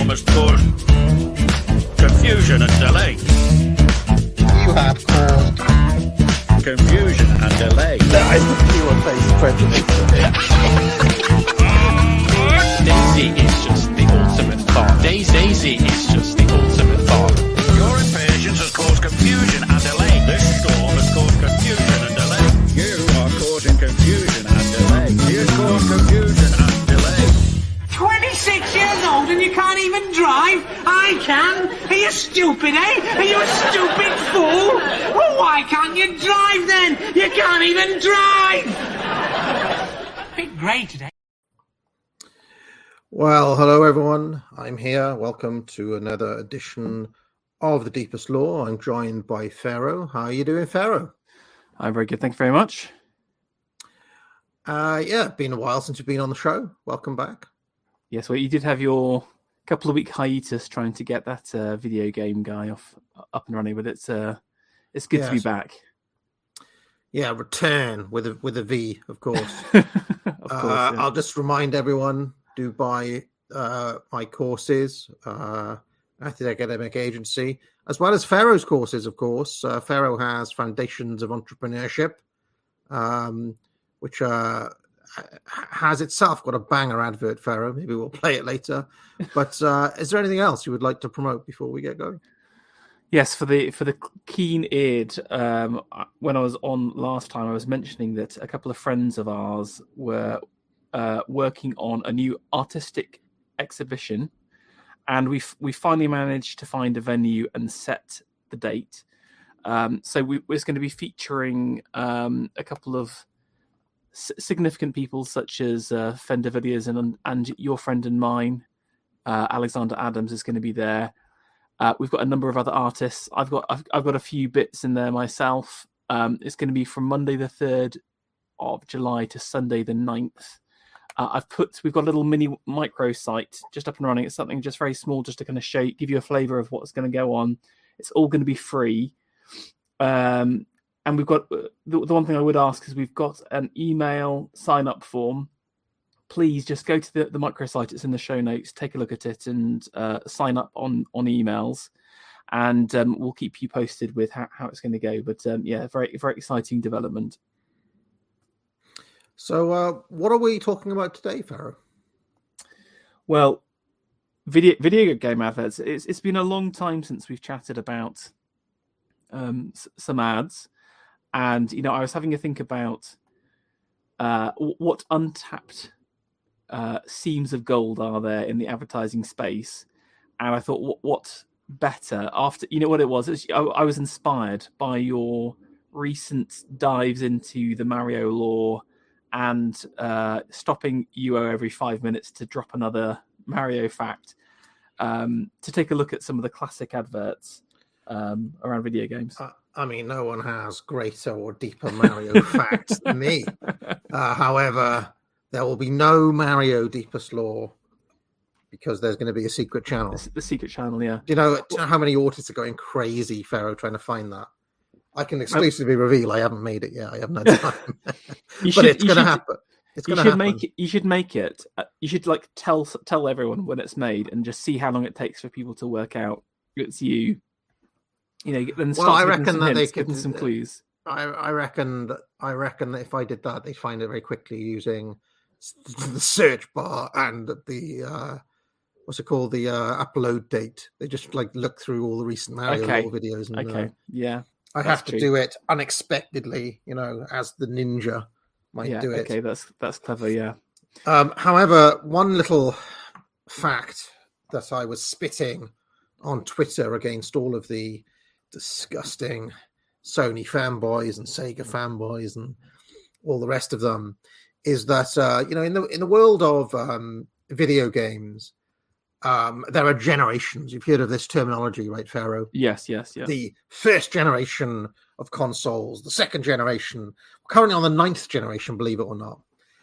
storm has caused confusion and delay. You have caused Confusion and delay. that is the pure face prejudice. Daisy is just the ultimate thought. Daisy is just the ultimate thought. Your impatience has caused confusion and delay. This storm has caused confusion and delay. You are causing confusion and delay. You cause confusion and delay. 26 years old and you can't even drive? I can. Are you stupid, eh? Are you a stupid fool? Well, why can't you drive then? You can't even drive. Bit grey today. Well, hello everyone. I'm here. Welcome to another edition of The Deepest Law. I'm joined by Pharaoh. How are you doing, Pharaoh? I'm very good. Thank you very much. Been a while since you've been on the show. Welcome back. Yes, well, you did have your couple of week hiatus trying to get that video game guy up and running, but it's good to be back. Yeah, return with a V, of course. Of course, yeah. I'll just remind everyone, do buy my courses at the Academic Agency, as well as Pharaoh's courses, of course. Pharaoh has Foundations of Entrepreneurship, which has itself got a banger advert, Pharaoh. Maybe we'll play it later. But is there anything else you would like to promote before we get going? Yes, for the keen-eared, when I was on last time, I was mentioning that a couple of friends of ours were working on a new artistic exhibition, and we finally managed to find a venue and set the date. So we're going to be featuring a couple of significant people such as Fen de Villiers and your friend and mine, Alexander Adams, is going to be there. We've got a number of other artists. I've got a few bits in there myself. It's going to be from Monday the 3rd of July to Sunday the 9th. We've got a little mini micro site just up and running. It's something just very small, just to kind of give you a flavour of what's going to go on. It's all going to be free. And we've got the one thing I would ask is we've got an email sign up form. Please just go to the microsite. It's in the show notes. Take a look at it and sign up on emails, and we'll keep you posted with how it's going to go. But very, very exciting development. So what are we talking about today, Pharaoh? Well, video game adverts. It's been a long time since we've chatted about some ads. And, I was having a think about what untapped seams of gold are there in the advertising space. And I thought, what better after, what it was? I was inspired by your recent dives into the Mario lore and stopping UO every 5 minutes to drop another Mario fact, to take a look at some of the classic adverts around video games. No one has greater or deeper Mario facts than me. However, there will be no Mario Deepest Lore because there's going to be a secret channel. The secret channel, yeah. Do you know how many authors are going crazy, Pharaoh, trying to find that? I can exclusively reveal I haven't made it yet. I have no time. It's going to happen. It's going to happen. You should make it. You should tell everyone when it's made and just see how long it takes for people to work out it's you. Then I reckon that they could give some clues. I reckon that if I did that, they'd find it very quickly using the search bar and the what's it called, the upload date. They just look through all the recent Mario lore videos. And, yeah. I have to do it unexpectedly, as the ninja might do it. Okay, that's clever. Yeah. However, one little fact that I was spitting on Twitter against all of the disgusting Sony fanboys and Sega fanboys and all the rest of them is that in the world of video games, there are generations. You've heard of this terminology, right, Pharaoh? Yes. The first generation of consoles, the second generation. We're currently on the 9th generation, believe it or not.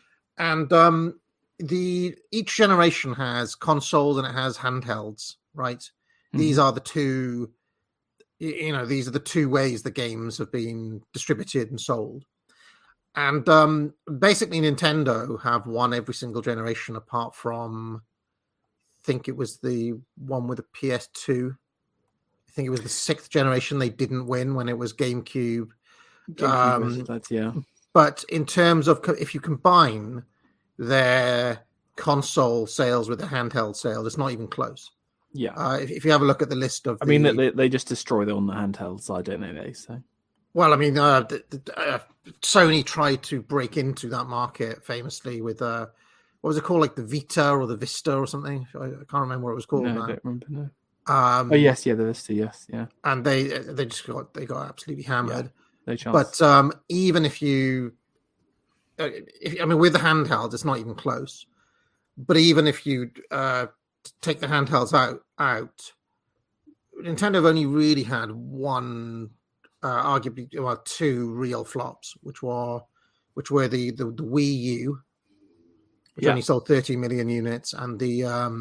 And each generation has consoles and it has handhelds, right? Mm-hmm. These are the two. These are the two ways the games have been distributed and sold. And basically Nintendo have won every single generation apart from think it was the one with the PS2. I think it was the 6th generation they didn't win when it was GameCube. Yeah. But in terms of if you combine their console sales with the handheld sales, it's not even close. Yeah. If you have a look at the list of, I mean, they just destroy them on the handheld side, don't they? So. Well, I mean, Sony tried to break into that market famously with what was it called, like the Vita or the Vista or something? I can't remember what it was called. No, now. I don't remember. No. Yes, the Vista, yes, yeah. And they got absolutely hammered. Yeah, no chance. But even if you, with the handhelds, it's not even close. But even if you take the handhelds out, Nintendo have only really had one, arguably, two real flops, which were the Wii U, which only sold 30 million units, and the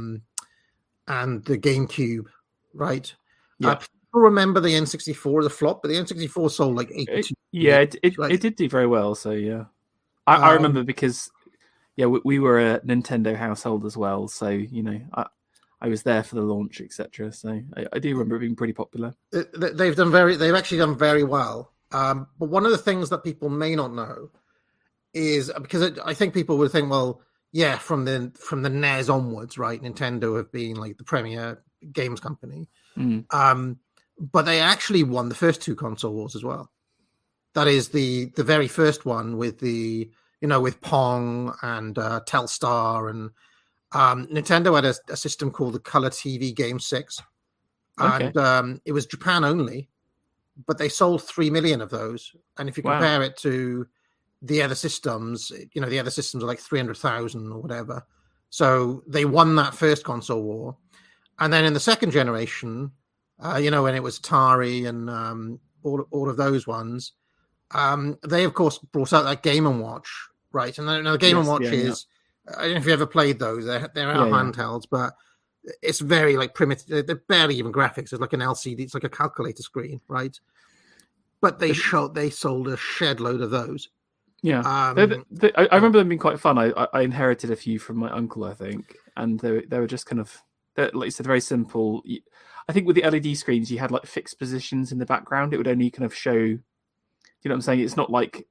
GameCube, right? Yeah. People remember the N64 as a flop, but the N64 sold like 82. It did do very well. So yeah, I remember because we were a Nintendo household as well. So I was there for the launch, etc. So I do remember it being pretty popular. They've actually done very well. But one of the things that people may not know is because I think people would think, well, yeah, from the NES onwards, right? Nintendo have been like the premier games company. But they actually won the first two console wars as well. That is the very first one with with Pong and Telstar, and Nintendo had a system called the Color TV Game 6, and it was Japan only, but they sold 3 million of those. And if you compare it to the other systems, the other systems are like 300,000 or whatever. So they won that first console war. And then in the second generation, when it was Atari and all of those ones, they of course brought out that Game & Watch, right? And the Game & Watch is, I don't know if you ever played those. They're handhelds, but it's very like primitive. They're barely even graphics. It's like an LCD. It's like a calculator screen, right? But they sold a shed load of those. Yeah, I remember them being quite fun. I inherited a few from my uncle, I think, and they were just kind of, like you said, very simple. I think with the LED screens, you had like fixed positions in the background. It would only kind of show, you know what I'm saying? It's not like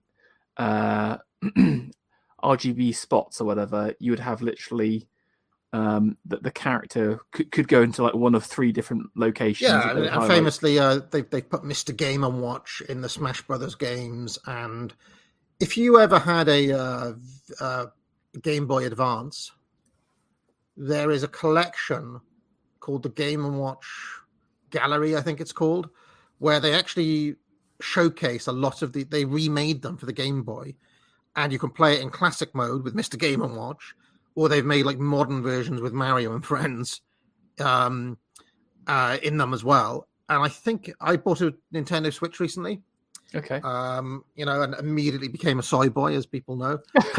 RGB spots or whatever. You would have literally the character could go into like one of 3 different locations. Yeah, and famously, they put Mr. Game & Watch in the Smash Brothers games. And if you ever had a Game Boy Advance, there is a collection called the Game & Watch Gallery, I think it's called, where they actually showcase a lot of they remade them for the Game Boy, and you can play it in classic mode with Mr. Game & Watch, or they've made like modern versions with Mario and friends in them as well. And I think I bought a Nintendo Switch recently. Okay. And immediately became a soy boy, as people know.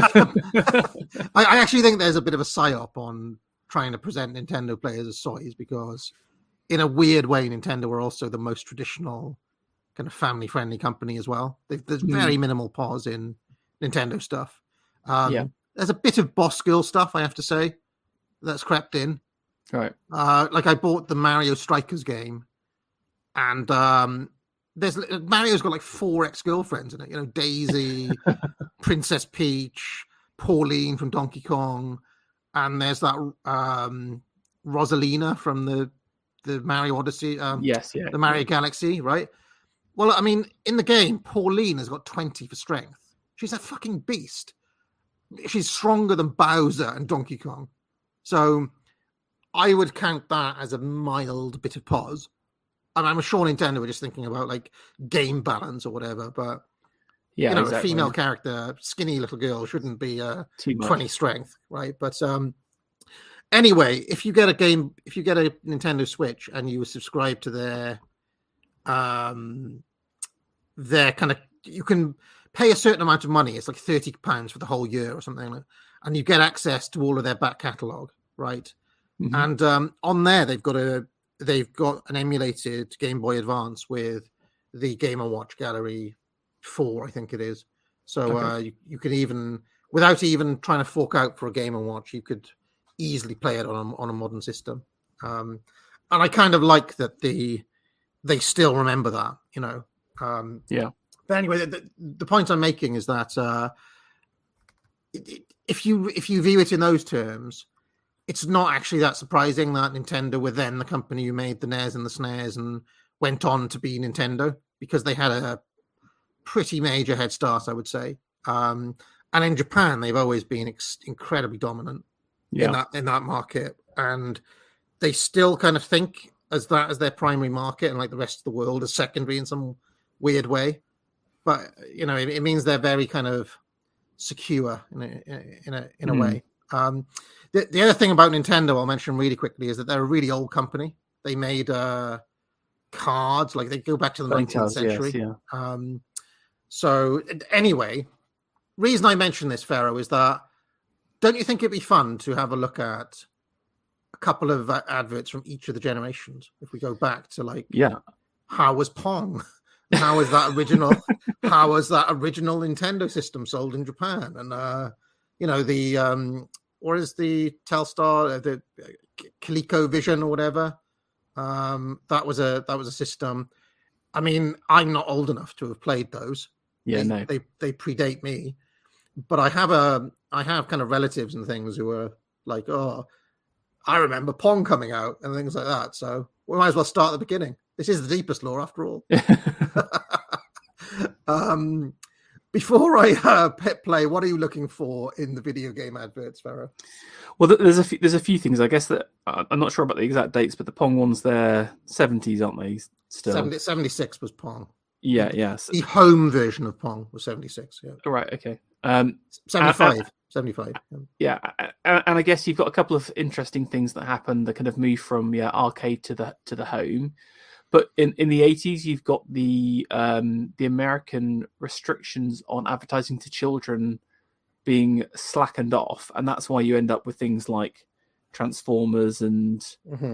I actually think there's a bit of a psyop on trying to present Nintendo players as soys, because in a weird way, Nintendo are also the most traditional kind of family-friendly company as well. There's very minimal pause in Nintendo stuff. There's a bit of boss girl stuff, I have to say, that's crept in. Right. Like I bought the Mario Strikers game, and Mario's got like 4 ex-girlfriends in it. Daisy, Princess Peach, Pauline from Donkey Kong, and there's that Rosalina from the Mario Odyssey. The Mario Galaxy, right? Well, I mean, in the game, Pauline has got 20 for strength. She's a fucking beast. She's stronger than Bowser and Donkey Kong. So I would count that as a mild bit of pause. I'm sure Nintendo were just thinking about like game balance or whatever, but exactly. A female character, skinny little girl, shouldn't be 20 strength, right? But anyway, if you get a Nintendo Switch and you subscribe to their kind of, you can pay a certain amount of money. It's like £30 for the whole year or something, and you get access to all of their back catalogue, right? Mm-hmm. And on there, they've got an emulated Game Boy Advance with the Game & Watch Gallery 4, I think it is. So you can even, without even trying to fork out for a Game & Watch, you could easily play it on a modern system. And I kind of like that they still remember that, you know. Yeah. But anyway, the point I'm making is that if you view it in those terms, it's not actually that surprising that Nintendo were then the company who made the NES and the SNES and went on to be Nintendo, because they had a pretty major head start, I would say. And in Japan, they've always been incredibly dominant in that market, and they still kind of think as that as their primary market, and like the rest of the world as secondary in some weird way. But you know, it means they're very kind of secure in a way. The other thing about Nintendo I'll mention really quickly is that they're a really old company. They made cards, like they go back to the 19th century. Yes, yeah. So anyway, reason I mention this, Pharaoh, is that don't you think it'd be fun to have a look at a couple of adverts from each of the generations? If we go back to like, how was Pong? How was that original? How was that original Nintendo system sold in Japan? And you know, the what is the Telstar, the ColecoVision or whatever? That was a system. I mean, I'm not old enough to have played those. Yeah, they predate me, but I have kind of relatives and things who are like, oh, I remember Pong coming out and things like that. So we might as well start at the beginning. This is the deepest lore after all. Before I hit play, what are you looking for in the video game adverts, Pharaoh? Well, there's a few things. I guess that I'm not sure about the exact dates, but the Pong ones, they're 70s, aren't they? Still, 76 was Pong. Yeah, yes. The home version of Pong was 76. Yeah. Right. Okay. 75. Yeah, and I guess you've got a couple of interesting things that happen that kind of move from arcade to the home. But in the 80s, you've got the American restrictions on advertising to children being slackened off, and that's why you end up with things like Transformers and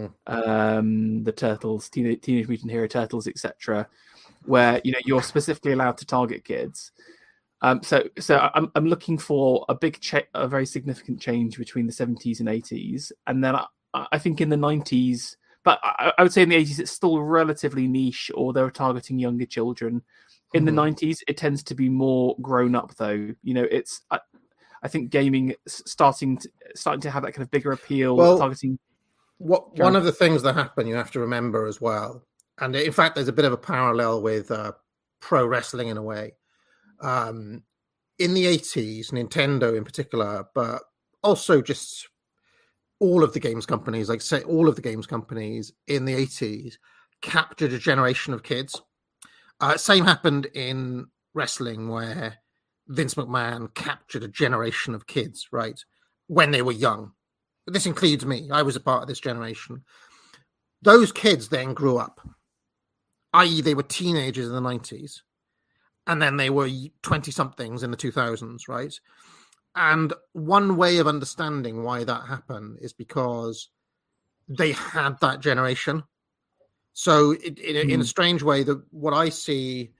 the Turtles, Teenage Mutant Hero Turtles, etc., where you're specifically allowed to target kids. So I'm looking for a very significant change between the 70s and 80s, and then I think in the 90s. But I would say in the 80s, it's still relatively niche, or they were targeting younger children. In the 90s, it tends to be more grown up, though. It's I think gaming starting to have that kind of bigger appeal. Targeting. One of the things that happen, you have to remember as well, and in fact, there's a bit of a parallel with pro wrestling in a way. In the 80s, Nintendo in particular, but also just all of the games companies, all of the games companies in the 80s captured a generation of kids. Same happened in wrestling, where Vince McMahon captured a generation of kids, right, when they were young. But this includes me. I was a part of this generation. Those kids then grew up, i.e. they were teenagers in the 90s, and then they were 20-somethings in the 2000s, right? And one way of understanding why that happened is because they had that generation. So in a strange way, what I see,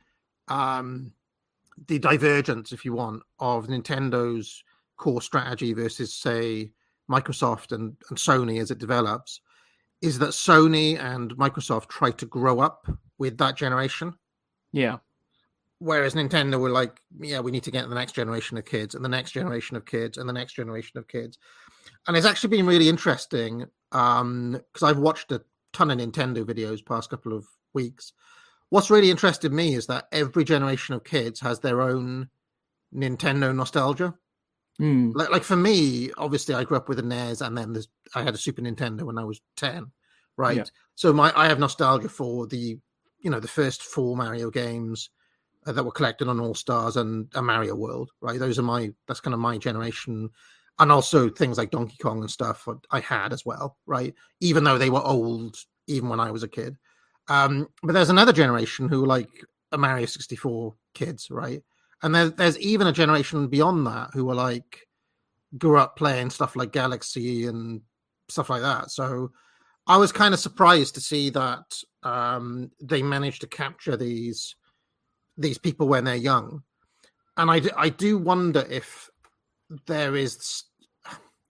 the divergence, if you want, of Nintendo's core strategy versus, say, Microsoft and Sony as it develops, is that Sony and Microsoft try to grow up with that generation. Yeah. Whereas Nintendo were like, yeah, we need to get the next generation of kids and the next generation of kids and the next generation of kids. And it's actually been really interesting because I've watched a ton of Nintendo videos past couple of weeks. What's really interested me is that every generation of kids has their own Nintendo nostalgia. Like for me, obviously, I grew up with a NES, and then I had a Super Nintendo when I was 10, right? Yeah. So I have nostalgia for the first 4 Mario games that were collected on All Stars and a Mario World, right? That's kind of my generation. And also things like Donkey Kong and stuff I had as well, right? Even though they were old, even when I was a kid. But there's another generation who like a Mario 64 kids, right? And there's even a generation beyond that who are like, grew up playing stuff like Galaxy and stuff like that. So I was kind of surprised to see that they managed to capture these people when they're young. And I do wonder if there is,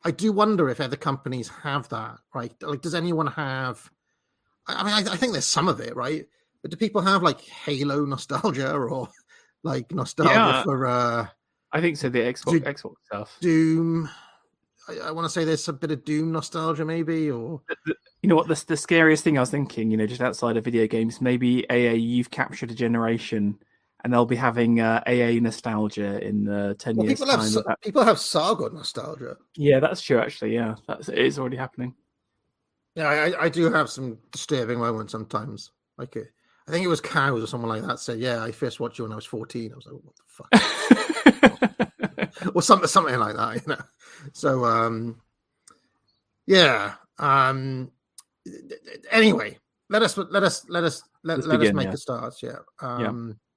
I do wonder if other companies have that, right? Like, does anyone have? I mean, I think there's some of it, right? But do people have like Halo nostalgia or like nostalgia for? I think so. The Xbox stuff. Doom. I want to say there's a bit of Doom nostalgia, maybe, or you know what? The scariest thing I was thinking, just outside of video games, maybe AA, you've captured a generation, and they'll be having AA nostalgia in 10 years' time. People have Saga nostalgia. Yeah, that's true. Actually, yeah, it is already happening. Yeah, I do have some disturbing moments sometimes. Like, I think it was Cows or someone like that said, "Yeah, I first watched you when I was 14." I was like, "What the fuck?" Or something like that, So, yeah. Anyway, let us make a start. Yeah.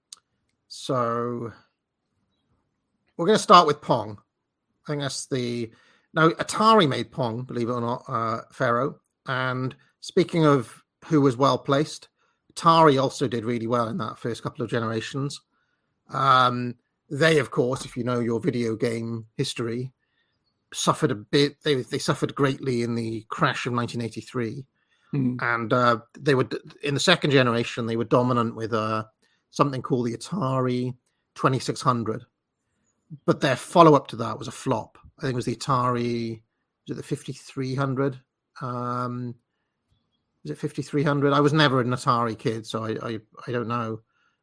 So we're going to start with Pong. I think that's now Atari made Pong, believe it or not, Pharaoh. And speaking of who was well placed, Atari also did really well in that first couple of generations. They, of course, if you know your video game history, suffered a bit. They suffered greatly in the crash of 1983, and they were in the second generation. They were dominant with something called the Atari 2600, but their follow-up to that was a flop. I think it was the Atari. Was it the 5300? Was it 5300? I was never an Atari kid, so I don't know.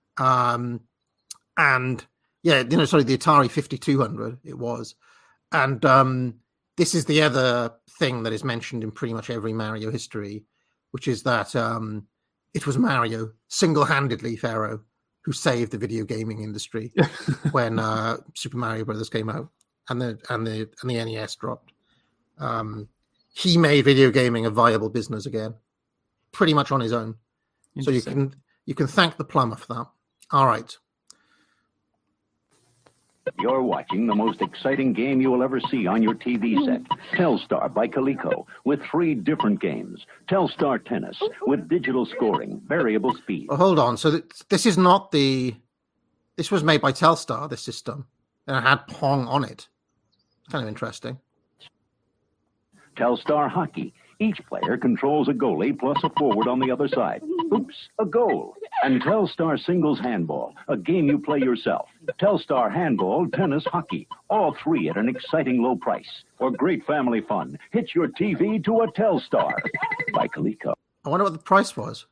And yeah, sorry, the Atari 5200 it was. And this is the other thing that is mentioned in pretty much every Mario history, which is that it was Mario single-handedly, Pharaoh, who saved the video gaming industry when Super Mario Brothers came out and the NES dropped. He made video gaming a viable business again, pretty much on his own. So you can thank the plumber for that. All right. You're watching the most exciting game you will ever see on your TV set. Telstar by Coleco with 3 different games. Telstar Tennis with digital scoring, variable speed. Well, hold on. So this is not this was made by Telstar, this system, and it had Pong on it. It's kind of interesting. Telstar Hockey. Each player controls a goalie plus a forward on the other side. Oops, a goal. And Telstar Singles Handball, a game you play yourself. Telstar Handball, Tennis, Hockey, all 3 at an exciting low price. For great family fun, hitch your TV to a Telstar by Coleco. I wonder what the price was.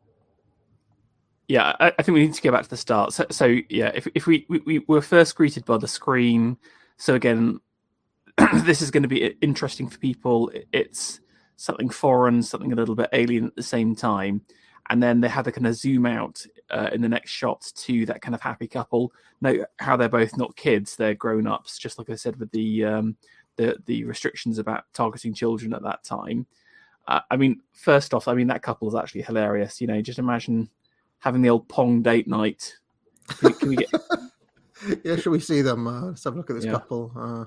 Yeah, I think we need to go back to the start. So yeah, if we were first greeted by the screen, so again, this is going to be interesting for people. It's something foreign, something a little bit alien at the same time. And then they had to kind of zoom out in the next shot to that kind of happy couple. Note how they're both not kids; they're grown-ups. Just like I said with the restrictions about targeting children at that time. I mean, first off, that couple is actually hilarious. Just imagine having the old Pong date night. Can we get? Yeah, should we see them? Let's have a look at this couple.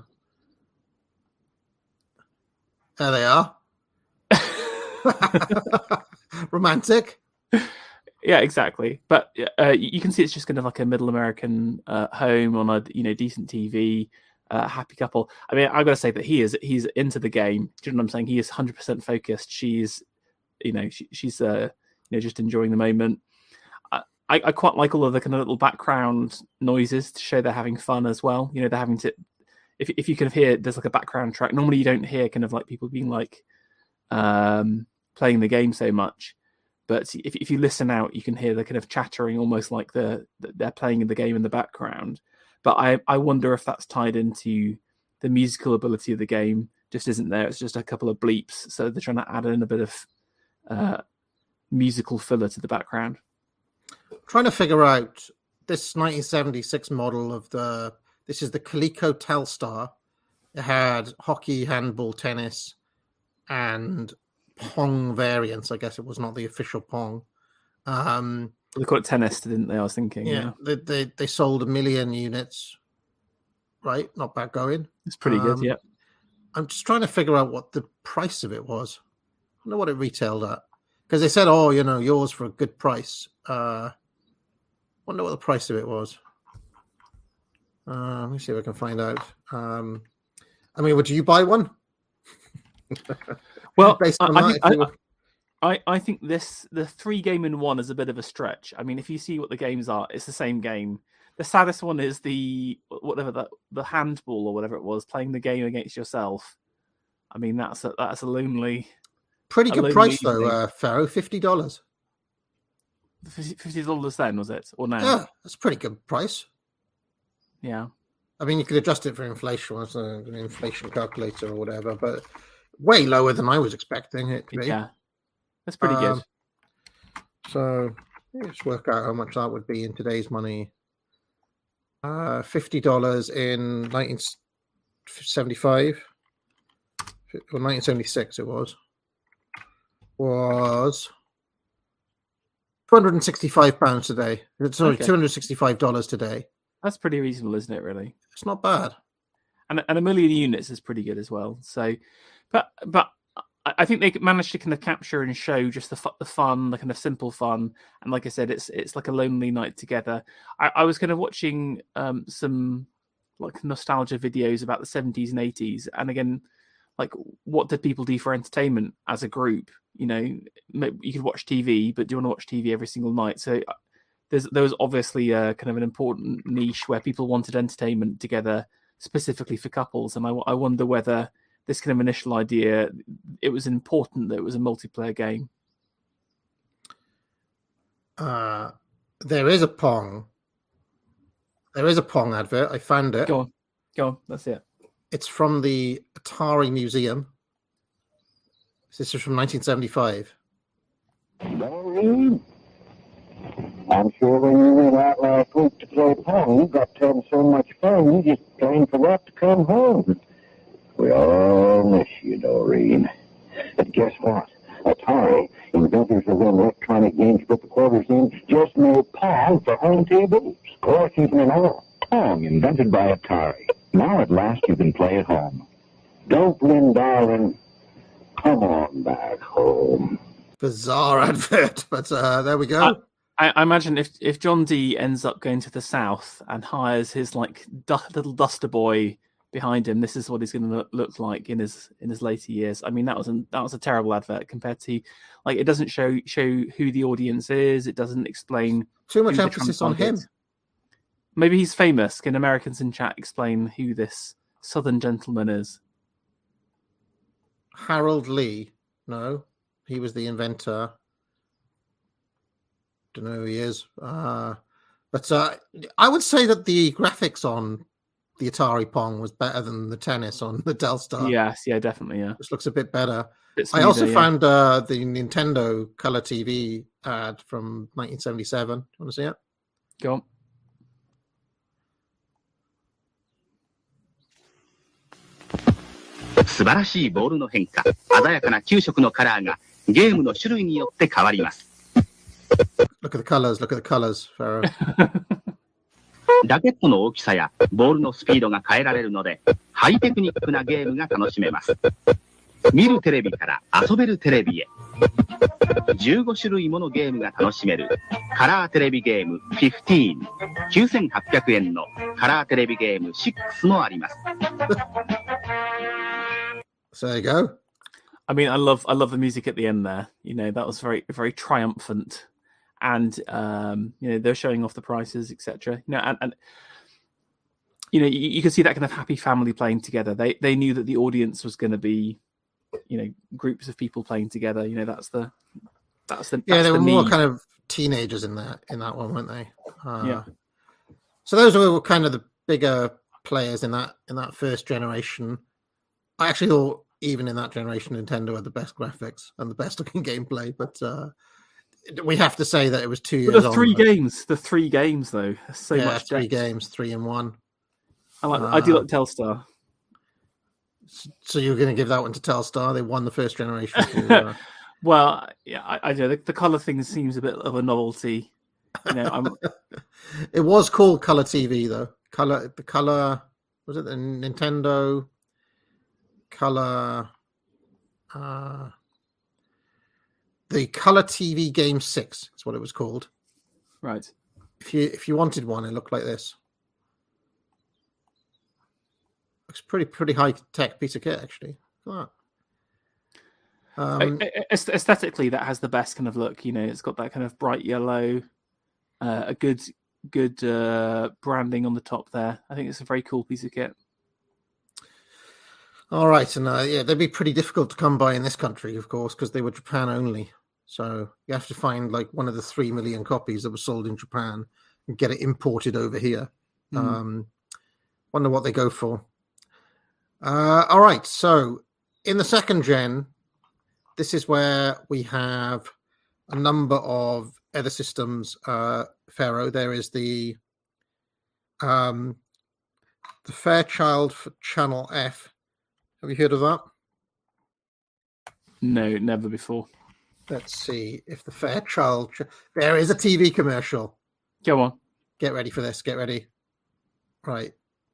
There they are. Romantic. Yeah, exactly. But you can see it's just kind of like a middle American home on a decent TV, happy couple. I mean, I've got to say that he's into the game. Do you know what I'm saying? He is 100% focused. She's she's just enjoying the moment. I quite like all of the kind of little background noises to show they're having fun as well. They're having to. If you kind of hear, there's like a background track. Normally, you don't hear kind of like people being like playing the game so much. But if you listen out, you can hear the kind of chattering, almost like they're playing in the game in the background. But I wonder if that's tied into the musical ability of the game. Just isn't there. It's just a couple of bleeps. So they're trying to add in a bit of musical filler to the background. Trying to figure out this 1976 model of this is the Coleco Telstar. It had hockey, handball, tennis, and Pong variants. I guess it was not the official Pong. They called it tennis, didn't they? I was thinking. Yeah. They sold 1 million units. Right, not bad going. It's pretty good. Yeah. I'm just trying to figure out what the price of it was. I don't know what it retailed at because they said, "Oh, yours for a good price." Wonder what the price of it was. Let me see if I can find out. Would you buy one? Well, Based on that, if they were- I think the 3-game-in-1 is a bit of a stretch. I mean, if you see what the games are, it's the same game. The saddest one is the handball or whatever it was, playing the game against yourself. I mean, that's a lonely. pretty a good lonely price though, evening. Pharaoh, $50. $50 then, was it? Or now? Yeah, that's a pretty good price. Yeah. I mean, you could adjust it for inflation, as an inflation calculator or whatever, but way lower than I was expecting it to be. Yeah. That's pretty good. So let's work out how much that would be in today's money. $50 in 1975 or 1976 it was £265 today. Sorry, Okay. $265 today. That's pretty reasonable, isn't it? Really. It's not bad. And a million units is pretty good as well. So, but I think they managed to kind of capture and show just the fun, the kind of simple fun. And like I said, it's like a lonely night together. I was kind of watching some like nostalgia videos about the 70s and 80s, and again, like what did people do for entertainment as a group? You know, you could watch TV, but do you want to watch TV every single night? So there was obviously kind of an important niche where people wanted entertainment together specifically for couples, and I wonder whether this kind of initial idea, it was important that it was a multiplayer game. There is a Pong. There is a Pong advert. I found it. Go on. That's it. It's from the Atari Museum. This is from 1975. Doreen, I'm sure when you went out last week to play Pong, you got to have so much fun, you just plain forgot to come home. We all miss you, Doreen. But guess what? Atari, inventors of them electronic games put the quarters in, just made Pong for home tables, scorekeeping and all. Pong, invented by Atari. Now at last you can play at home. Dumpling, darling, come on back home. Bizarre advert, but there we go. I imagine if John Dee ends up going to the south and hires his like little duster boy behind him, this is what he's going to look like in his later years. I mean, that was a terrible advert compared to, like, it doesn't show who the audience is. It doesn't explain Too much who the emphasis Trump on him. target. Maybe he's famous. Can Americans in chat explain who this Southern gentleman is? Harold Lee. No, he was the inventor. Don't know who he is. But I would say that the graphics on the Atari Pong was better than the tennis on the Telstar. Yes, yeah, definitely, yeah. This looks a bit better. Bit I also smoother, yeah. found the Nintendo Color TV ad from 1977. You want to see it? Go on. 「素晴らしいボールの変化、鮮やかな9色のカラーがゲームの種類によって変わります。 Look at the colors. Look at the colors, Pharaoh. ラケットの大きさやボールのスピードが変えられるので、ハイテクニックなゲームが楽しめます。見るテレビから遊べるテレビへ。15種類ものゲームが楽しめるカラーテレビゲーム15、9800円のカラーテレビゲーム6もあります。 So there you go. I mean, I love the music at the end there. You know, that was very, very triumphant, and you know, they're showing off the prices, etc. You know, and you know, you can see that kind of happy family playing together. They knew that the audience was going to be, you know, groups of people playing together. You know, that's the Yeah, there were more need. kind of teenagers in that one, weren't they? Yeah. So those were kind of the bigger players in that first generation. I actually thought even in that generation, Nintendo had the best graphics and the best looking gameplay, but we have to say that it was 2 years The on. three games, though, there's so Yeah, much 3 depth. games, 3 in 1. I do like Telstar. So you're going to give that one to Telstar? They won the first generation. To, Well, yeah, I do. The color thing seems a bit of a novelty. You know, It was called Color TV though. The color was it the Nintendo Color? The Color TV Game 6 is what it was called. right. If you wanted one, it looked like this. Looks pretty high tech piece of kit actually. Look at that. Aesthetically, that has the best kind of look. It's got that kind of bright yellow, a good branding on the top there. I think it's a very cool piece of kit. All right, and they'd be pretty difficult to come by in this country, of course, because they were Japan only. So you have to find like one of the 3 million copies that were sold in Japan and get it imported over here. Wonder what they go for. All right, so in the second gen, this is where we have a number of other systems. Pharaoh, there is the Fairchild for Channel F. Have you heard of that? No, never before. Let's see if the Fairchild. There is a TV commercial. Go on. Get ready for this. Get ready. Right.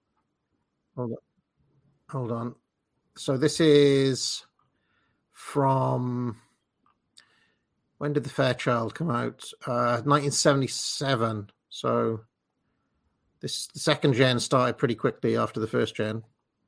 Hold on. So this is from. When did the Fairchild come out? 1977. So the second gen started pretty quickly after the first gen.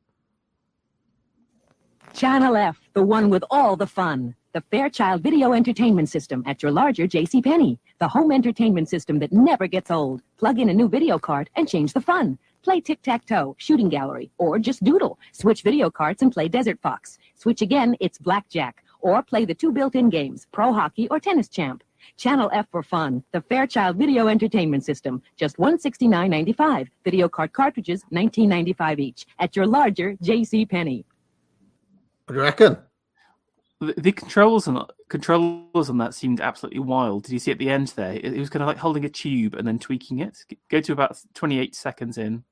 Channel F, the one with all the fun. The Fairchild Video Entertainment System at your larger JCPenney. The home entertainment system that never gets old. Plug in a new video cart and change the fun. Play tic-tac-toe, shooting gallery, or just doodle. Switch video carts and play Desert Fox. Switch again, it's blackjack. Or play the 2 built-in games, Pro Hockey or Tennis Champ. Channel F for fun. The Fairchild Video Entertainment System. Just $169.95. Video cart cartridges, $19.95 each. At your larger JCPenney. What do you reckon? The controls on that seemed absolutely wild. Did you see at the end there? It was kind of like holding a tube and then tweaking it. Go to about 28 seconds in.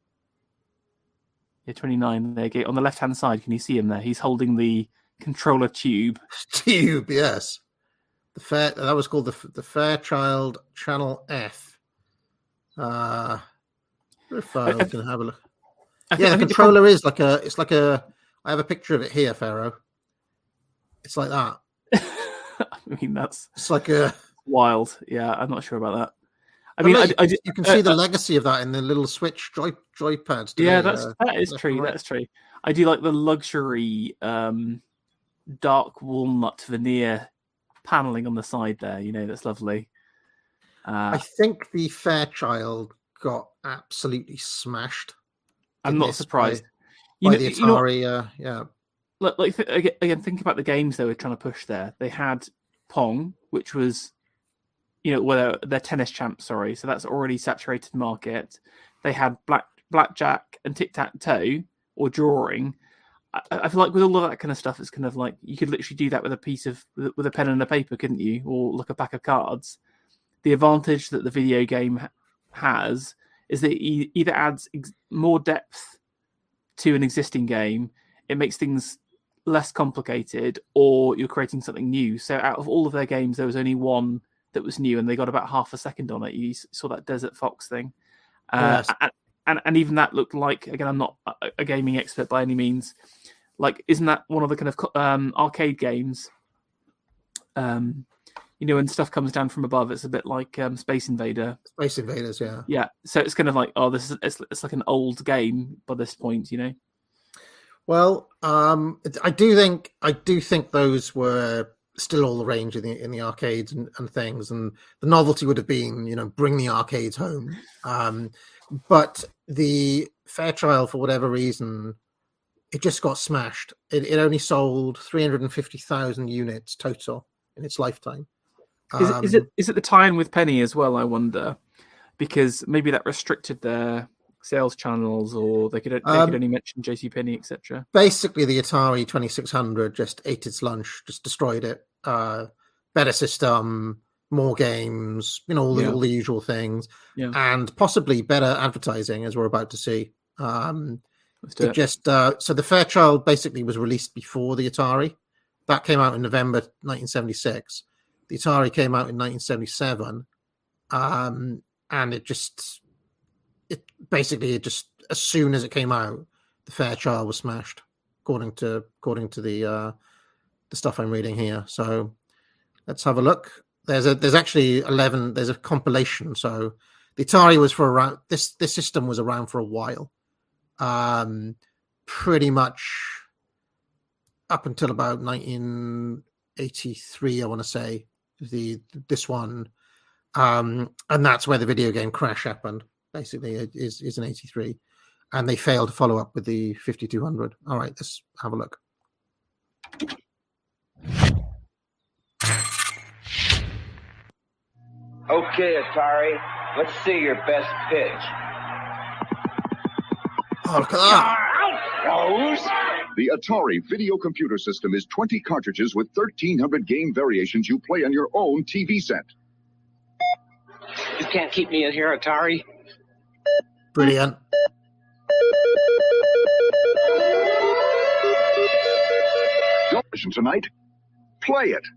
Yeah, 29 there. On the left-hand side, can you see him there? He's holding the controller tube. Tube, yes. That was called the Fairchild Channel F. If I can have a look. The controller is like a. It's like a. I have a picture of it here, Pharaoh. It's like that. I mean, it's like a wild. Yeah, I'm not sure about that. I mean, you can see the legacy of that in the little Switch joypads. Yeah, that is true. Right. That's true. I do like the luxury dark walnut veneer paneling on the side there. That's lovely. I think the Fairchild got absolutely smashed. I'm not surprised. By the Atari, yeah. Again, think about the games they were trying to push there. They had Pong, which was, they're Tennis Champ, sorry. So that's already saturated market. They had blackjack and tic-tac-toe or drawing. I feel like with all of that kind of stuff, it's kind of like you could literally do that with a pen and a paper, couldn't you? Or like a pack of cards. The advantage that the video game has is that it either adds more depth to an existing game, it makes things less complicated, or you're creating something new. So out of all of their games, there was only one that was new, and they got about half a second on it. You saw that Desert Fox thing. Yes. And even that looked like, again, I'm not a gaming expert by any means. Like, isn't that one of the kind of arcade games? When stuff comes down from above, it's a bit like Space Invader. Space Invaders, yeah. Yeah, so it's kind of like, it's like an old game by this point, Well, I do think those were still all the range in the arcades and things, and the novelty would have been, bring the arcades home. But the Fairchild, for whatever reason, it just got smashed. It only sold 350,000 units total in its lifetime. Is it the tie-in with Penny as well? I wonder, because maybe that restricted their sales channels, or they could only mention JCPenney, etc. Basically, the Atari 2600 just ate its lunch, just destroyed it. Better system, more games, all the usual things, and possibly better advertising, as we're about to see. So the Fairchild basically was released before the Atari. That came out in November 1976. The Atari came out in 1977, and it just as soon as it came out, the Fairchild was smashed, according to the stuff I'm reading here. So let's have a look. There's actually 11. There's a compilation. So the Atari was for around this system was around for a while, pretty much up until about 1983, I want to say, this one. And that's where the video game crash happened, basically, is in 83. And they failed to follow up with the 5200. All right, let's have a look. Okay, Atari, let's see your best pitch. Oh, look at that. The Atari video computer system is 20 cartridges with 1,300 game variations you play on your own TV set. You can't keep me in here, Atari. Brilliant. Television tonight. Play it.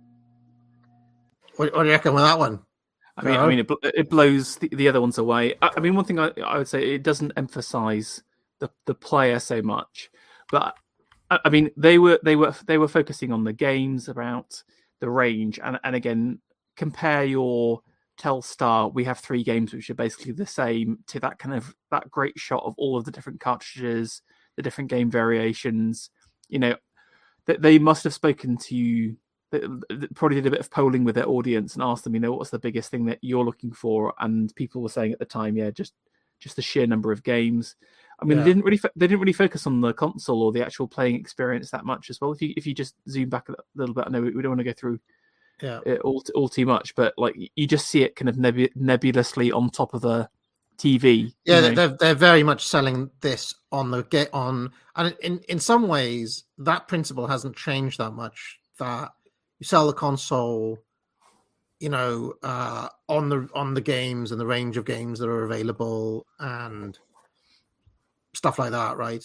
What do you reckon with that one? I mean, it blows the other ones away. I mean, one thing I would say, it doesn't emphasize the player so much, but I mean, they were focusing on the games, about the range, and again, compare your Telstar. We have 3 games which are basically the same, to that that great shot of all of the different cartridges, the different game variations. You know, they must have spoken to. Probably did a bit of polling with their audience and asked them, you know, what's the biggest thing that you're looking for? And people were saying at the time, yeah, just the sheer number of games. I mean, they didn't really focus on the console or the actual playing experience that much as well. If you just zoom back a little bit, I know we don't want to go through it all too much, but like you just see it kind of nebulously on top of the TV. Yeah, they're very much selling this on and in some ways that principle hasn't changed that much. That you sell the console, you know, on the games and the range of games that are available and stuff like that, right?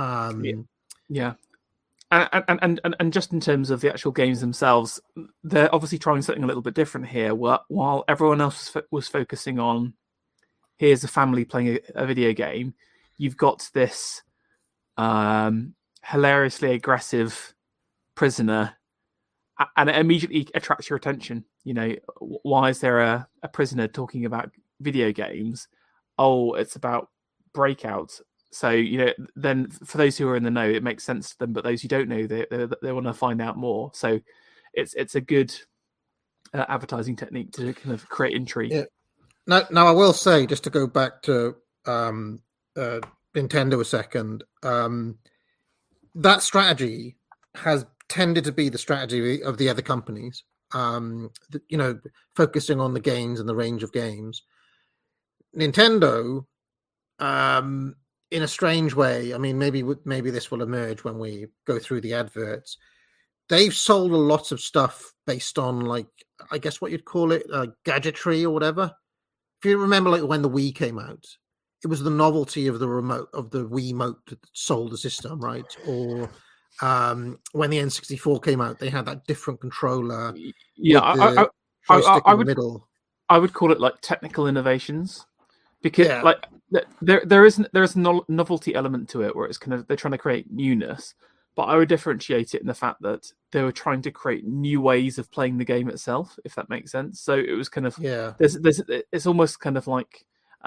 Yeah. And just in terms of the actual games themselves, they're obviously trying something a little bit different here. While everyone else was focusing on, here's a family playing a video game, you've got this hilariously aggressive prisoner, and it immediately attracts your attention. You know, why is there a prisoner talking about video games? Oh, it's about Breakout. So, you know, then for those who are in the know, it makes sense to them. But those who don't know, they want to find out more. So it's a good advertising technique to kind of create intrigue. Yeah. Now, I will say, just to go back to Nintendo a second, that strategy has tended to be the strategy of the other companies, you know, focusing on the games and the range of games. Nintendo, in a strange way, I mean, maybe this will emerge when we go through the adverts. They've sold a lot of stuff based on, like, I guess what you'd call it, gadgetry or whatever. If you remember, like when the Wii came out, it was the novelty of the remote, of the Wiimote that sold the system, right? Or when the N64 came out, they had that different controller. Yeah, I would middle. I would call it like technical innovations, because like there is a novelty element to it where it's kind of, they're trying to create newness, but I would differentiate it in the fact that they were trying to create new ways of playing the game itself, if that makes sense. So it was kind of it's almost kind of like.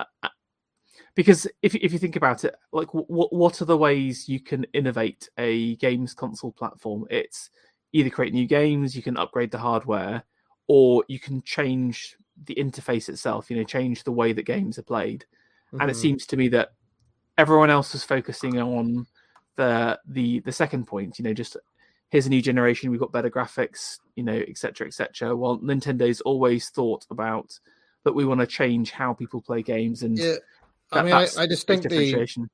Because if you think about it, like what are the ways you can innovate a games console platform? It's either create new games, you can upgrade the hardware, or you can change the interface itself. You know, change the way that games are played. Mm-hmm. And it seems to me that everyone else is focusing on the second point. You know, just here's a new generation, we've got better graphics, you know, etc., etc. While Nintendo's always thought about that we want to change how people play games and. Yeah. I distinctly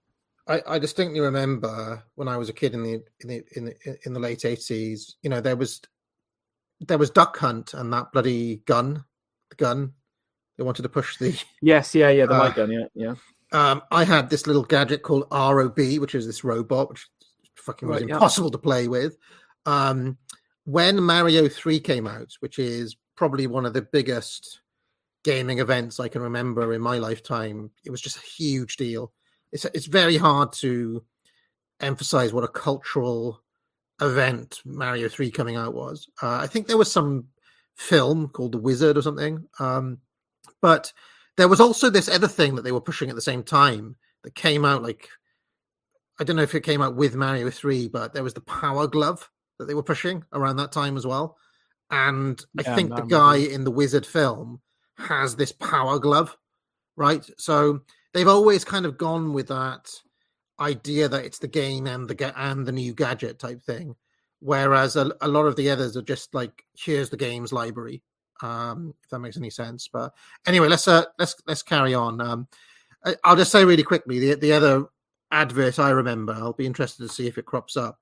remember when I was a kid in the late 80s. You know, there was Duck Hunt and that bloody gun. They wanted to push the the light gun. I had this little gadget called ROB, which is this robot, which fucking was impossible to play with. When Mario 3 came out, which is probably one of the biggest gaming events I can remember in my lifetime, it was just a huge deal. It's very hard to emphasize what a cultural event Mario 3 coming out was. I think there was some film called The Wizard or something, but there was also this other thing that they were pushing at the same time that came out, like, I don't know if it came out with Mario 3, but there was the Power Glove that they were pushing around that time as well. And I Yeah, think I the remember. guy in the Wizard film has this power glove, right? So they've always kind of gone with that idea that it's the game and the new gadget type thing, whereas a lot of the others are just like, here's the games library, if that makes any sense. But anyway, let's carry on. I'll just say really quickly, the other advert I remember, I'll be interested to see if it crops up,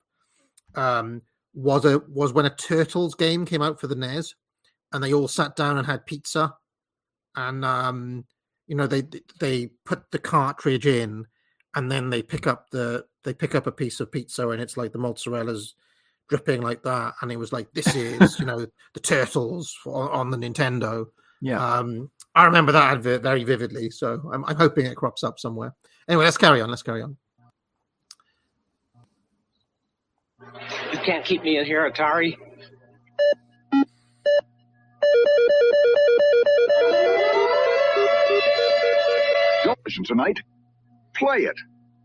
was when a Turtles game came out for the NES, and they all sat down and had pizza, and they put the cartridge in, and then they pick up a piece of pizza, and it's like the mozzarella's dripping like that, and it was like, this is the Turtles on the Nintendo. Yeah. I remember that advert very vividly, so I'm hoping it crops up somewhere. Anyway, let's carry on. You can't keep me in here, Atari. Your mission tonight, play it.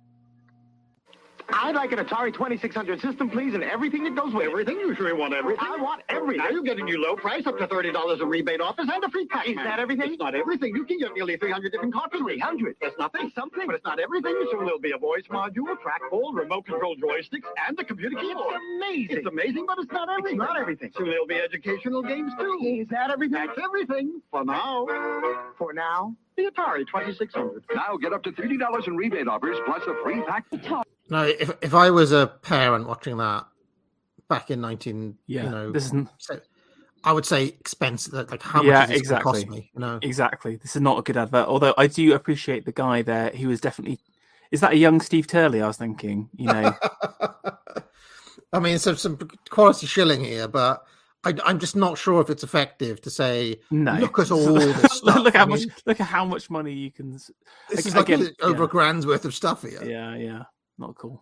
I'd like an Atari 2600 system, please, and everything that goes with it. Everything? You sure want everything? I want everything. Now you get a new low price, up to $30 a rebate offers, and a free pack. Is that everything? It's not everything. You can get nearly 300 different cartridges. 300? That's nothing. Something. But it's not everything. So there'll be a voice module, a trackball, remote control joysticks, and a computer keyboard. It's amazing. It's amazing, but it's not everything. It's not everything. So there'll be educational games, too. Is that everything? That's everything. For now. For now? The Atari 2600. Now get up to $30 in rebate offers, plus a free pack. Now, if I was a parent watching that back in 19, this isn't. I would say expensive. Like, how much is this going to cost me? Exactly. This is not a good advert. Although I do appreciate the guy there. He was definitely. Is that a young Steve Turley? I was thinking. I mean, some quality shilling here, but I'm just not sure if it's effective to say, no. Look at all this stuff. Look at how much money you can. This is like over a grand's worth of stuff here. Yeah. Not cool.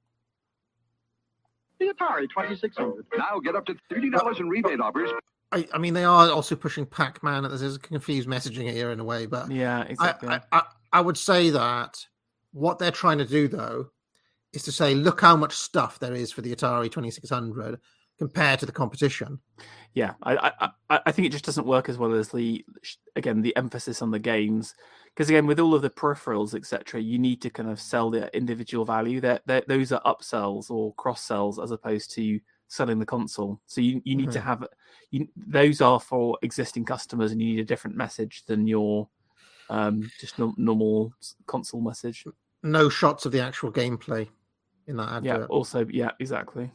The Atari 2600. Now get up to $30 in rebate offers. I mean, they are also pushing Pac-Man. There's confused messaging here in a way, but yeah, exactly. I would say that what they're trying to do, though, is to say, look how much stuff there is for the Atari 2600 compared to the competition. Yeah, I think it just doesn't work as well as the emphasis on the games. Because again, with all of the peripherals, etc., you need to kind of sell the individual value. Those are upsells or cross sells as opposed to selling the console. So you need to have those are for existing customers, and you need a different message than your just normal console message. No shots of the actual gameplay in that advert. Yeah. Also, yeah, exactly.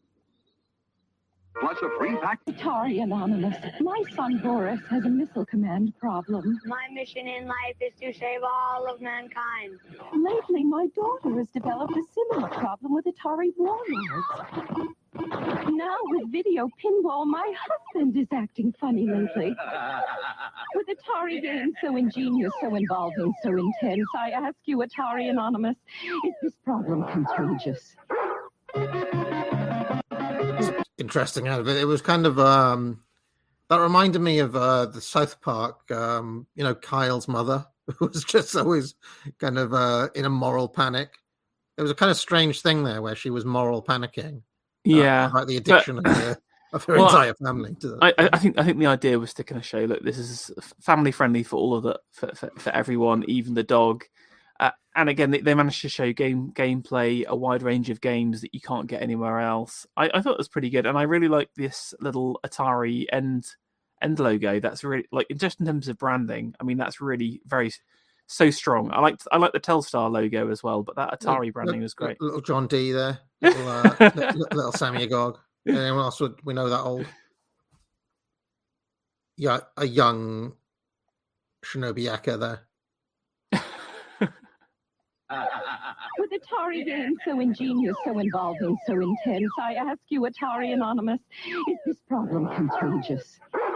Plus a free pack. Atari Anonymous. My son Boris has a missile command problem. My mission in life is to save all of mankind. Lately, my daughter has developed a similar problem with Atari Warlords. Now with video pinball, my husband is acting funny lately. With Atari games so ingenious, so involving, so intense, I ask you, Atari Anonymous, is this problem contagious? Interesting advert. It was kind of that reminded me of the South Park. Kyle's mother, who was just always kind of in a moral panic. There was a kind of strange thing there where she was moral panicking. About the addiction of her entire family to that. I think the idea was to kind of show, look, this is family friendly for all of for everyone, even the dog. And again, they managed to show gameplay, a wide range of games that you can't get anywhere else. I thought it was pretty good, and I really like this little Atari end logo. That's really, like, just in terms of branding. I mean, that's really so strong. I like the Telstar logo as well, but that Atari branding was great. Little John D there, little Sammy Agog. Anyone else would we know that old? Yeah, a young Shinobi Yaka there. With Atari games so ingenious, so involving, so intense, I ask you, Atari Anonymous, is this problem contagious?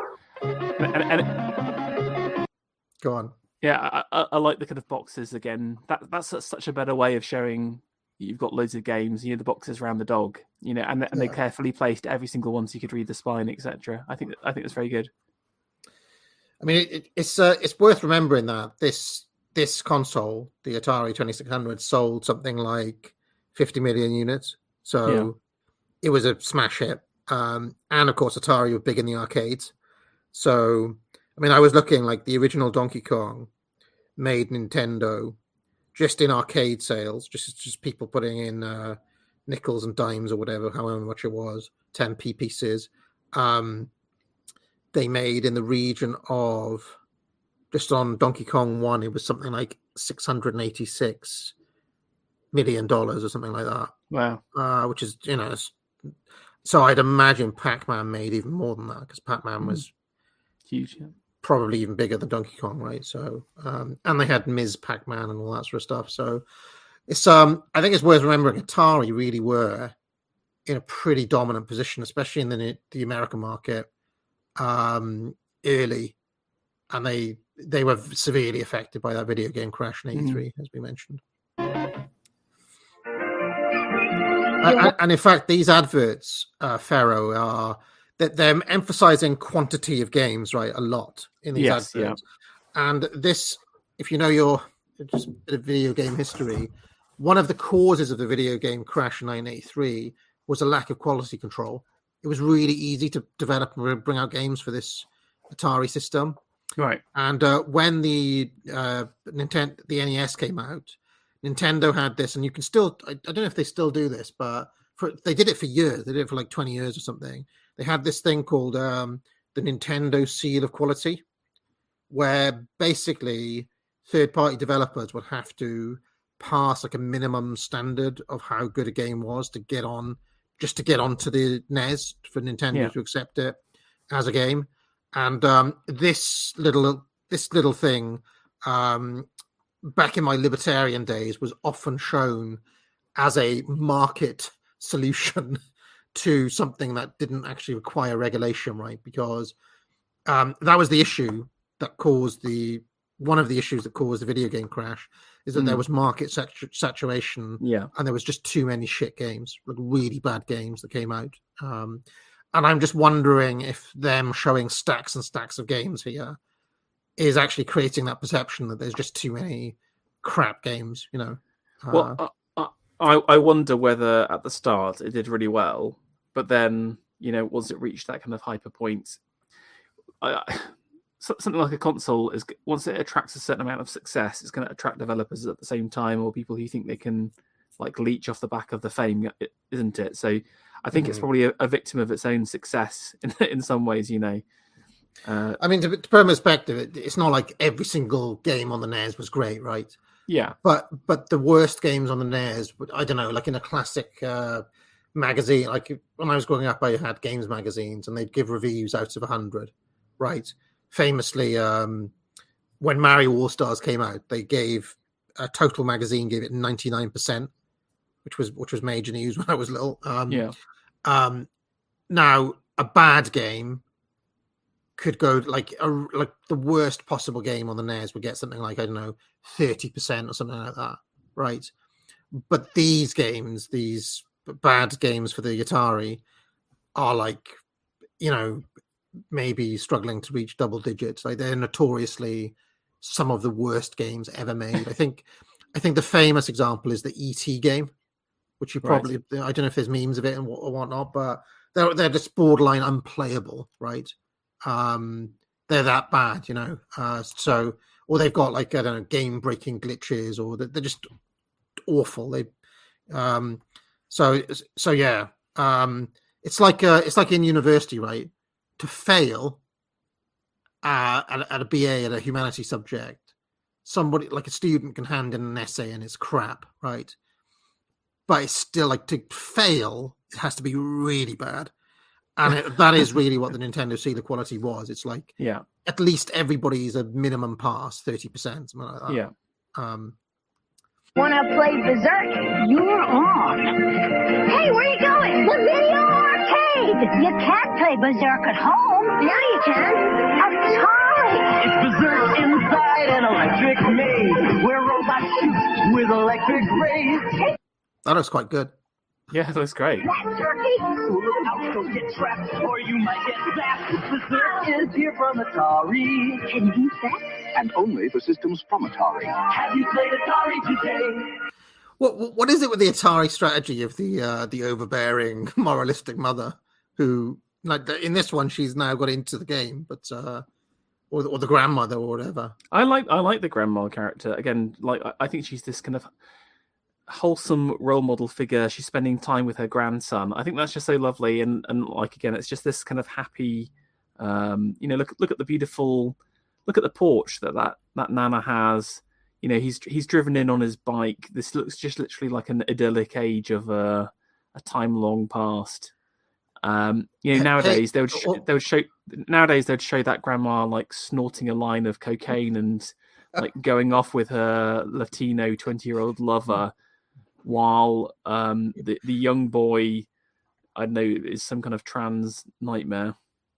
Go on. Yeah, I like the kind of boxes again. That's such a better way of showing you've got loads of games. The boxes around the dog, and they carefully placed every single one so you could read the spine, etc. I think that's very good. I mean, it's worth remembering that this console, the Atari 2600, sold something like 50 million units. So it was a smash hit. And of course, Atari were big in the arcades. So, I mean, I was looking like the original Donkey Kong made Nintendo just in arcade sales, just people putting in nickels and dimes or whatever, however much it was, 10p pieces. They made in the region of, just on Donkey Kong 1, it was something like $686 million or something like that. Wow. Which is, you know, so I'd imagine Pac-Man made even more than that, because Pac-Man was huge, yeah. Probably even bigger than Donkey Kong, right? So, and they had Ms. Pac-Man and all that sort of stuff. So it's, I think it's worth remembering Atari really were in a pretty dominant position, especially in the American market, early, and they were severely affected by that video game crash in '83, as we mentioned. And in fact, these adverts, Pharaoh, are that they're emphasizing quantity of games, right, a lot in these adverts. Yeah. And this, if you know your just a bit of video game history, one of the causes of the video game crash in 1983 was a lack of quality control. It was really easy to develop and bring out games for this Atari system. Right. And when the NES came out, Nintendo had this, and you can still, I don't know if they still do this, but they did it for years. They did it for like 20 years or something. They had this thing called the Nintendo Seal of Quality, where basically third-party developers would have to pass like a minimum standard of how good a game was to get on, just to get onto the NES for Nintendo to accept it as a game. And this little thing, back in my libertarian days, was often shown as a market solution to something that didn't actually require regulation, right? Because that was the issue that caused one of the issues that caused the video game crash, is that there was market saturation, and there was just too many shit games, like really bad games that came out. And I'm just wondering if them showing stacks and stacks of games here is actually creating that perception that there's just too many crap games, you know. Well, I wonder whether at the start it did really well, but then, you know, once it reached that kind of hyper point, something like a console is, once it attracts a certain amount of success, it's going to attract developers at the same time, or people who think they can like leech off the back of the fame, isn't it? So I think it's probably a victim of its own success in some ways, you know. I mean, to put in perspective, it's not like every single game on the NES was great, right? Yeah. But the worst games on the NES, I don't know, like in a classic magazine, like when I was growing up, I had games magazines, and they'd give reviews out of 100, right? Famously, when Mario All-Stars came out, they gave Total Magazine gave it 99%, which was major news when I was little. Now, a bad game could go like the worst possible game on the NES would get something like, I don't know, 30% or something like that, right? But these games, these bad games for the Atari, are like, you know, maybe struggling to reach double digits. Like, they're notoriously some of the worst games ever made. I think the famous example is the E.T. game, which you probably, I don't know if there's memes of it and whatnot, but they're just borderline unplayable, right? They're that bad, you know. So, or they've got like, I don't know, game-breaking glitches, or they're just awful. They, so yeah. It's like in university, right? To fail at a BA at a humanities subject, somebody like a student can hand in an essay and it's crap, right? But it's still like, to fail, it has to be really bad. And that is really what the Nintendo Seal of Quality was. It's like, at least everybody's a minimum pass, 30%, something like that. Yeah. Wanna play Berserk? You're on. Hey, where you going? The video arcade! You can't play Berserk at home. Yeah, you can. Atari! It's Berserk inside an electric maze, where robots shoot with electric rays. That looks quite good. Yeah, it looks great. That turkey! Look out, don't get trapped, or you might get zapped. Berserk is here from Atari. Can you beat that? And only for systems from Atari. Have you played Atari today? What is it with the Atari strategy of the overbearing, moralistic mother who, like in this one, she's now got into the game, but or the grandmother or whatever. I like the grandma character again. Like I think she's this kind of wholesome role model figure. She's spending time with her grandson. I think that's just so lovely, and like again, it's just this kind of happy. Look at the beautiful, look at the porch that Nana has. He's driven in on his bike. This looks just literally like an idyllic age of a time long past. Nowadays they'd show that grandma like snorting a line of cocaine and like going off with her Latino 20-year-old lover, while the young boy, I don't know, is some kind of trans nightmare.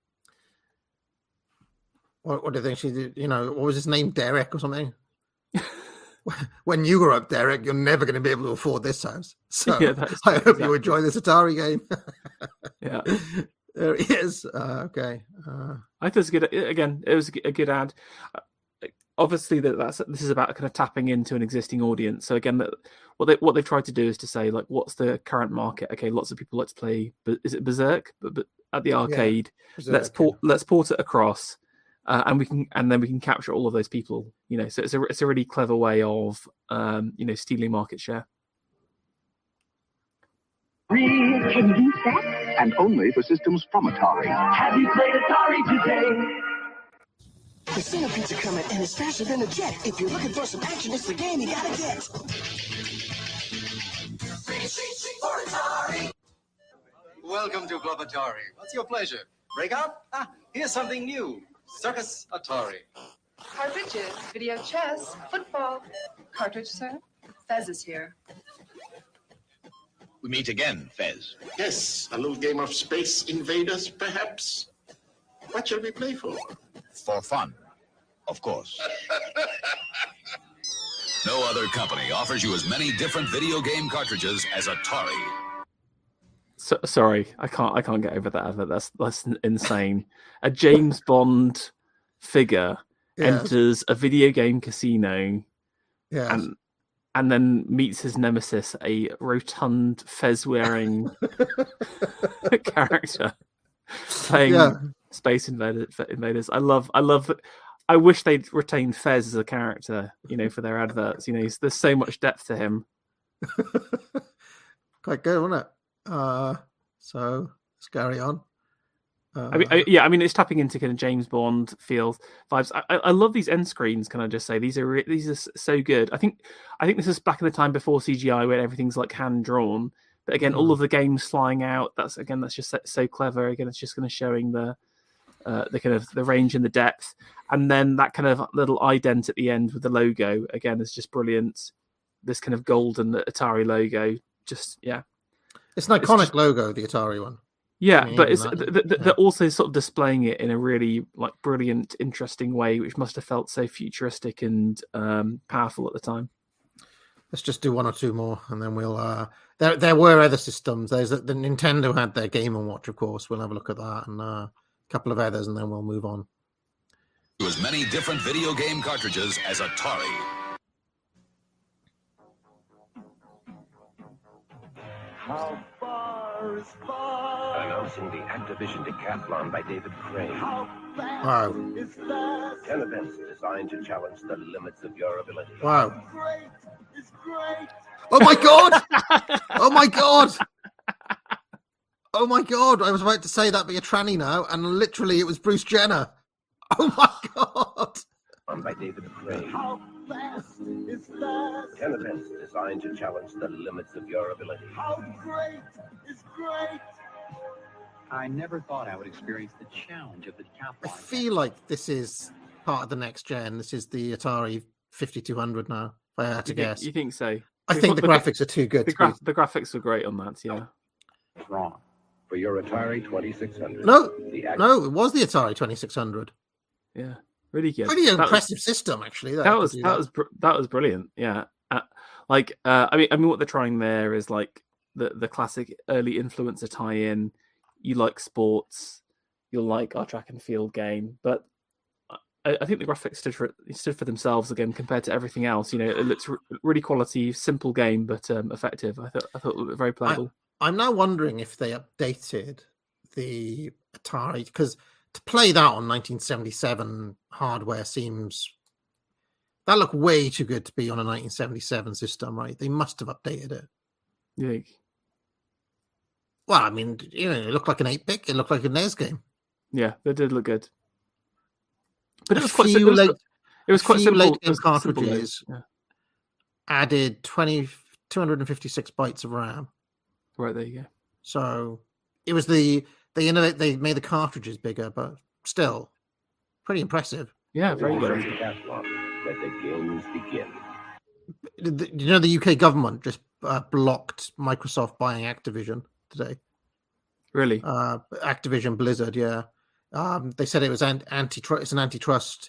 What do you think she did? What was his name? Derek or something? When you grow up, Derek, you're never going to be able to afford this house. So yeah, I hope you enjoy this Atari game. Yeah. There he is. Okay. I think it's good. Again, it was a good ad. Obviously, this is about kind of tapping into an existing audience. So again, what they've tried to do is to say, like, what's the current market? Okay, lots of people like to play. Is it Berserk? But at the arcade, Berserk, let's port it across. And we can capture all of those people, So it's a really clever way of, stealing market share. Can you beat that? And only for systems from Atari. Have you played Atari today? The centipedes are coming, and it's faster than a jet. If you're looking for some action, it's the game you gotta get. For Atari. Welcome to Club Atari. What's your pleasure? Break up? Here's something new. Circus Atari. Cartridges, video chess, football. Cartridge, sir? Fez is here. We meet again, Fez. Yes, a little game of Space Invaders, perhaps. What shall we play for? For fun, of course. No other company offers you as many different video game cartridges as Atari. Sorry, I can't get over that advert. That's insane. A James Bond figure enters a video game casino, and then meets his nemesis, a rotund fez-wearing character playing Space Invaders. I wish they'd retained Fez as a character, for their adverts. There's so much depth to him. Quite good, wasn't it? So let's carry on. I mean, it's tapping into kind of James Bond feels vibes. I love these end screens. Can I just say these are so good? I think this is back in the time before CGI, where everything's like hand drawn. But again, all of the games flying out. That's just so clever. Again, it's just kind of showing the kind of the range and the depth, and then that kind of little ident at the end with the logo. Again, is just brilliant. This kind of golden Atari logo. Just it's an iconic logo, the Atari one. Yeah, but they're also sort of displaying it in a really like brilliant, interesting way, which must have felt so futuristic and powerful at the time. Let's just do one or two more, and then we'll. There were other systems. There's the Nintendo had their Game & Watch, of course. We'll have a look at that, and a couple of others, and then we'll move on. As many different video game cartridges as Atari. How far is far? Announcing the Activision Decathlon by David Crane. How fast Wow. is fast? 10 events designed to challenge the limits of your ability. Wow. Great is great. Oh my god! Oh my god! Oh my god! I was about to say that'd be a tranny now, and literally it was Bruce Jenner. Oh my god! On by David Crane. How fast is fast? 10 events designed to challenge the limits of your ability. How great is great? I never thought I would experience the challenge of the I decathlon. feel like this is part of the next gen. This is the Atari 5200 now, if I had to guess. You think so? I think the graphics are too good. The graphics were great on that, yeah. Wrong. For your Atari 2600. No, it was the Atari 2600. Yeah, really good. Pretty impressive system, actually. That was brilliant. Yeah, I mean, what they're trying there is like the classic early influencer tie-in. You like sports, you'll like our track and field game, but I think the graphics stood for themselves again compared to everything else. You know, it looks really quality, simple game, but effective. I thought it looked very playable. I'm now wondering if they updated the Atari, because to play that on 1977 hardware seems that looked way too good to be on a 1977 system, right? They must have updated it. Yeah. Well, I mean, you know, it looked like an 8-bit. It looked like a NES game. Yeah, they did look good. But it was quite simple. It was quite simple. Late It was cartridges simple, yeah. added 256 bytes of RAM. Right, there you go. So it was they made the cartridges bigger, but still pretty impressive. Yeah, very good. Let the games begin. You know, the UK government just blocked Microsoft buying Activision today. Really? Activision Blizzard, yeah. They said it was antitrust. It's an antitrust.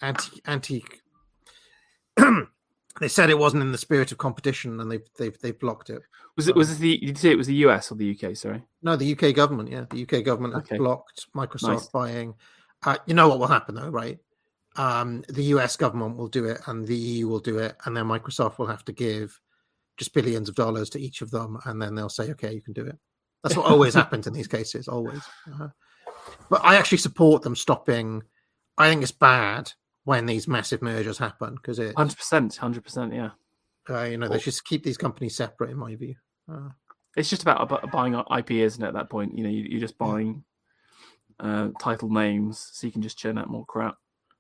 They said it wasn't in the spirit of competition, and they've blocked it. Did you say it was the US or the UK? Sorry. No, the UK government. Yeah, the UK government has blocked Microsoft buying. You know what will happen though, right? The US government will do it, and the EU will do it, and then Microsoft will have to give just billions of dollars to each of them, and then they'll say, "Okay, you can do it." That's what always happens in these cases, always. But I actually support them stopping. I think it's bad when these massive mergers happen because it 100%, yeah. You know, they should keep these companies separate, in my view. It's just about buying IP, isn't it? At that point, you know, you're just buying title names, so you can just churn out more crap.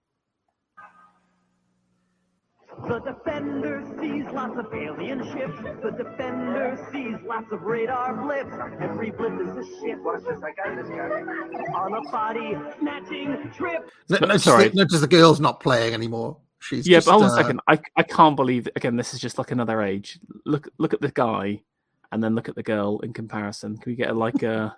The Defender sees lots of alien ships. The Defender sees lots of radar blips. Every blip is a ship. Watch this, I got this guy. On a body snatching trip. Notice the girl's not playing anymore. She's but hold on a second. I can't believe again. This is just like another age. Look at the guy, and then look at the girl in comparison. Can we get a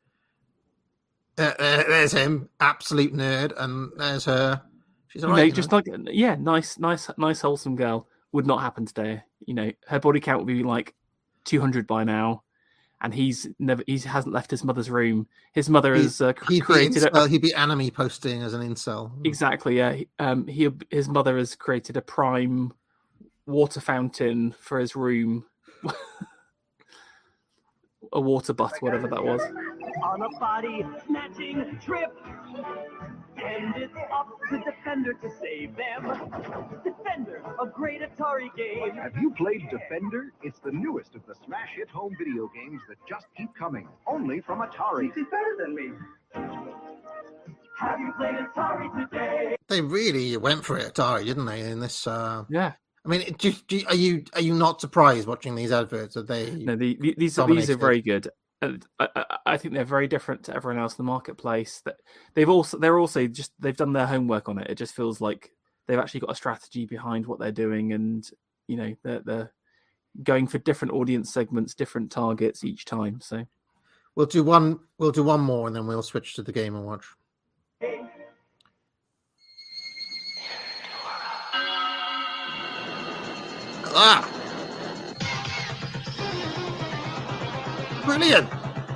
there's him, absolute nerd, and there's her. She's all right, just like nice, wholesome girl. Would not happen today. You know, her body count would be like 200 by now, and he hasn't left his mother's room. His mother has created. He'd be anime posting as an incel. Exactly. Yeah. His mother has created a prime water fountain for his room. A water butt, whatever that was. On a body snatching trip. And it's up to Defender to save them. Defender, a great Atari game. Have you played Defender? It's the newest of the smash hit home video games that just keep coming. Only from Atari. He's better than me. Have you played Atari today? They really went for it, Atari, didn't they? In this, yeah. I mean, are you not surprised watching these adverts? That they these are very good. I think they're very different to everyone else in the marketplace. That they've done their homework on it. It just feels like they've actually got a strategy behind what they're doing, and you know they're going for different audience segments, different targets each time. So we'll do one more, and then we'll switch to the Game and Watch. Brilliant.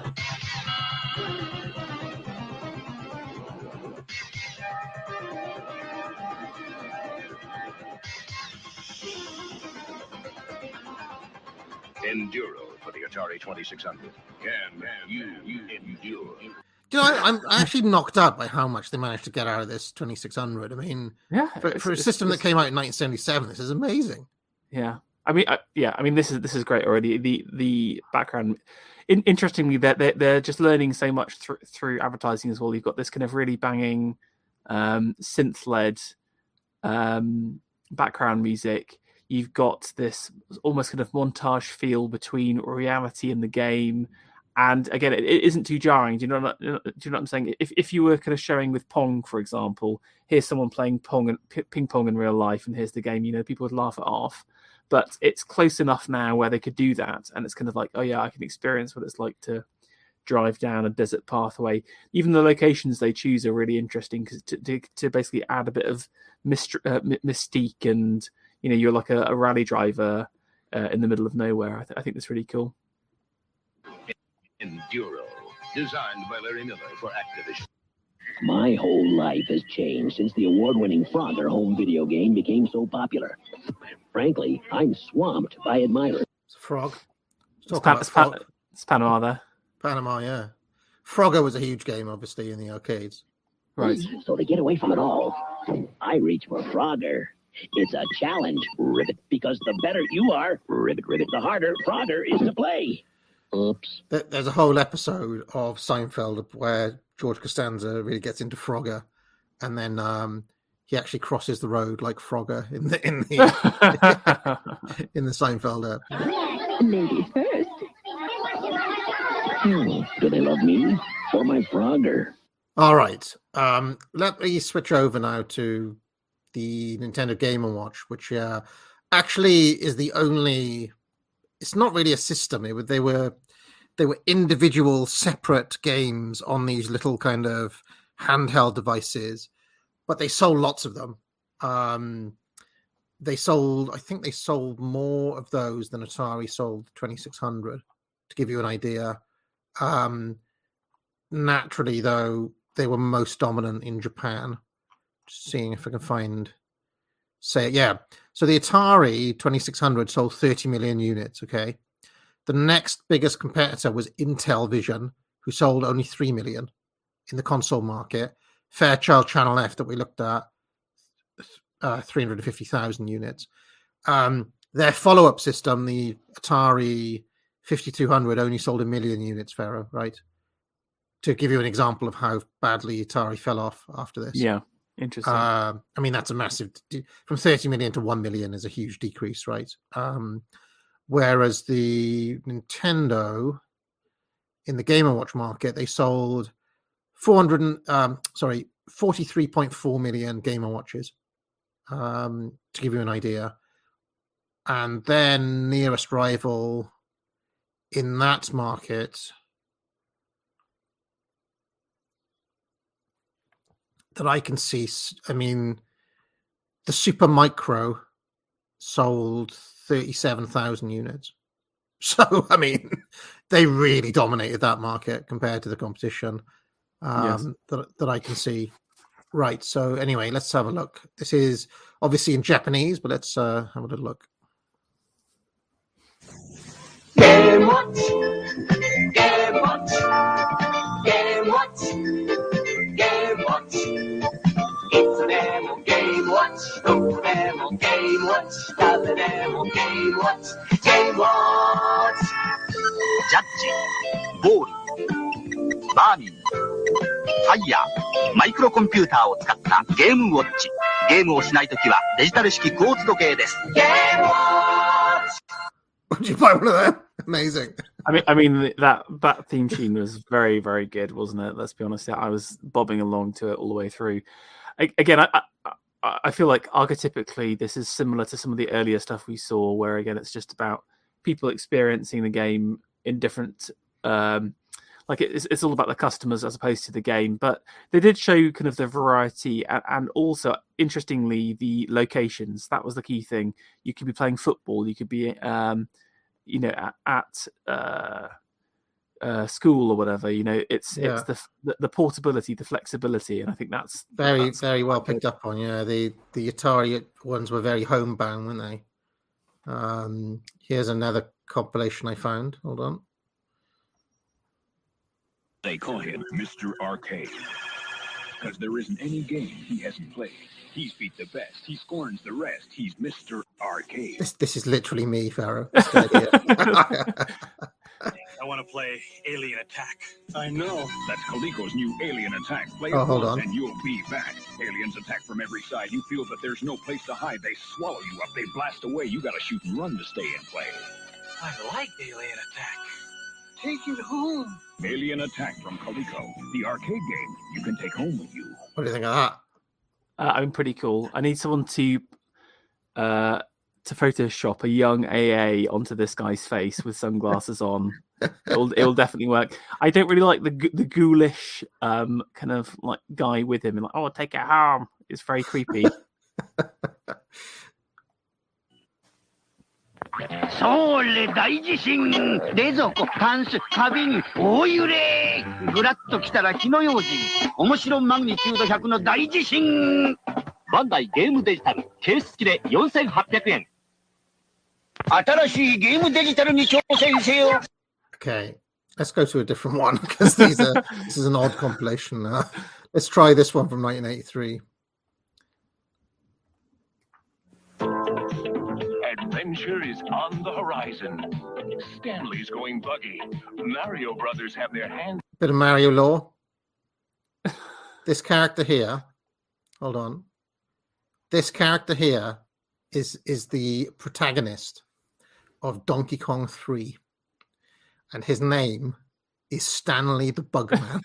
Enduro for the Atari 2600. Can you endure? You know, I'm actually knocked out by how much they managed to get out of this 2600. I mean, for a system that came out in 1977, this is amazing. Yeah. I mean, this is great already. The background, interestingly, they're just learning so much through advertising as well. You've got this kind of really banging, synth-led background music. You've got this almost kind of montage feel between reality and the game, and again, it isn't too jarring. Do you know what I'm saying? If you were kind of showing with Pong, for example, here's someone playing ping pong in real life, and here's the game. You know, people would laugh it off. But it's close enough now where they could do that. And it's kind of like, oh, yeah, I can experience what it's like to drive down a desert pathway. Even the locations they choose are really interesting because to basically add a bit of mystique and, you know, you're like a rally driver in the middle of nowhere. I think that's really cool. Enduro, designed by Larry Miller for Activision. My whole life has changed since the award-winning Frogger home video game became so popular. Frankly, I'm swamped by admirers. It's a frog. It's Panama there. Panama, yeah. Frogger was a huge game, obviously, in the arcades. Right. So to get away from it all, I reach for Frogger. It's a challenge, Ribbit, because the better you are, Ribbit, the harder Frogger is to play. Oops. There's a whole episode of Seinfeld where George Costanza really gets into Frogger, and then he actually crosses the road like Frogger in the in the Seinfeld app. Ladies first. Do they love me or my Frogger? All right. Let me switch over now to the Nintendo Game & Watch, which actually is the only. It's not really a system. They were individual, separate games on these little kind of handheld devices, but they sold lots of them. I think they sold more of those than Atari sold the 2600. To give you an idea. Naturally, though, they were most dominant in Japan. Just seeing if I can find. So the Atari 2600 sold 30 million units. Okay, the next biggest competitor was Intellivision, who sold only 3 million in the console market. Fairchild Channel F that we looked at, 350,000 units. Their follow-up system, the Atari 5200, only sold 1 million units. Pharaoh, right? To give you an example of how badly Atari fell off after this. Yeah. Interesting. I mean, that's a massive from 30 million to 1 million is a huge decrease, right? Whereas the Nintendo in the Game & Watch market, they sold 43.4 million Game & Watches, to give you an idea. And then nearest rival in that market that I can see, I mean, the Super Micro sold 37,000 units. So, I mean, they really dominated that market compared to the competition that I can see. Right. So, anyway, let's have a look. This is obviously in Japanese, but let's have a little look. Game Watch, Game Watch, Game Watch, Game Watch. It's an demo Game Watch, no demo Game Watch, does a demo Game Watch, Game Watch. ジャッジ、ボール、バーミン、ファイヤー、マイクロコンピューターを使ったゲームウォッチ。ゲームをしないときはデジタル式クォーツ時計です。 Game Watch! Would you buy one of them? Amazing. I mean that theme tune was very, very good, wasn't it? Let's be honest. I was bobbing along to it all the way through. Again, I feel like archetypically this is similar to some of the earlier stuff we saw, where again it's just about people experiencing the game in different. Like it's all about the customers as opposed to the game, but they did show kind of the variety and also, interestingly, the locations. That was the key thing. You could be playing football. You could be, at school or whatever. It's the portability, the flexibility, and I think that's very well picked up on. Yeah, the Atari ones were very homebound, weren't they? Here's another compilation I found. Hold on. They call him Mr. Arcade, because there isn't any game he hasn't played. He's beat the best. He scorns the rest. He's Mr. Arcade. This is literally me, Pharaoh. I want to play Alien Attack. I know. That's Coleco's new Alien Attack. Play it once and you'll be back. Aliens attack from every side. You feel that there's no place to hide. They swallow you up. They blast away. You got to shoot and run to stay in play. I like Alien Attack. Take it home. Alien Attack from Coleco, the arcade game you can take home with you. What do you think of that? I'm pretty cool. I need someone to Photoshop a young AA onto this guy's face with sunglasses on. It'll definitely work. I don't really like the ghoulish kind of like guy with him and like, oh, take it home. It's very creepy. それ大地震冷蔵庫タンス花瓶大揺れぐらっと来たら火の用心。面白マグニチュード100の大地震。バンダイゲームデジタルケース付きで4800円。新しいゲームデジタルに挑戦せよ。 Okay, let's go to a different one because this is an odd compilation. Let's try this one from 1983. Adventure is on the horizon. Stanley's going buggy. Mario Brothers have their hands. Bit of Mario lore. This character here, hold on. This character here is the protagonist of Donkey Kong 3. And his name is Stanley the Bugman.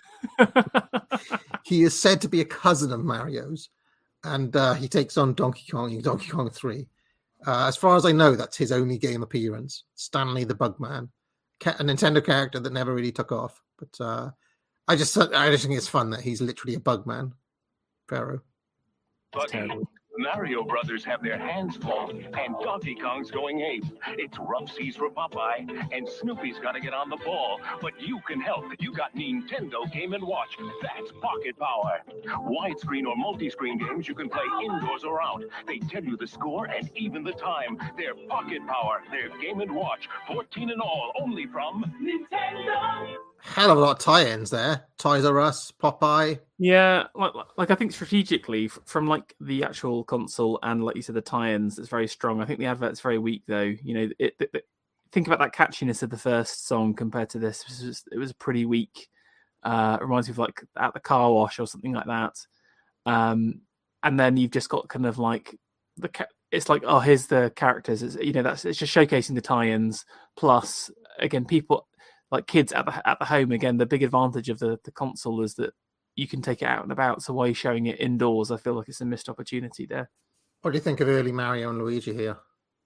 He is said to be a cousin of Mario's. And he takes on Donkey Kong in Donkey Kong 3. As far as I know, that's his only game appearance. Stanley the Bugman. A Nintendo character that never really took off. But I just think it's fun that he's literally a Bugman. Pharaoh. Buggy. Mario Brothers have their hands full, and Donkey Kong's going ape. It's rough seas for Popeye, and Snoopy's got to get on the ball. But you can help. You got Nintendo Game & Watch. That's pocket power. Widescreen or multi-screen games you can play indoors or out. They tell you the score and even the time. They're pocket power. They're Game & Watch. 14 in all, only from Nintendo. Hell of a lot of tie-ins there. Toys R Us, Popeye. Yeah, like I think strategically from like the actual console and like you said the tie-ins, it's very strong. I think the advert's very weak though. You know, think about that catchiness of the first song compared to this. It was pretty weak. Reminds me of like At the Car Wash or something like that. And then you've just got kind of like it's like, oh, here's the characters. It's, you know, it's just showcasing the tie-ins. Plus, again, people like kids at the home. Again, the big advantage of the console is that you can take it out and about. So why are you showing it indoors? I feel like it's a missed opportunity there. What do you think of early Mario and Luigi here?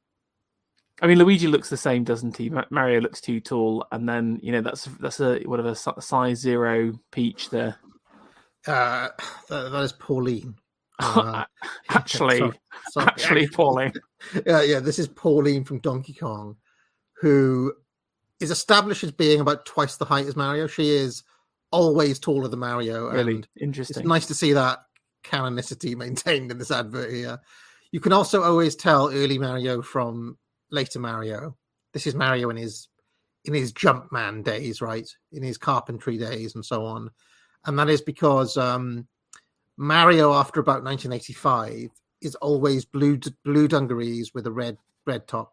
I mean, Luigi looks the same, doesn't he? Mario looks too tall, and then you know that's a whatever size 0 Peach there. That is Pauline. Actually, Pauline. Yeah. This is Pauline from Donkey Kong, who is established as being about twice the height as Mario. She is always taller than Mario. Really and interesting. It's nice to see that canonicity maintained in this advert here. You can also always tell early Mario from later Mario. This is Mario in his Jumpman days, right? In his carpentry days and so on. And that is because Mario, after about 1985, is always blue dungarees with a red top.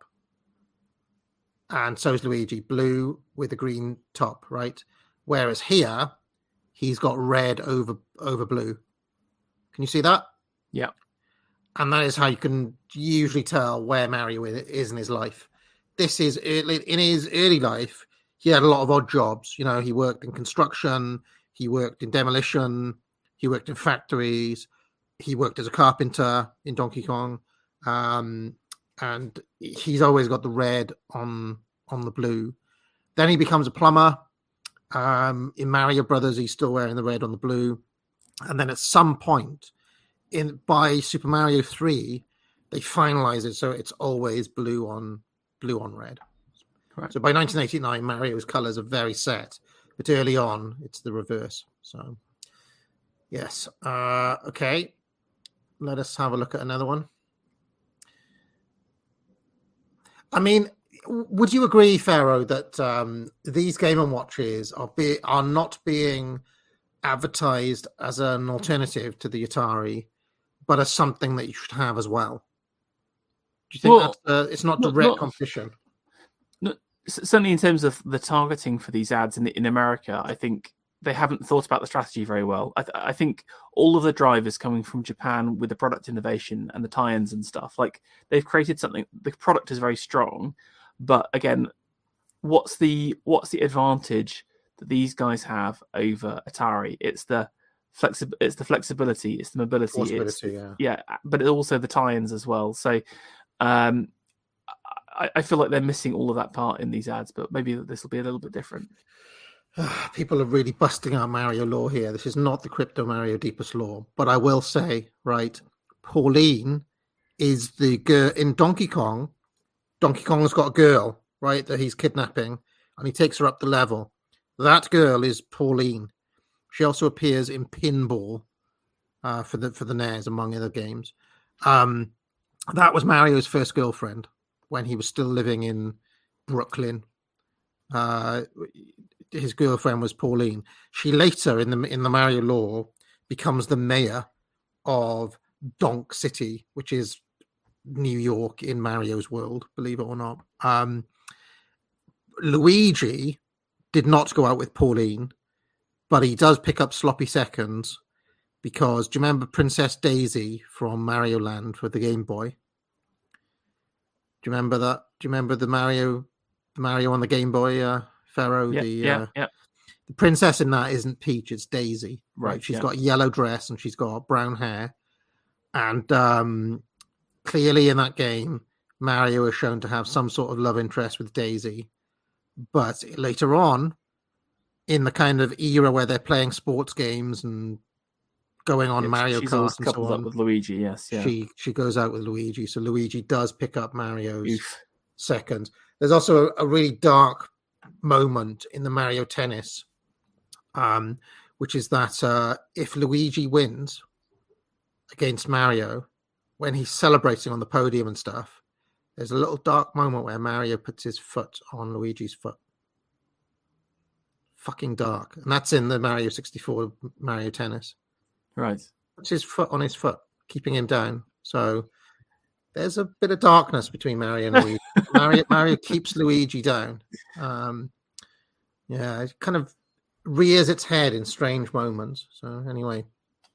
And so is Luigi, blue with a green top, right? Whereas here, he's got red over blue. Can you see that? Yeah. And that is how you can usually tell where Mario is in his life. This is in his early life, he had a lot of odd jobs. You know, he worked in construction, he worked in demolition, he worked in factories, he worked as a carpenter in Donkey Kong. And he's always got the red on the blue. Then he becomes a plumber. In Mario Brothers, he's still wearing the red on the blue. And then at some point by Super Mario 3, they finalize it so it's always blue on red. Correct. So by 1989, Mario's colors are very set, but early on, it's the reverse. So, yes. Okay. Let us have a look at another one. I mean, would you agree, Pharaoh, that these Game & Watches are not being advertised as an alternative to the Atari, but as something that you should have as well? Do you think it's not direct competition? Certainly in terms of the targeting for these ads in America, I think they haven't thought about the strategy very well. I think all of the drivers coming from Japan with the product innovation and the tie-ins and stuff, like they've created something. The product is very strong, but again, what's the advantage that these guys have over Atari? It's the flexibility, it's the mobility, yeah, but also the tie-ins as well. So I feel like they're missing all of that part in these ads, but maybe this will be a little bit different. People are really busting out Mario lore here. This is not the Crypto Mario deepest lore, but I will say, right, Pauline is the girl in Donkey Kong. Donkey Kong's got a girl, right, that he's kidnapping, and he takes her up the level. That girl is Pauline. She also appears in Pinball for the NES, among other games. That was Mario's first girlfriend when he was still living in Brooklyn. His girlfriend was Pauline. She later, in the Mario lore, becomes the mayor of Donk City, which is New York in Mario's world, believe it or not. Luigi did not go out with Pauline, but he does pick up sloppy seconds because, do you remember Princess Daisy from Mario Land for the Game Boy? Do you remember that? Do you remember the Mario on the Game Boy, Pharaoh? Yeah. The princess in that isn't Peach, it's Daisy. Right. She's got a yellow dress and she's got brown hair. And clearly in that game, Mario is shown to have some sort of love interest with Daisy. But later on, in the kind of era where they're playing sports games and going on Mario Kart and so on, up with Luigi, yes. Yeah. She goes out with Luigi. So Luigi does pick up Mario's second. There's also a really dark moment in the Mario Tennis, which is that if Luigi wins against Mario, when he's celebrating on the podium and stuff, there's a little dark moment where Mario puts his foot on Luigi's foot. Fucking dark. And that's in the Mario 64 Mario Tennis. Right. Puts his foot on his foot, keeping him down. So there's a bit of darkness between Mario and Luigi. Mario keeps Luigi down. It kind of rears its head in strange moments. So anyway.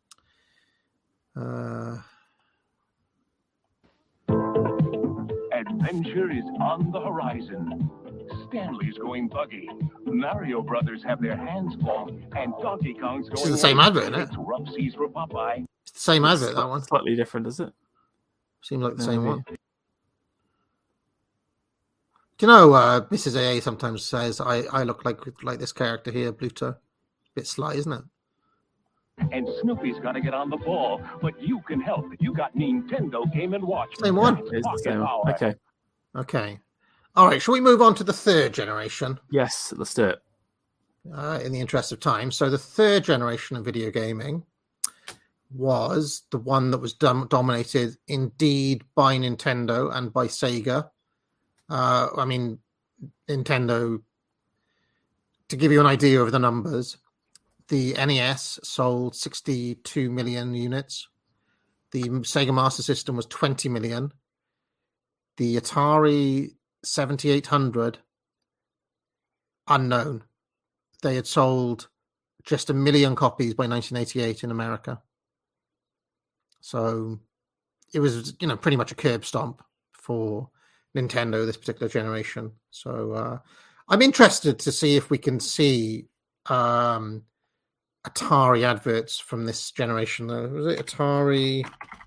Adventure is on the horizon. Stanley's going buggy. Mario Brothers have their hands full, and Donkey Kong's going. This is the same advert, isn't it? It's rough seas for Popeye. It's the same advert, that one. Slightly different, is it? Seemed like the same one. Do you know, Mrs. AA sometimes says, I look like this character here, Bluto. A bit sly, isn't it? And Snoopy's got to get on the ball, but you can help. You got Nintendo Game & Watch. Same one. It's the same one. Okay. All right, shall we move on to the third generation? Yes, let's do it. In the interest of time. So the third generation of video gaming was the one that was dominated indeed by Nintendo and by Sega. I mean, Nintendo, to give you an idea of the numbers, the NES sold 62 million units. The Sega Master System was 20 million. The Atari 7800, unknown. They had sold just 1 million copies by 1988 in America. So it was, pretty much a curb stomp for Nintendo this particular generation. So I'm interested to see if we can see Atari adverts from this generation. Was it Atari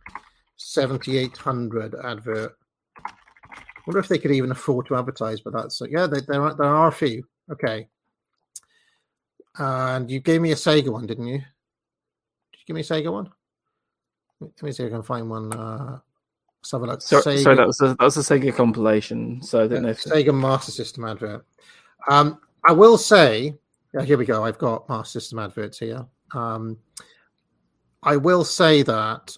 7800 advert? I wonder if they could even afford to advertise, but that's there are a few. Okay. And you gave me a Sega one, didn't you? Did you give me a Sega one? Let me see if I can find one. Let's have a look. So that was a Sega compilation. So I don't know if Sega Master System advert. I will say, here we go. I've got Master System adverts here. I will say that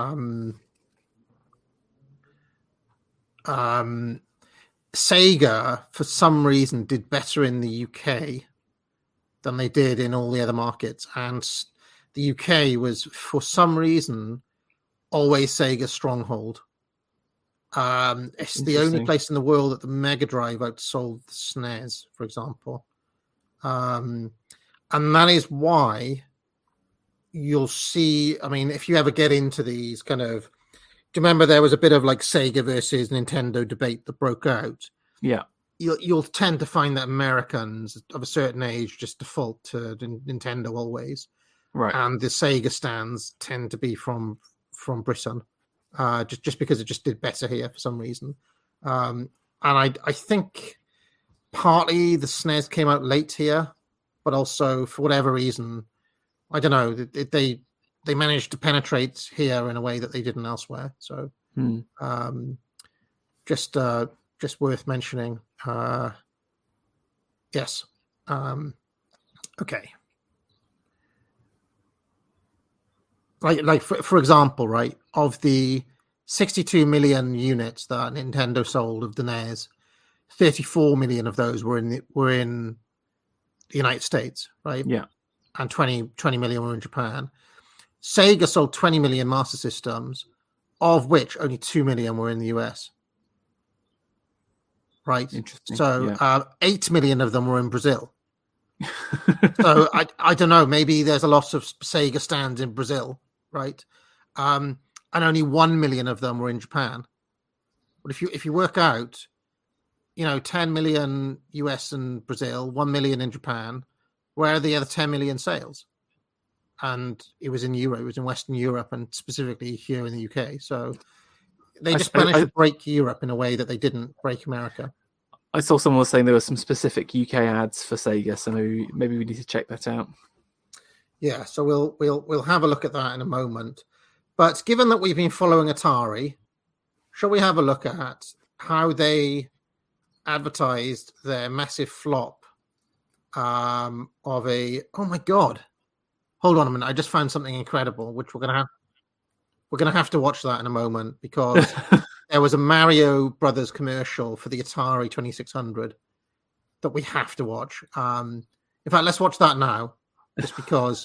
Sega, for some reason, did better in the UK than they did in all the other markets, and the UK was, for some reason, always Sega's stronghold. It's the only place in the world that the Mega Drive outsold the SNES, for example. And that is why you'll see, I mean, if you ever get into these kind of, do you remember there was a bit of like Sega versus Nintendo debate that broke out? Yeah. You'll tend to find that Americans of a certain age just default to Nintendo always. Right. And the Sega stands tend to be from Britain. Just because it just did better here for some reason. And I think partly the SNES came out late here, but also for whatever reason, I don't know, they managed to penetrate here in a way that they didn't elsewhere. So just worth mentioning. Yes. Okay. Like for example, right, of the 62 million units that Nintendo sold of the NES, 34 million of those were in the United States, right? Yeah. And 20 million were in Japan. Sega sold 20 million Master Systems, of which only 2 million were in the US. Right? Interesting. So 8 million of them were in Brazil. So I don't know, maybe there's a lot of Sega stands in Brazil, right? And only 1 million of them were in Japan. But if you work out, 10 million US and Brazil, 1 million in Japan, where are the other 10 million sales? And it was in Europe, it was in Western Europe, and specifically here in the UK. So they just managed to break Europe in a way that they didn't break America. I saw someone was saying there were some specific UK ads for Sega, so maybe we need to check that out. Yeah, so we'll have a look at that in a moment. But given that we've been following Atari, shall we have a look at how they advertised their massive flop of a... Oh my God. Hold on a minute. I just found something incredible, which we're going to have to watch that in a moment, because there was a Mario Brothers commercial for the Atari 2600 that we have to watch. In fact, let's watch that now, just because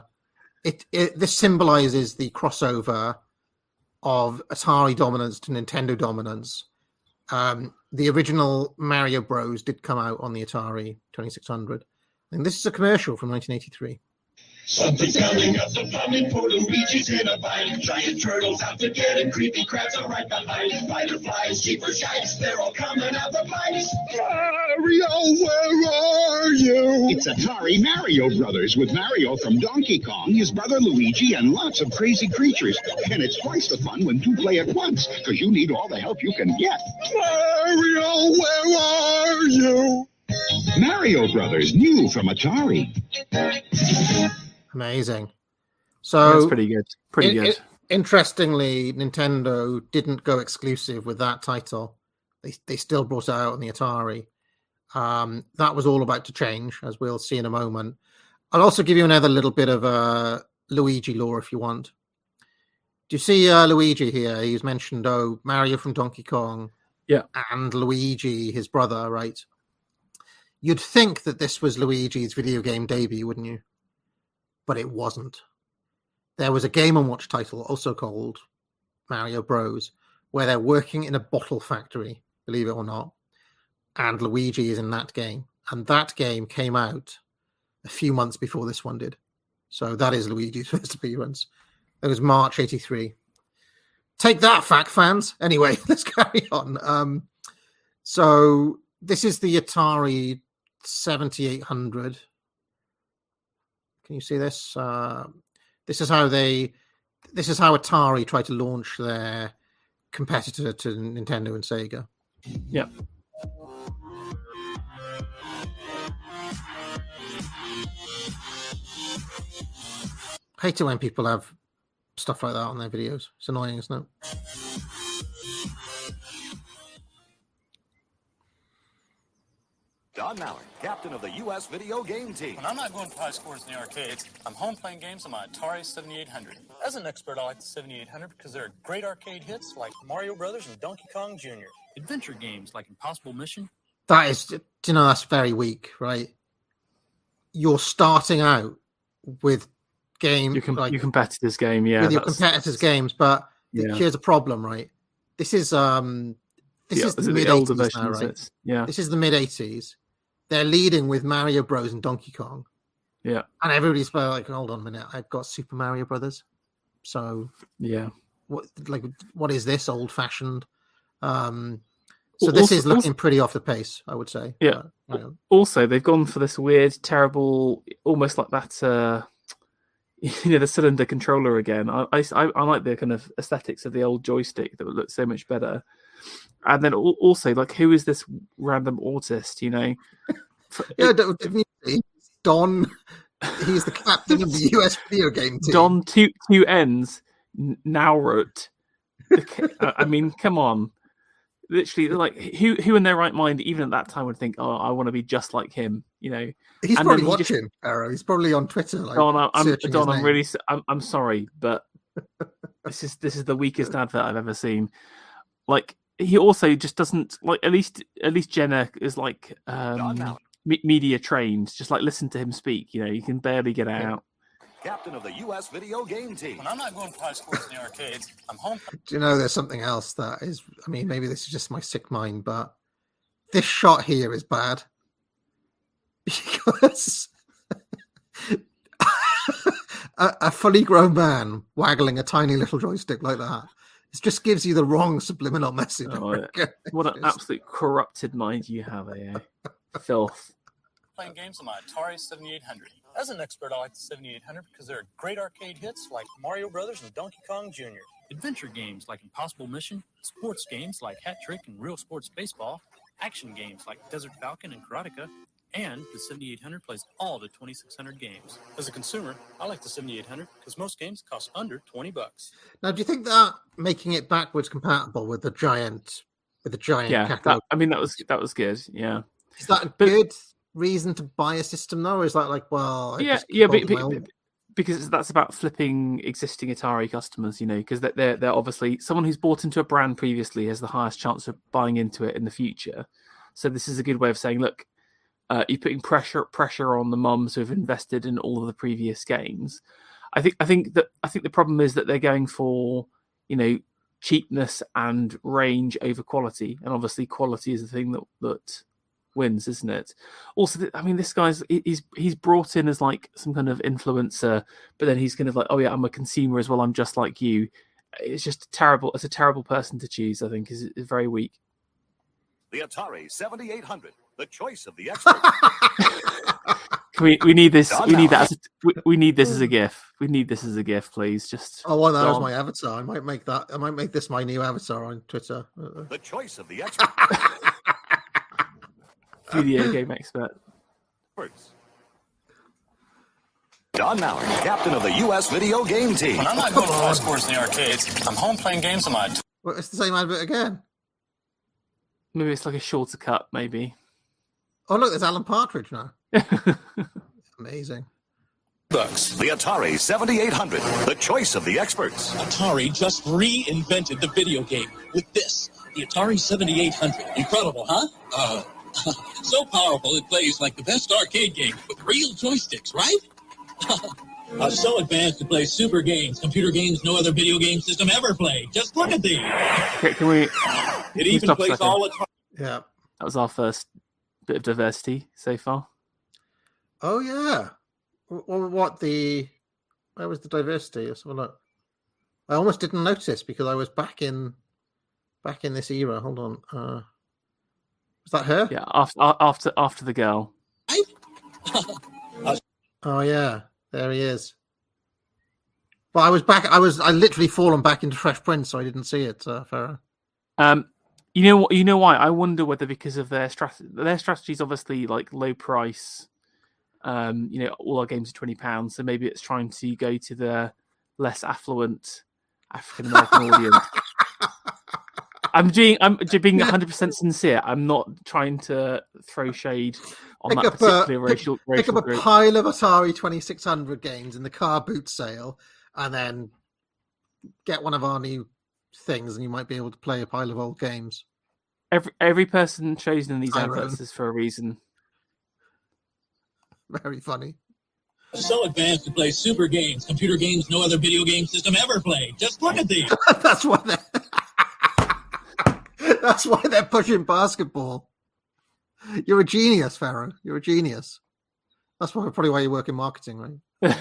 this symbolizes the crossover of Atari dominance to Nintendo dominance. The original Mario Bros. Did come out on the Atari 2600. And this is a commercial from 1983. Something's coming up the plumbing for Luigi's in a bind. Giant turtles out to get him, creepy crabs are right behind. Fireflies, cheaper shites, they're all coming out the pipes. Mario, where are you? It's Atari Mario Brothers with Mario from Donkey Kong, his brother Luigi, and lots of crazy creatures. And it's twice the fun when two play at once, because you need all the help you can get. Mario, where are you? Mario Brothers, new from Atari. Amazing. So that's pretty good. Pretty good. Interestingly, Nintendo didn't go exclusive with that title. They still brought it out on the Atari. That was all about to change, as we'll see in a moment. I'll also give you another little bit of Luigi lore if you want. Do you see Luigi here? He's mentioned, Mario from Donkey Kong. Yeah. And Luigi, his brother, right? You'd think that this was Luigi's video game debut, wouldn't you? But it wasn't. There was a Game & Watch title also called Mario Bros, where they're working in a bottle factory, believe it or not, and Luigi is in that game. And that game came out a few months before this one did. So that is Luigi's first appearance. It was March 83. Take that, fact fans. Anyway, let's carry on. So this is the Atari 7800. Can you see this? This is how Atari tried to launch their competitor to Nintendo and Sega. Yeah. I hate it when people have stuff like that on their videos. It's annoying, isn't it? Don Mallard, captain of the U.S. video game team. When I'm not going for high scores in the arcades, I'm home playing games on my Atari 7800. As an expert, I like the 7800 because there are great arcade hits like Mario Brothers and Donkey Kong Jr. Adventure games like Impossible Mission. That is, that's very weak, right? You're starting out with your competitors' game, yeah. With your competitors' games, but here's a problem, right? This is the mid-80s now, right? Yeah. This is the mid-80s. They're leading with Mario Bros. And Donkey Kong. Yeah. And everybody's like, hold on a minute, I've got Super Mario Brothers. So yeah. What is this old-fashioned? So this is looking pretty off the pace, I would say. Yeah. But, also, they've gone for this weird, terrible, almost like that, the cylinder controller again. I like the kind of aesthetics of the old joystick that would look so much better. And then also, who is this random autist, Yeah, Don, he's the captain of the US video game team. Don, two N's, Naurut. I mean, come on. Literally, who in their right mind, even at that time, would think, I want to be just like him, you know. He's And probably then he just- watching, Arrow. He's probably on Twitter. Like, Don, searching Don, his I'm name. really, I'm sorry, but this is the weakest advert I've ever seen. Like, he also just doesn't like. At least Jenna is like media trained. Just like listen to him speak. You know, you can barely get it out. Captain of the U.S. video game team. When I'm not going for high scores in the arcades, I'm home. Do you know there's something else that is? I mean, maybe this is just my sick mind, but this shot here is bad because a fully grown man waggling a tiny little joystick like that. It just gives you the wrong subliminal message. Oh, what an absolute corrupted mind you have, eh? Filth. Playing games on my Atari 7800. As an expert, I like the 7800 because there are great arcade hits like Mario Brothers and Donkey Kong Jr., adventure games like Impossible Mission, sports games like Hat Trick and Real Sports Baseball, action games like Desert Falcon and Karateka, and the 7800 plays all the 2600 games. As a consumer, I like the 7800 because most games cost under $20. Now, do you think that making it backwards compatible with the giant Yeah, catalog, that was good. Yeah, is that a good reason to buy a system though? Or is that like, well, I just keep holding my own? Because that's about flipping existing Atari customers, you know, because they're obviously someone who's bought into a brand previously has the highest chance of buying into it in the future. So this is a good way of saying, look, you're putting pressure on the mums who have invested in all of the previous games. I think the problem is that they're going for, you know, cheapness and range over quality, and obviously quality is the thing that wins, isn't it? Also, I mean, this guy's he's brought in as like some kind of influencer, but then he's kind of like, oh yeah, I'm a consumer as well. I'm just like you. It's just terrible. It's a terrible person to choose. I think is very weak. The Atari 7800, the choice of the expert. We need this. We need that. We need this as a GIF. We need this as a GIF, please. Just. I want that as my avatar. I might make this my new avatar on Twitter. The choice of the expert. Video game expert. Don Mallard, captain of the U.S. video game team. When I'm not going for high scores in the arcades, I'm home playing games on my... Well, it's the same advert again. Maybe it's like a shorter cut, maybe. Oh, look, there's Alan Partridge now. Amazing. The Atari 7800, the choice of the experts. Atari just reinvented the video game with this, the Atari 7800. Incredible, huh? So powerful it plays like the best arcade game with real joysticks, right? So advanced to play super games, computer games no other video game system ever played. Just look at these. Okay, can we? It even plays all the time. Yeah. That was our first bit of diversity so far. Oh yeah. Where was the diversity? Let's have a look. I almost didn't notice because I was back in this era. Hold on. Was that her? Yeah, after the girl. Oh yeah, there he is. But I was back. I literally fallen back into Fresh Prince, so I didn't see it, Farah. You know what? You know why? I wonder whether because of their strategy. Their strategy is obviously like low price. You know, all our games are £20, so maybe it's trying to go to the less affluent African American audience. I'm being 100% sincere. I'm not trying to throw shade on that particular racial pick up a group. pile of Atari 2600 games in the car boot sale, and then get one of our new things, and you might be able to play a pile of old games. Every person chosen in these adverts is for a reason. Very funny. So advanced to play super games, computer games no other video game system ever played. Just look at these. That's why they're pushing basketball. You're a genius, Farah. You're a genius. That's probably why you work in marketing, right?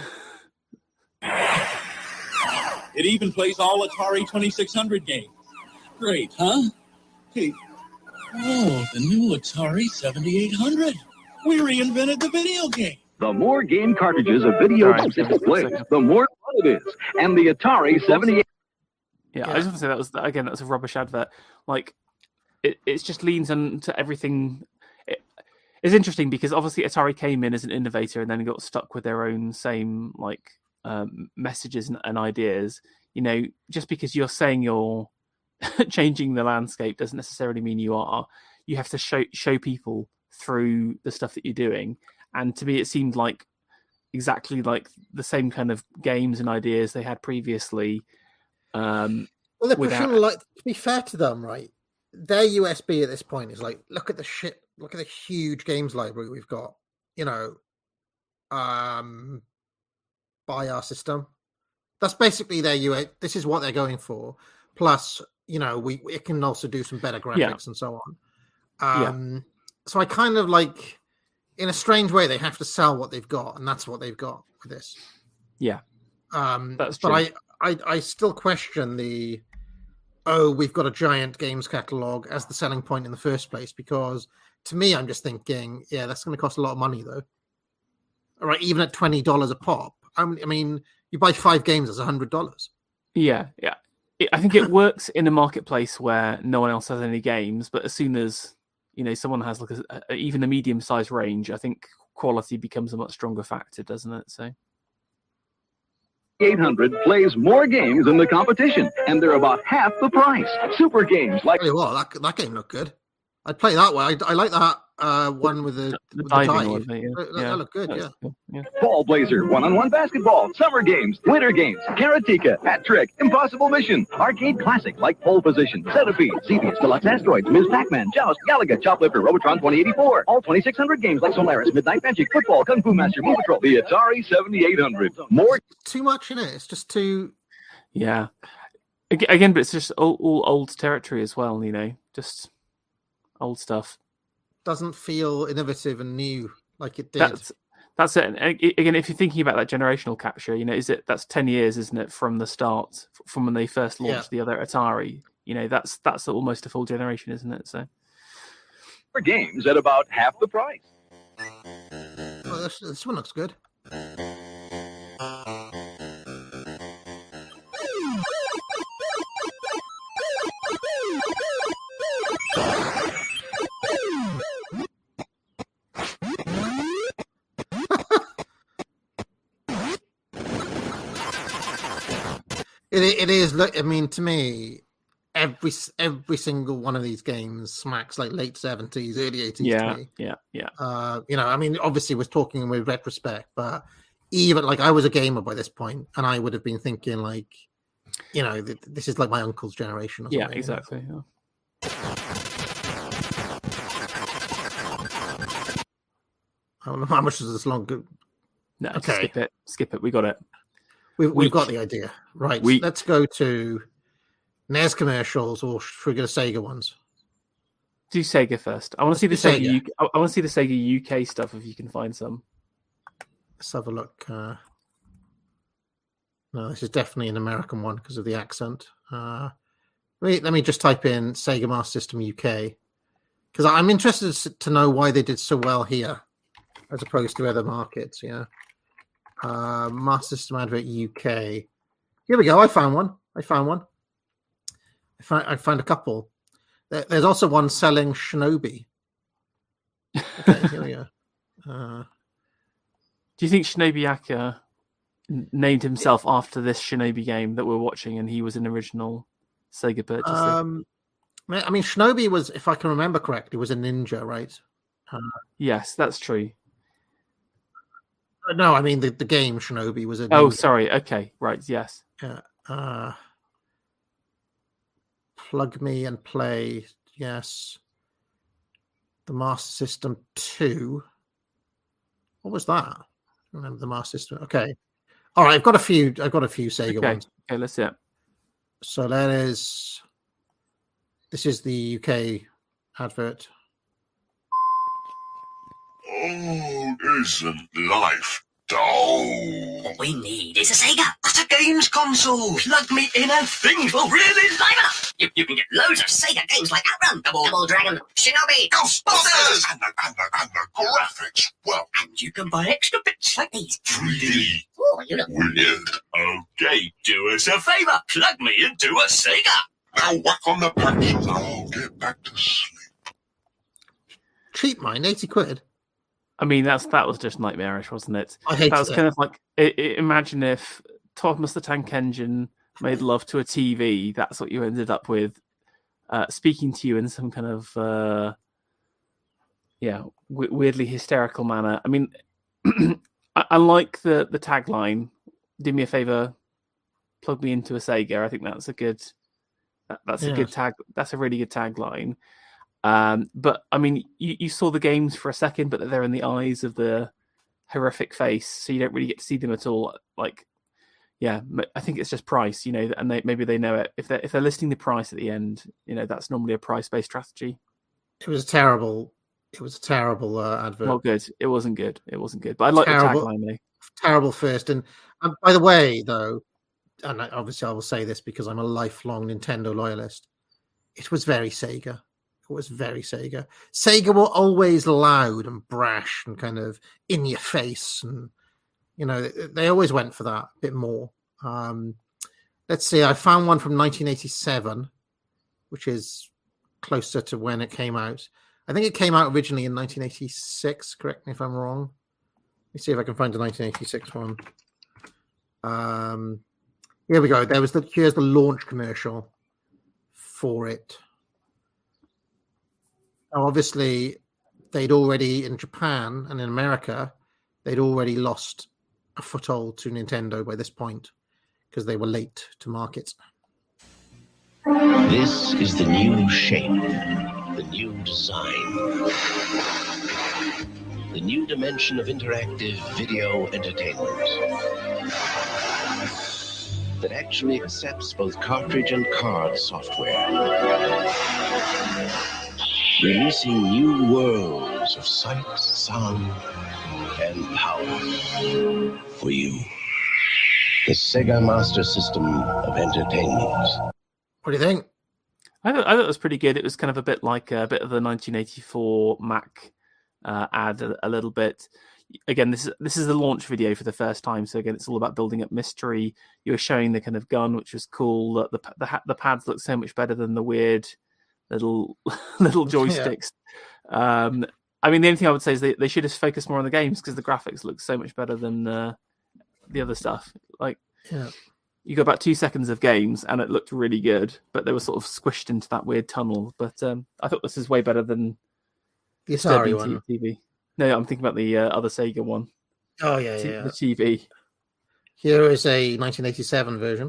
It even plays all Atari 2600 games. Great, huh? Hey. Oh, the new Atari 7800. We reinvented the video game. The more game cartridges a video games to play, the more fun it is. And the Atari 78. Yeah, I just want to say that was a rubbish advert. Like, it just leans into everything. It's interesting because obviously Atari came in as an innovator and then got stuck with their own same messages and ideas. You know, just because you're saying you're changing the landscape doesn't necessarily mean you are. You have to show people through the stuff that you're doing. And to me, it seemed like exactly like the same kind of games and ideas they had previously. Well, they're pushing, like, to be fair to them, right? Their USB at this point is like, look at the huge games library we've got. You know, buy our system. That's basically their UA. This is what they're going for. Plus, you know, it can also do some better graphics and so on. So I kind of like, in a strange way, they have to sell what they've got, and that's what they've got with this. Yeah, that's true. But I still question we've got a giant games catalog as the selling point in the first place, because to me, I'm just thinking, that's going to cost a lot of money, though. All right, even at $20 a pop. I mean, you buy 5 games, it's $100. Yeah. I think it works in a marketplace where no one else has any games, but as soon as, you know, someone has like even a medium-sized range, I think quality becomes a much stronger factor, doesn't it? So 800 plays more games than the competition, and they're about half the price. Super games like... Well, that game looked good. I'd play that one. I like that one with the diving dive. That looked good, yeah. Ball Blazer, one-on-one basketball, summer games, winter games, Karateka, Hat Trick, Impossible Mission, arcade classics like Pole Position, Centipede, Xevious, Deluxe Asteroids, Ms. Pac-Man, Joust, Galaga, Choplifter, Robotron 2084, all 2600 games like Solaris, Midnight Magic, Football, Kung Fu Master, Move Patrol, the Atari 7800. More... Too much in it. It's just too... Yeah. Again, but it's just all old territory as well, you know, just... old stuff. Doesn't feel innovative and new like it did. That's it. And again, if you're thinking about that generational capture, you know, that's 10 years, isn't it, from the start, from when they first launched the other Atari? You know, that's almost a full generation, isn't it? So, for games at about half the price. Well, this one looks good. It is. Look, I mean, to me, every single one of these games smacks like late 70s, early 80s. To me. Yeah. You know, I mean, obviously, we're talking with retrospect, but even like I was a gamer by this point, and I would have been thinking like, you know, this is like my uncle's generation. Or something, yeah, exactly. You know? I don't know how much is this long? No, okay. Skip it. We got it. We've got the idea. Right. Let's go to NES commercials, or should we go to Sega ones? Do Sega first. I want to see the Sega. I want to see the Sega UK stuff if you can find some. Let's have a look. No, this is definitely an American one because of the accent. Let me just type in Sega Master System UK, because I'm interested to know why they did so well here as opposed to other markets. Yeah. Master System Advert UK. Here we go. I found one. I found a couple. There's also one selling Shinobi. Okay, here we go. Do you think Shinobi Aka named himself after this Shinobi game that we're watching, and he was an original Sega purchaser? I mean, Shinobi was, if I can remember correctly, was a ninja, right? Yes, that's true. No, I mean the game Shinobi was a. Oh, sorry. Okay, right. Yes. Yeah. Plug Me and Play. Yes. The Master System 2. What was that? I remember the Master System. Okay. All right. I've got a few Sega ones. Okay. Let's see it. So this is the UK advert. Oh, isn't life dull? What we need is a Sega. That's a games console. Plug me in and things will really liven up. You can get loads of Sega games like Outrun, Double Dragon, Shinobi, Ghostbusters, and the graphics. Well, and you can buy extra bits like these. 3D. Oh, you look brilliant. Okay, do us a favour. Plug me into a Sega. Now whack on the patches. I'll get back to sleep. Cheap, mine, 80 quid. I mean, that was just nightmarish, wasn't it? I hate that. Was kind of like imagine if Thomas the Tank Engine made love to a TV. That's what you ended up with, speaking to you in some kind of weirdly hysterical manner. I mean, I like the tagline. Do me a favor, plug me into a Sega. I think that's a good. That's a good tag. That's a really good tagline. But I mean, you saw the games for a second, but they're in the eyes of the horrific face, so you don't really get to see them at all. Like, I think it's just price, and maybe they know it. If they're listing the price at the end, that's normally a price-based strategy. It was a terrible advert. Not good. It wasn't good. But I like the tagline though. Terrible first. And by the way, though, and obviously I will say this because I'm a lifelong Nintendo loyalist, it was very Sega. Sega were always loud and brash and kind of in your face, and they always went for that a bit more. Let's see, I found one from 1987, which is closer to when it came out. I think it came out originally in 1986. Correct me if I'm wrong. Let me see if I can find the 1986 one. Here we go. Here's the launch commercial for it. Now, obviously, they'd already, in Japan and in America, they'd already lost a foothold to Nintendo by this point because they were late to market. This is the new shape, the new design, the new dimension of interactive video entertainment that actually accepts both cartridge and card software. Releasing new worlds of sight, sound, and power for you. The Sega Master System of Entertainment. What do you think? I thought it was pretty good. It was kind of a bit like a bit of the 1984 Mac ad, a little bit. Again, this is the launch video for the first time. So again, it's all about building up mystery. You were showing the kind of gun, which was cool. The pads look so much better than the weird little joysticks. I mean, the only thing I would say is they should have focused more on the games because the graphics look so much better than the other stuff. Like, you got about 2 seconds of games and it looked really good, but they were sort of squished into that weird tunnel. But I thought this is way better than the Atari one. TV. No, I'm thinking about the other Sega one. Oh yeah, the TV. Here is a 1987 version.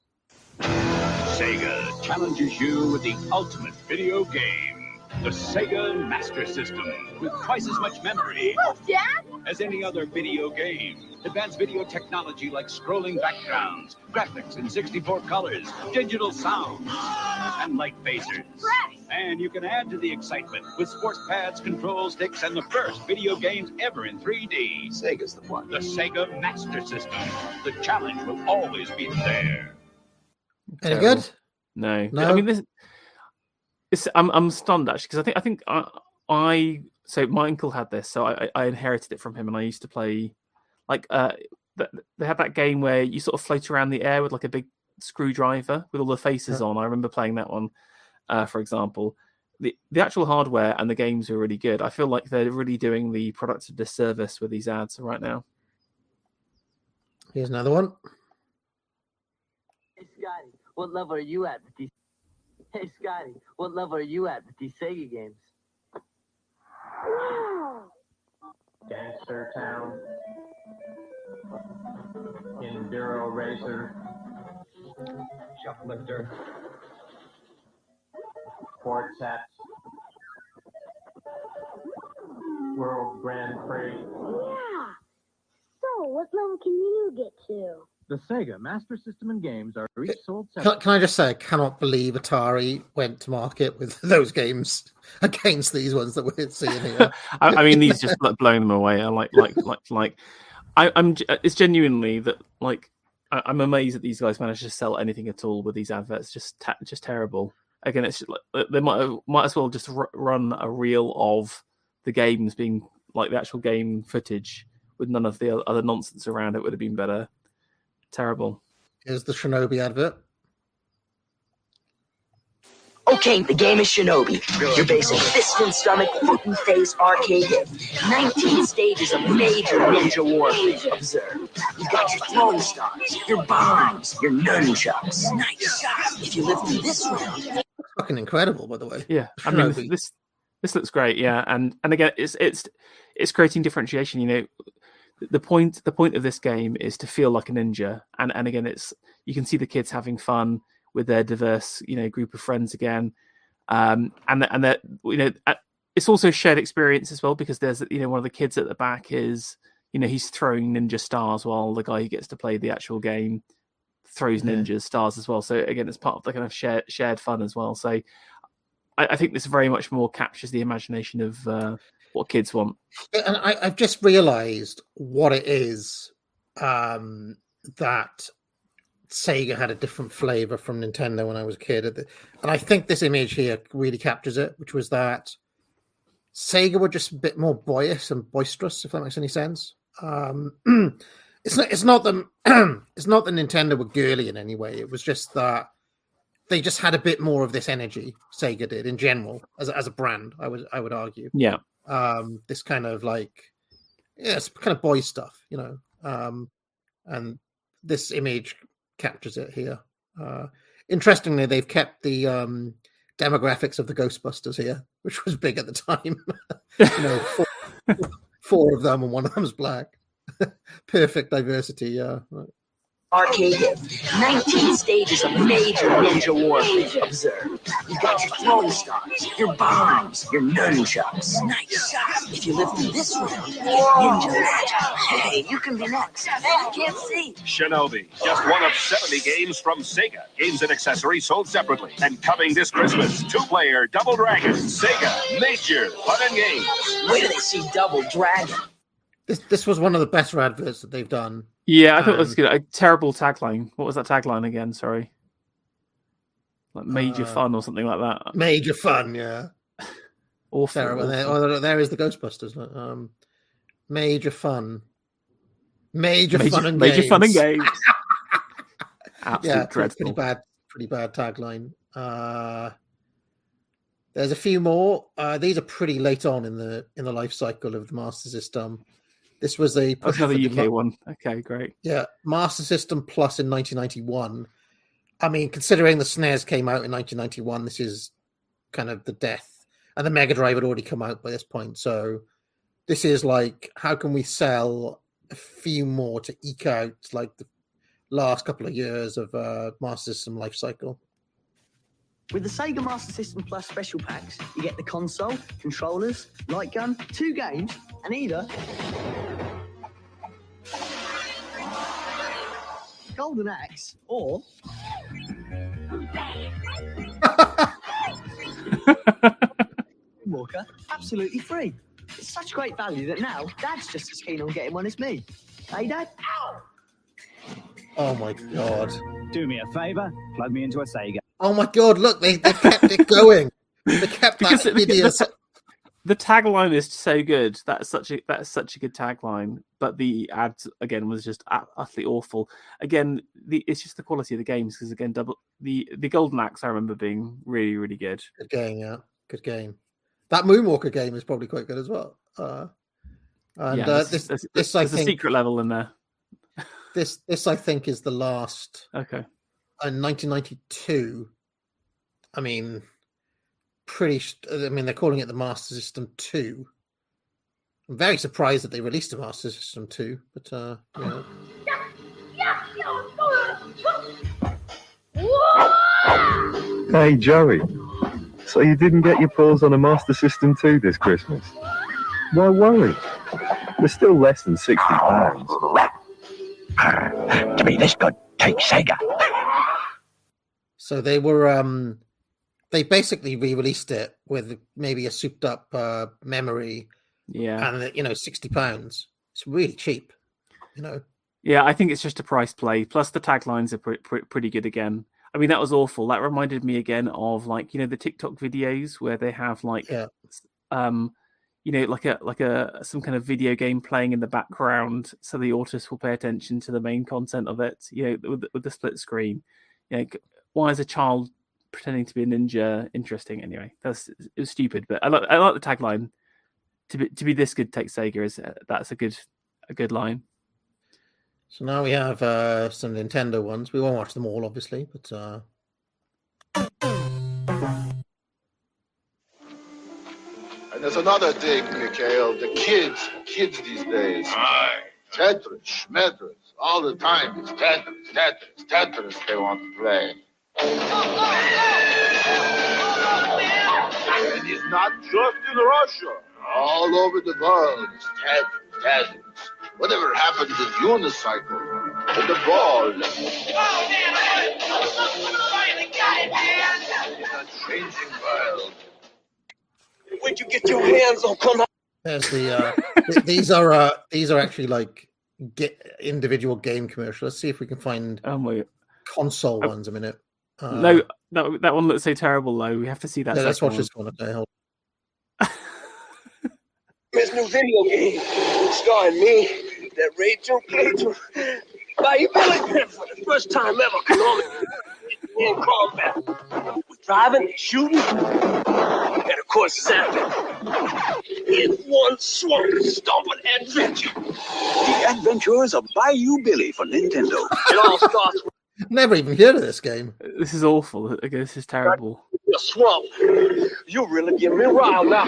Sega challenges you with the ultimate video game, the Sega Master System, with twice as much memory as any other video game. Advanced video technology like scrolling backgrounds, graphics in 64 colors, digital sound, and light phasers. And you can add to the excitement with sports pads, control sticks, and the first video games ever in 3D. Sega's the one. The Sega Master System. The challenge will always be there. Any good? No. I mean, I'm stunned actually because I think so my uncle had this, so I inherited it from him, and I used to play like they had that game where you sort of float around the air with like a big screwdriver with all the faces on. I remember playing that one, for example. The actual hardware and the games are really good. I feel like they're really doing the product a disservice with these ads right now. Here's another one. Hey Scotty, what level are you at with these? Hey Scotty, what level are you at with these Sega games? Gangster Town, Enduro Racer, Shoplifter, Quartet, World Grand Prix. Yeah. So, what level can you get to? The Sega Master System and games are each sold separately. Can I just say, I cannot believe Atari wwent to market with those games against these ones that we're seeing here. I mean, these just like blowing them away. I'm. It's genuinely that like I'm amazed that these guys managed to sell anything at all with these adverts. Just terrible. Again, it's just like they might as well just run a reel of the games being like the actual game footage with none of the other nonsense around it. Would have been better. Terrible. Here's the Shinobi advert. Okay, the game is Shinobi. Your basic fist and stomach, foot and face arcade hit. 19 stages of major ninja warfare. Observe. You've got your throwing stars, your bombs, your nunchucks. Nice. If you live through this round... Fucking incredible, by the way. Yeah, I mean, this This looks great, yeah, and again, it's creating differentiation. You know, the point of this game is to feel like a ninja, and again, you can see the kids having fun with their diverse, you know, group of friends again, and that, you know, it's also a shared experience as well, because there's, you know, one of the kids at the back is, you know, he's throwing ninja stars while the guy who gets to play the actual game throws ninja stars as well. So again, it's part of the kind of shared fun as well. So I think this very much more captures the imagination of what kids want. And I've just realised what it is that Sega had a different flavour from Nintendo when I was a kid. And I think this image here really captures it, which was that Sega were just a bit more boyish and boisterous, if that makes any sense. It's not that Nintendo were girly in any way. It was just that they just had a bit more of this energy. Sega did in general, as a brand. I would argue. Yeah. This kind of like, it's kind of boy stuff, you know. And this image captures it here. Interestingly, they've kept the demographics of the Ghostbusters here, which was big at the time. You know, four of them and one of them's black. Perfect diversity, yeah. Right. Arcade game. 19 stages of major ninja warfare. Observe. You've got your throwing stars, your bombs, your nunchucks. Nice shot. If you live through this round, you get ninja magic. Hey, you can be next. I can't see. Shinobi, just one of 70 games from Sega. Games and accessories sold separately. And coming this Christmas, 2-player Double Dragon. Sega, nature, fun and games. Where do they see Double Dragon? This was one of the better adverts that they've done. Yeah, I thought it was good. A terrible tagline. What was that tagline again? Sorry. Like major fun or something like that. Major fun, yeah. Awful. There is the Ghostbusters. Major fun. Major fun and games. Major fun and games. Absolutely dreadful. Pretty bad tagline. There's a few more. These are pretty late on in the life cycle of the Master System. This was another UK one. Okay, great. Yeah, Master System Plus in 1991. I mean, considering the SNES came out in 1991, this is kind of the death. And the Mega Drive had already come out by this point. So this is like, how can we sell a few more to eke out like the last couple of years of Master System life cycle? With the Sega Master System Plus special packs, you get the console, controllers, light gun, 2 games, and either Golden Axe or Walker, absolutely free. It's such great value that now Dad's just as keen on getting one as me. Hey, Dad? Ow! Oh my God! Do me a favour, plug me into a Sega. Oh my God! Look, they kept it going. They kept that hideous. The tagline is so good. That's such a good tagline. But the ad again was just utterly awful. Again, it's just the quality of the games, because again, the Golden Axe I remember being really, really good. Good game, yeah. Good game. That Moonwalker game is probably quite good as well. There's a secret level in there. This I think is the last. Okay. In 1992. I mean, they're calling it the Master System 2. I'm very surprised that they released a Master System 2, but you know. Hey Joey, so you didn't get your paws on a Master System 2 this Christmas? Why worry? They're still less than £60. To be this good, take Sega. So they were they basically re-released it with maybe a souped up memory. Yeah. And £60. It's really cheap, you know. Yeah, I think it's just a price play. Plus the taglines are pretty good again. I mean, that was awful. That reminded me again of like, the TikTok videos where they have like like some kind of video game playing in the background, so the autist will pay attention to the main content of it. With the split screen. Why is a child pretending to be a ninja interesting? Anyway, it was stupid, but I like the tagline. To be this good, take Sega that's a good line. So now we have some Nintendo ones. We won't watch them all, obviously, but There's another thing, Mikhail. The kids these days. Aye. Tetris, Schmetris, all the time. It's Tetris they want to play. And it's not just in Russia. All over the world, it's Tetris. Whatever happened to the unicycle and the ball? It's a changing world. Where'd you get your hands on? Come on. There's the these are actually like individual game commercials. Let's see if we can find console ones a minute. No, that one looks so terrible though. We have to see that. Yeah, let's watch this one. Okay, hold on. This new video game starring me, that Rachel Cajun, by Billy for the first time ever in combat. We're driving, shooting, and of course zapping. In one swamp stomping adventure. The Adventures of Bayou Billy for Nintendo. It all starts with Never even heard of this game. This is awful. Okay, this is terrible. a swamp. You really get me riled now.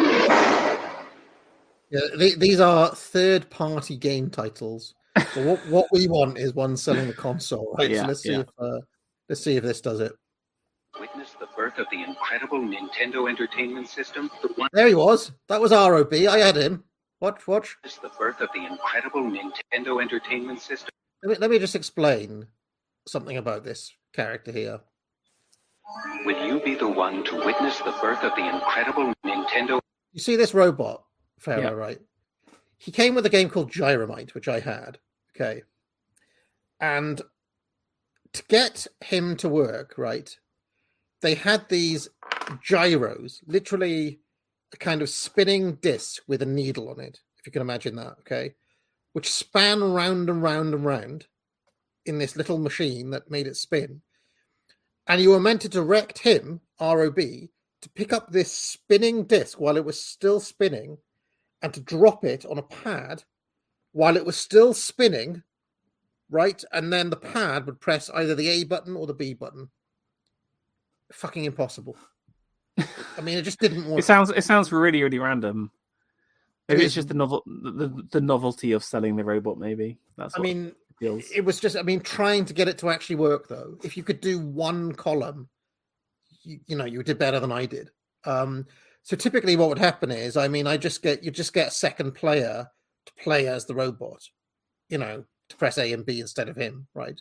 Yeah, these are third-party game titles. So what we want is one selling the console, right? Yeah, so let's see if this does it. Witness the birth of the incredible Nintendo Entertainment System. There he was. That was ROB. I had him. Watch. Witness the birth of the incredible Nintendo Entertainment System. Let me just explain something about this character here. Will you be the one to witness the birth of the incredible Nintendo? You see this robot, Pharaoh, Yeah. right? He came with a game called Gyromite, which I had. Okay. And to get him to work, right, they had these gyros, literally a kind of spinning disc with a needle on it, if you can imagine that, okay, which span round and round and round in this little machine that made it spin. And you were meant to direct him, ROB, to pick up this spinning disc while it was still spinning and to drop it on a pad while it was still spinning, right? And then the pad would press either the A button or the B button. Fucking impossible. I mean, it just didn't work. It sounds really, really random. Maybe it's just the novelty of selling the robot. Maybe that's. I what mean, feels. it was just. I mean, trying to get it to actually work though. If you could do one column, you did better than I did. So typically, what would happen is, I mean, you just get a second player to play as the robot, to press A and B instead of him, right?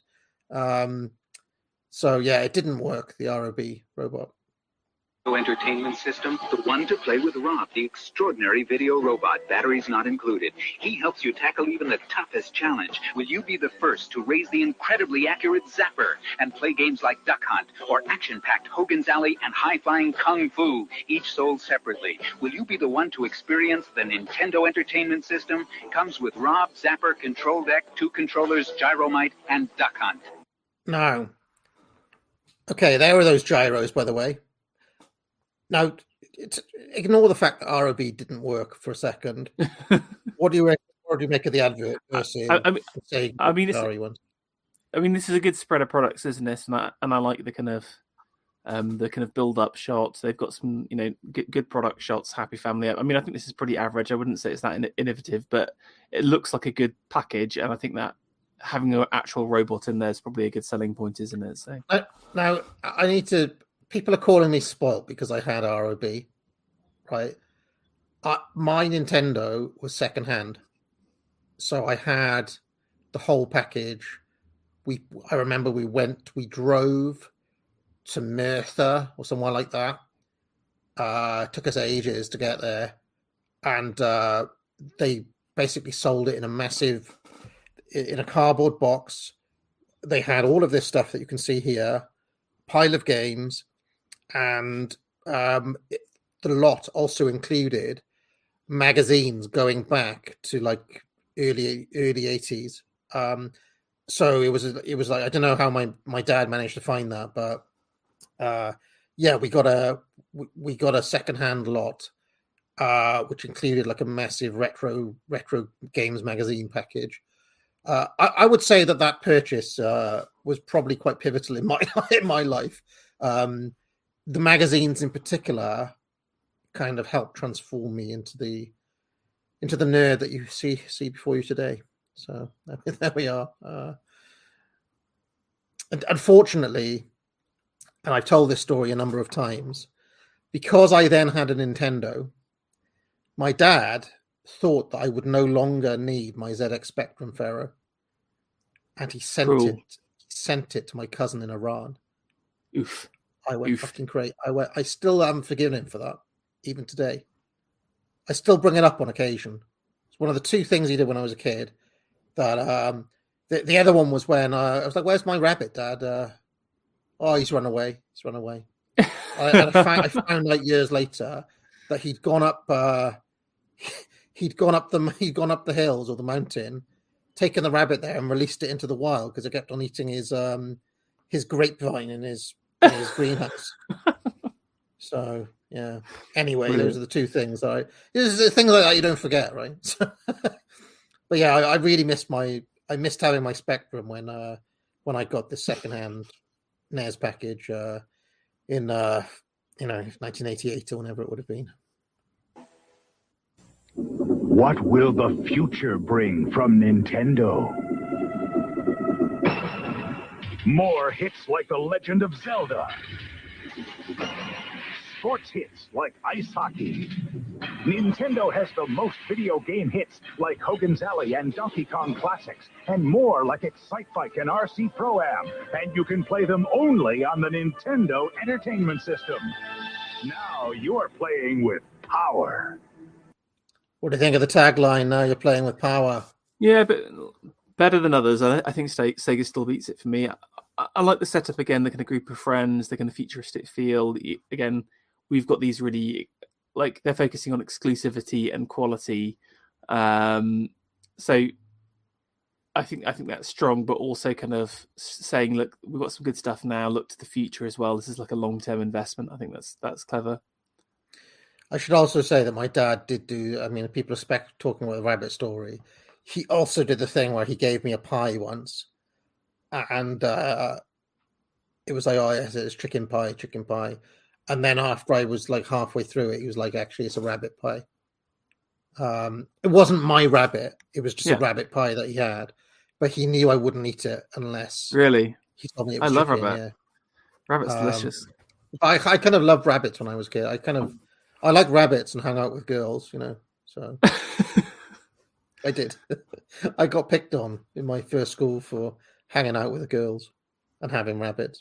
So yeah, it didn't work. The ROB robot. Entertainment System, the one to play with Rob, the extraordinary video robot, batteries not included. He helps you tackle even the toughest challenge. Will you be the first to raise the incredibly accurate Zapper and play games like Duck Hunt or action-packed Hogan's Alley and high-flying Kung Fu, each sold separately? Will you be the one to experience the Nintendo Entertainment System? Comes with Rob, Zapper, Control Deck, 2 controllers, Gyromite, and Duck Hunt. No. Okay, there are those gyros, by the way. Now, ignore the fact that ROB didn't work for a second. What do you make of the advert versus this is a good spread of products, isn't this? And I like the kind of build up shots. They've got some, good product shots. Happy Family. I mean, I think this is pretty average. I wouldn't say it's that innovative, but it looks like a good package. And I think that having an actual robot in there is probably a good selling point, isn't it? So now I need to. People are calling me spoiled because I had ROB, right? My Nintendo was secondhand, so I had the whole package. I remember we drove to Merthyr or somewhere like that. It took us ages to get there, and they basically sold it in a cardboard box. They had all of this stuff that you can see here, pile of games. And the lot also included magazines going back to like early 80s. So it was like, I don't know how my dad managed to find that, but we got a secondhand lot, which included like a massive retro games magazine package. I would say that purchase was probably quite pivotal in my life. The magazines in particular kind of helped transform me into the nerd that you see before you today. So there we are. And unfortunately, and I've told this story a number of times, because I then had a Nintendo, my dad thought that I would no longer need my ZX Spectrum Pharaoh, and he sent it to my cousin in Iran. Oof. I went fucking crazy. I still haven't forgiven him for that, even today. I still bring it up on occasion. It's one of the two things he did when I was a kid. That the other one was when I was like, "Where's my rabbit, Dad?" Oh, he's run away. I found like years later that he'd gone up the hills or the mountain, taken the rabbit there and released it into the wild because it kept on eating his grapevine in his greenhouse. So yeah. Anyway, Brilliant. Those are the two things. Things like that you don't forget, right? But yeah, I really missed having my Spectrum when I got the secondhand NES package in 1988 or whenever it would have been. What will the future bring from Nintendo? More hits like The Legend of Zelda. Sports hits like ice hockey. Nintendo has the most video game hits like Hogan's Alley and Donkey Kong Classics, and more like Excite Bike and RC Pro-Am. And you can play them only on the Nintendo Entertainment System. Now you're playing with power. What do you think of the tagline? Now you're playing with power. Yeah, but better than others. I think Sega still beats it for me. I like the setup again, the kind of group of friends, the kind of futuristic feel. Again, we've got these really, like, they're focusing on exclusivity and quality. So I think that's strong, but also kind of saying, look, we've got some good stuff now. Look to the future as well. This is like a long-term investment. I think that's clever. I should also say that my dad did do, I mean, people are talking about the rabbit story. He also did the thing where he gave me a pie once. And it was like, oh, yes, it's chicken pie. And then after I was like halfway through it, he was like, actually, it's a rabbit pie. It wasn't my rabbit. It was just a rabbit pie that he had. But he knew I wouldn't eat it unless really he told me it was I love chicken, rabbit. Yeah. Rabbit's delicious. I kind of loved rabbits when I was a kid. I liked rabbits and hung out with girls, so I did. I got picked on in my first school for hanging out with the girls and having rabbits.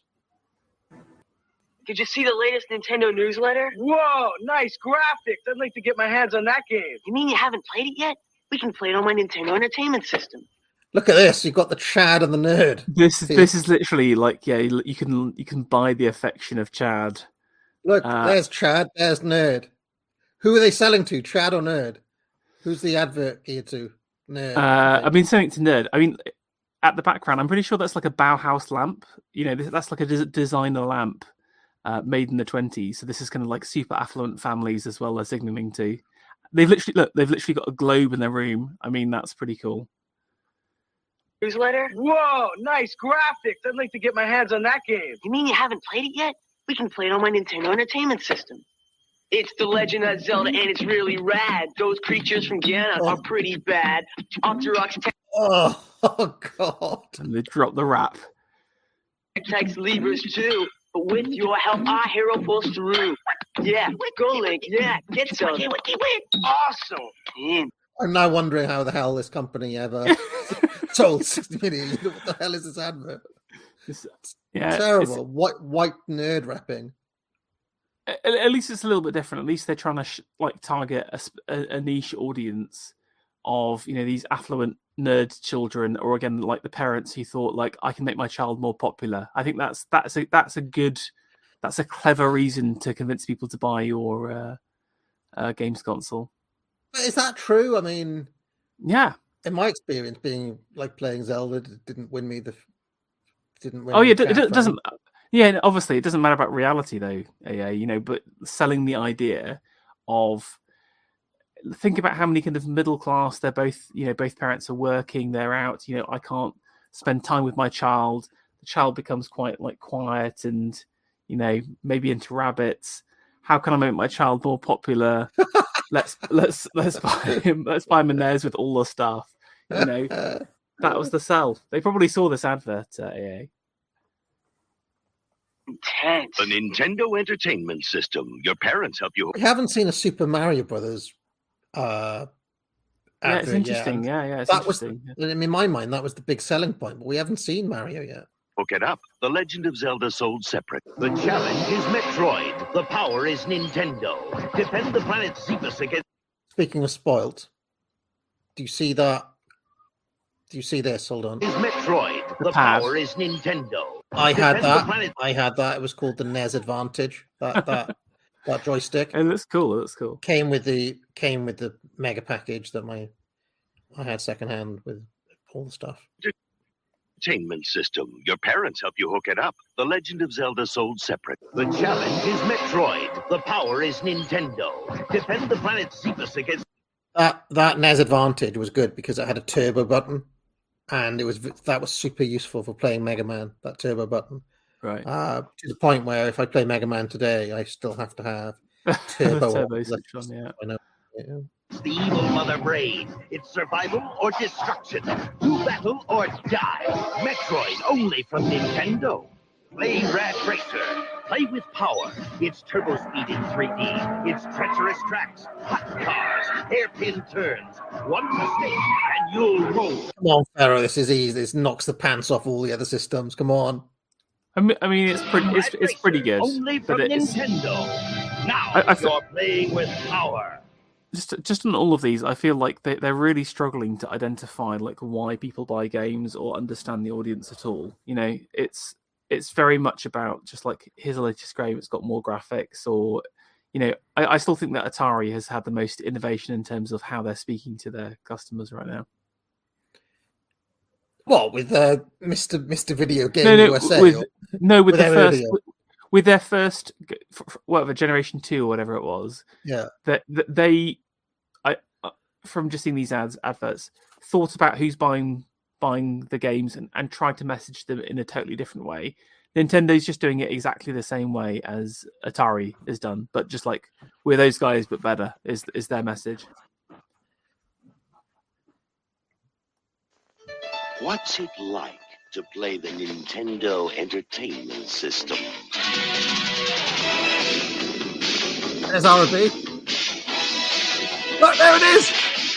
Did you see the latest Nintendo newsletter? Whoa, nice graphics. I'd like to get my hands on that game. You mean you haven't played it yet? We can play it on my Nintendo Entertainment System. Look at this. You've got the Chad and the nerd. This is literally like, yeah, you can buy the affection of Chad. Look, there's Chad, there's nerd. Who are they selling to, Chad or nerd? Who's the advert here to? Nerd. I mean, something to nerd. I mean, at the background, I'm pretty sure that's like a Bauhaus lamp. That's like a designer lamp made in the 20s. So this is kind of like super affluent families as well as signaling to. They've literally got a globe in their room. I mean, that's pretty cool. Newsletter? Whoa, nice graphics. I'd like to get my hands on that game. You mean you haven't played it yet? We can play it on my Nintendo Entertainment System. It's The Legend of Zelda, and it's really rad. Those creatures from Ganon are pretty bad. Octoroks Oh, God. And they drop the rap. takes levers too. But with your help, our hero pulls through. Yeah, go Link. Yeah, get Zelda. Awesome. Man. I'm now wondering how the hell this company ever sold 60 million. What the hell is this advert? It's terrible. White nerd rapping. At least it's a little bit different. At least they're trying to target a niche audience of these affluent nerd children, or again like the parents who thought like I can make my child more popular. I think that's a clever reason to convince people to buy your games console. Is that true? I mean, yeah. In my experience, being like playing Zelda didn't win me it doesn't. Yeah, obviously it doesn't matter about reality though. But selling the idea of, think about how many kind of middle class they're both. Both parents are working. They're out. I can't spend time with my child. The child becomes quite like quiet and maybe into rabbits. how can I make my child more popular? let's buy him a NES with all the stuff. You know, that was the sell. They probably saw this advert, EA. Intense. The Nintendo Entertainment System. Your parents help you. We haven't seen a Super Mario Brothers. Yeah, it's interesting. Yet. Yeah, it's interesting. In my mind, that was the big selling point, but we haven't seen Mario yet. Hook it up. The Legend of Zelda sold separate. The challenge is Metroid. The power is Nintendo. Defend the planet Xephus against... Speaking of spoiled, do you see that? Do you see this? Hold on. Is Metroid. The power is Nintendo. I had that. It was called the NES Advantage. That joystick. It looks cool. It looks cool. Came with the mega package that I had secondhand with all the stuff. Entertainment System. Your parents help you hook it up. The Legend of Zelda sold separate. The challenge is Metroid. The power is Nintendo. Defend the planet Xephus against... That NES Advantage was good because it had a turbo button. And that was super useful for playing Mega Man, that turbo button. Right. To the point where if I play Mega Man today, I still have to have turbo. Yeah. I know. Yeah. The evil Mother Brain. It's survival or destruction. Do battle or die. Metroid only from Nintendo. Play Rad Racer. Play with power. It's turbo speed in 3D. It's treacherous tracks, hot cars, hairpin turns. One mistake and you'll roll. Come on, Pharaoh. This is easy. This knocks the pants off all the other systems. Come on. I mean, it's pretty good. Only from Nintendo. Now you're playing with power. Just on all of these, I feel like they're really struggling to identify like why people buy games or understand the audience at all. You know, it's very much about just like here's the latest game. It's got more graphics, or you know, I still think that Atari has had the most innovation in terms of how they're speaking to their customers right now. What with Mr. Video Game USA? With their first whatever Generation 2 or whatever it was. Yeah, that they, from just seeing these adverts, thought about who's buying the games and tried to message them in a totally different way. Nintendo's just doing it exactly the same way as Atari has done, but just like we're those guys but better is their message. What's it like to play the Nintendo Entertainment System? There's RB. Look, there it is!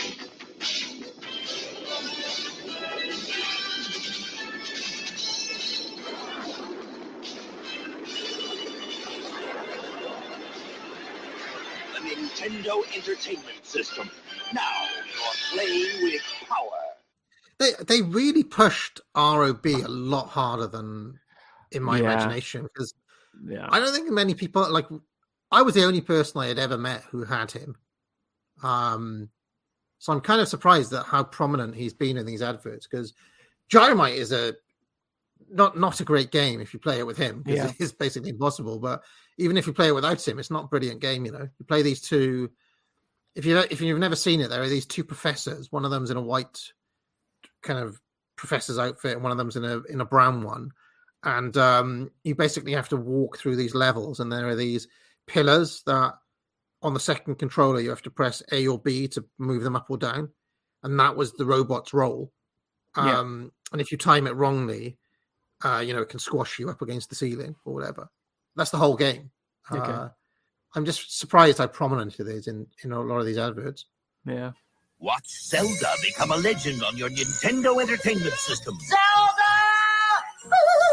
The Nintendo Entertainment System. Now you're playing with power. They really pushed ROB a lot harder than in my imagination, because I don't think many people, like, I was the only person I had ever met who had him. So I'm kind of surprised at how prominent he's been in these adverts, because Gyromite is not a great game if you play it with him, because it's basically impossible. But even if you play it without him, it's not a brilliant game. You know, you play these two. If you've never seen it, there are these two professors. One of them's in a white kind of professor's outfit, and one of them's in a brown one, and you basically have to walk through these levels, and there are these pillars that on the second controller you have to press A or B to move them up or down, and that was the robot's role. And if you time it wrongly, it can squash you up against the ceiling or whatever. That's the whole game. I'm just surprised how prominent it is in a lot of these adverts. Yeah. Watch Zelda become a legend on your Nintendo Entertainment System. Zelda!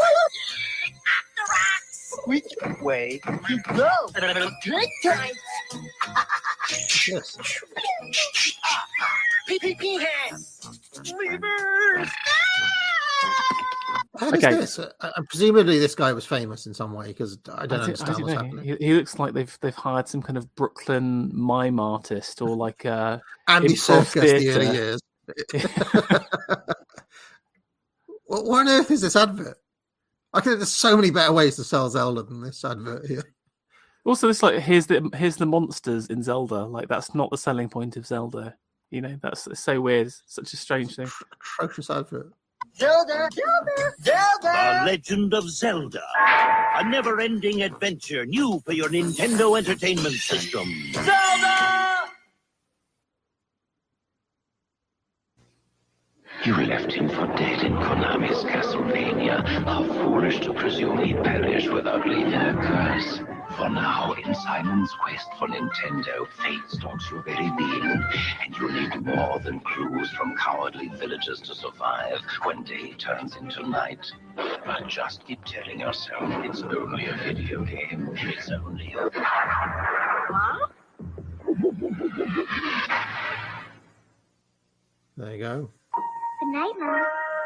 Which way to go? Good times. Yes. PPP hands. Levers. How is this? Presumably, this guy was famous in some way, because I don't understand what's happening. He looks like they've hired some kind of Brooklyn mime artist or like Andy Serkis the early years. What on earth is this advert? There's so many better ways to sell Zelda than this advert here. Also, it's like here's the monsters in Zelda. Like, that's not the selling point of Zelda. You know, that's so weird. Such a strange thing. Atrocious advert. Zelda! Zelda! Zelda! The Legend of Zelda. A never-ending adventure new for your Nintendo Entertainment System. Zelda! You left him for dead in Konami's Castlevania. How foolish to presume he'd perish without leaving a curse. For now, in Simon's quest for Nintendo, fate stalks your very being, and you need more than clues from cowardly villagers to survive when day turns into night. But just keep telling yourself it's only a video game. It's only a... Huh? There you go. Good night, Mom.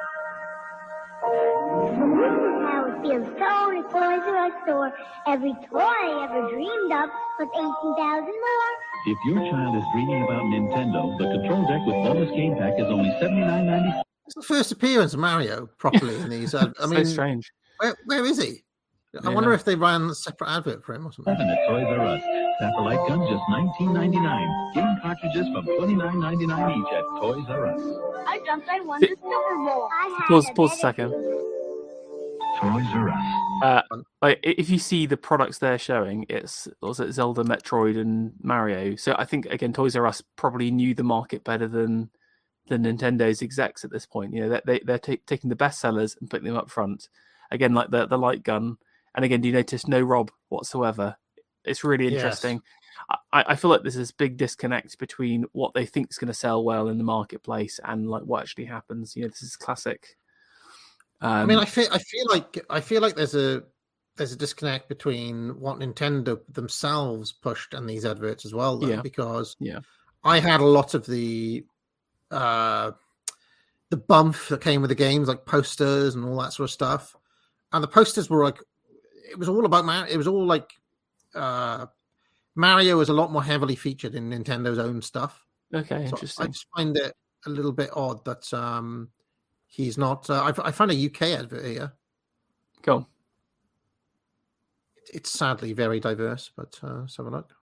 Now it feels so at Toys R Us store. Every toy I ever dreamed of was 18,000 more. If your child is dreaming about Nintendo, the control deck with bonus game pack is only $79.90. It's the first appearance of Mario properly in these. I mean, so strange. Where is he? I wonder if they ran a separate advert for him or something. At Toys R Us. Satellite gun just $19.99. Game cartridges from $29.99 each at Toys R Us. I dreamt I won the Super Bowl. I had Pause a second. Toys R Us. Like if you see the products they're showing, it's also Zelda, Metroid, and Mario. So I think again, Toys R Us probably knew the market better than Nintendo's execs at this point. You know, they're taking the best sellers and putting them up front. Again, like the light gun. And again, do you notice no Rob whatsoever? It's really interesting. Yes. I feel like there's this big disconnect between what they think is going to sell well in the marketplace and like what actually happens. You know, this is classic. I mean, I feel like there's a disconnect between what Nintendo themselves pushed and these adverts as well, though, because I had a lot of the bump that came with the games, like posters and all that sort of stuff, and the posters were like, it was all about Mario. It was all like Mario is a lot more heavily featured in Nintendo's own stuff. Okay, so interesting. I just find it a little bit odd that he's not. I found a UK advert here. Cool. It's sadly very diverse, but let's have a look.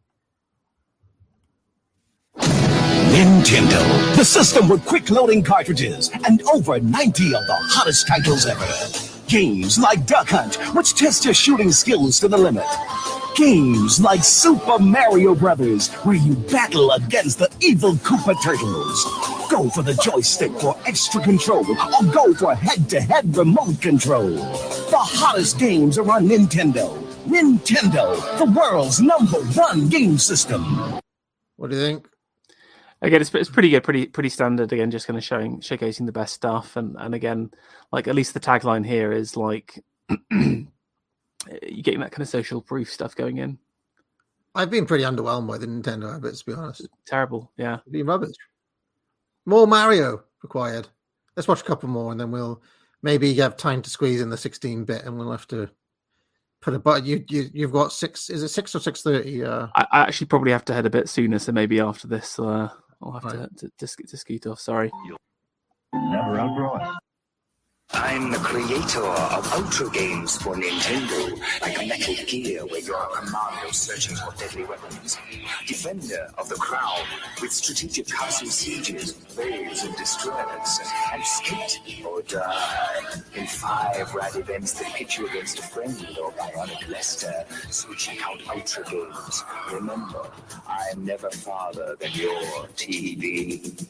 Nintendo, the system with quick loading cartridges and over 90 of the hottest titles ever. Games like Duck Hunt, which test your shooting skills to the limit. Games like Super Mario Brothers, where you battle against the evil Koopa Turtles. Go for the joystick for extra control, or go for head-to-head remote control. The hottest games are on Nintendo. Nintendo, the world's #1 game system. What do you think? Again, it's pretty good, pretty standard. Again, just kind of showcasing the best stuff, and again, like at least the tagline here is like you're getting that kind of social proof stuff going in. I've been pretty underwhelmed by the Nintendo adverts, to be honest. Terrible, yeah. It's been rubbish. More Mario required. Let's watch a couple more, and then we'll maybe have time to squeeze in the 16-bit, and we'll have to put a button. You've got 6. Is it 6 or 6:30? I actually probably have to head a bit sooner, so maybe after this, I'll have to scoot off. Sorry. Never outgrow it. I'm the creator of Ultra games for Nintendo, like Metal Gear, where you're a commando searching for deadly weapons. Defender of the Crown, with strategic castle sieges, raids and destroyers, and skate or die in 5 rad events that pit you against a friend or bionic Lester. So check out Ultra games. Remember, I'm never farther than your TV.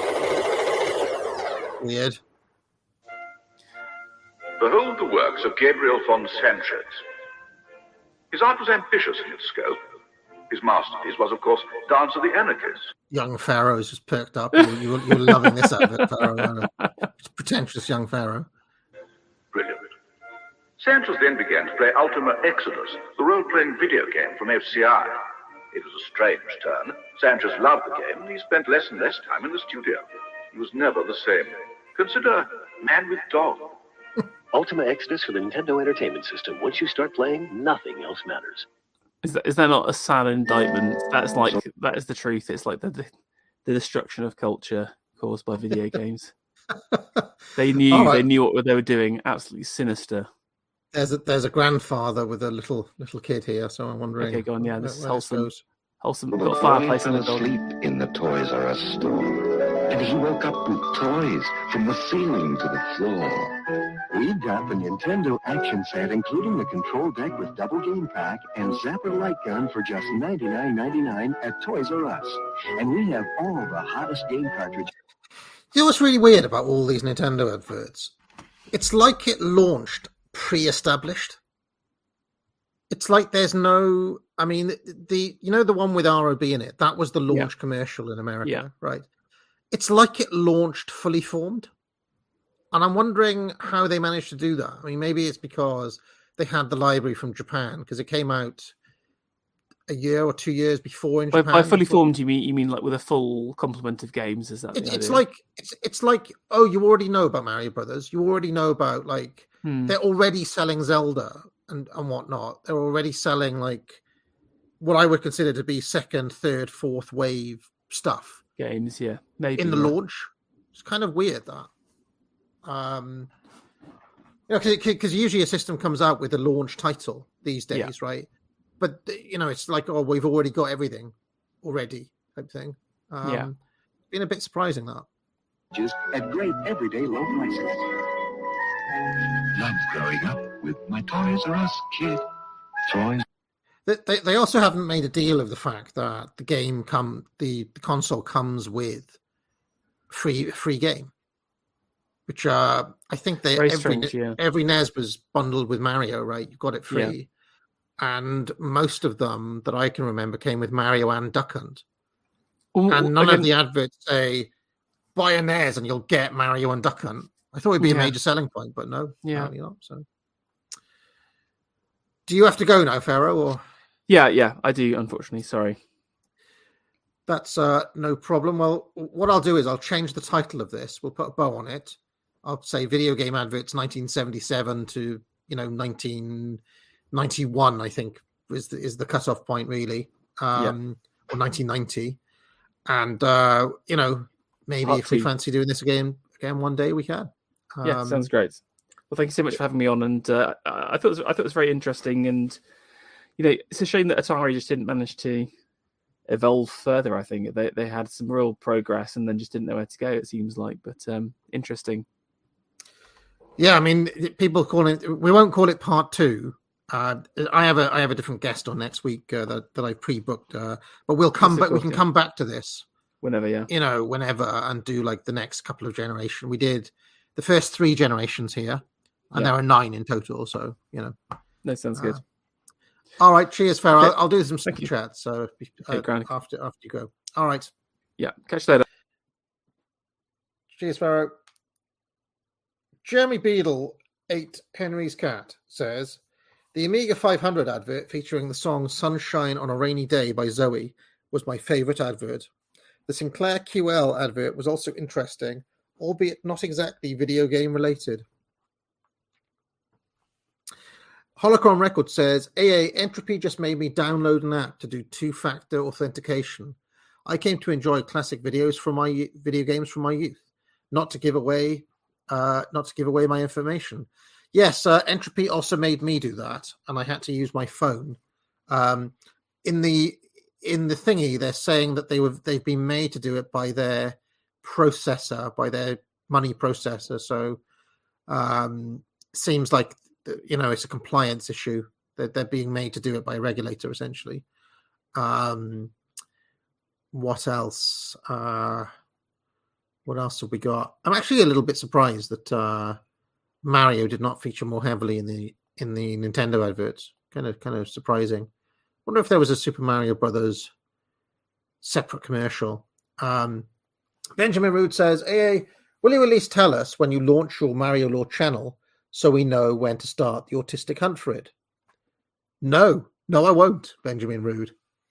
Weird. Behold the works of Gabriel von Sanchez. His art was ambitious in its scope. His masterpiece was, of course, Dance of the Anarchists. Young Pharaoh's just perked up. You're loving this advert, Pharaoh. Pretentious young Pharaoh. Brilliant. Sanchez then began to play Ultima Exodus, the role-playing video game from FCI. It was a strange turn. Sanchez loved the game, and he spent less and less time in the studio. He was never the same. Consider Man with Dog. Ultima Exodus for the Nintendo Entertainment System. Once you start playing, nothing else matters. Is that not a sad indictment? That is the truth. It's like the destruction of culture caused by video games. They knew what they were doing. Absolutely sinister. There's a grandfather with a little kid here, so I'm wondering. Okay, go on. Yeah, this is wholesome. Wholesome. We've got a fireplace in the dog. Sleep in the Toys R Us store. and he woke up with toys from the ceiling to the floor. We got the Nintendo action set, including the control deck with double game pack and Zapper light gun for just $99.99 at Toys R Us. And we have all the hottest game cartridges. You know what's really weird about all these Nintendo adverts? It's like it launched pre-established. It's like there's no... I mean, the one with ROB in it, that was the launch commercial in America, right? It's like it launched fully formed. And I'm wondering how they managed to do that. I mean, maybe it's because they had the library from Japan, because it came out a year or 2 years before in Japan. By fully formed, you mean like with a full complement of games? Is that it's like oh, you already know about Mario Brothers. You already know about they're already selling Zelda and whatnot. They're already selling like what I would consider to be second, third, fourth wave stuff. Games, yeah, maybe in the launch. It's kind of weird that. Because usually a system comes out with a launch title these days, right? But it's like, oh, we've already got everything already type thing. Been a bit surprising that. Just at great everyday low prices. Love growing up with my Toys R Us kid. Toys. They also haven't made a deal of the fact that the console comes with free game. Which I think every NES was bundled with Mario, right? You got it free, and most of them that I can remember came with Mario and Duck Hunt. And none of the adverts say buy a NES and you'll get Mario and Duck Hunt. I thought it'd be a major selling point, but no, apparently not. So, do you have to go now, Pharaoh? Or yeah, I do. Unfortunately, sorry. That's no problem. Well, what I'll do is I'll change the title of this. We'll put a bow on it. I'll say video game adverts 1977 to 1991. I think is the cutoff point really, or 1990. And maybe if we fancy doing this again one day, we can. Sounds great. Well, thank you so much for having me on. And I thought it was very interesting. And it's a shame that Atari just didn't manage to evolve further. I think they had some real progress and then just didn't know where to go. It seems like, but interesting. Yeah, I mean, people call it. We won't call it part 2. I have a different guest on next week that I pre-booked, but we'll come back. We can come back to this whenever, whenever, and do like the next couple of generations. We did the first 3 generations here, and there are 9 in total. So that sounds good. All right, cheers, Farrell. Okay. I'll do some super chat. So after you go. All right. Yeah, catch you later. Cheers, Farrell. Jeremy Beadle, 8 Henry's Cat, says, the Amiga 500 advert featuring the song Sunshine on a Rainy Day by Zoe was my favourite advert. The Sinclair QL advert was also interesting, albeit not exactly video game related. Holocron Record says, AA, Entropy just made me download an app to do 2-factor authentication. I came to enjoy classic videos from my video games from my youth, not to give away my information. Yes, Entropy also made me do that, and I had to use my phone. In the thingy, they're saying that they've been made to do it by their processor, by their money processor. So, seems like it's a compliance issue that they're being made to do it by a regulator, essentially. What else? What else have we got? I'm actually a little bit surprised that Mario did not feature more heavily in the Nintendo adverts. Kind of surprising. Wonder if there was a Super Mario Brothers separate commercial. Benjamin Rood says, "AA, will you at least tell us when you launch your Mario Lore channel so we know when to start the autistic hunt for it?" No, I won't, Benjamin Rood.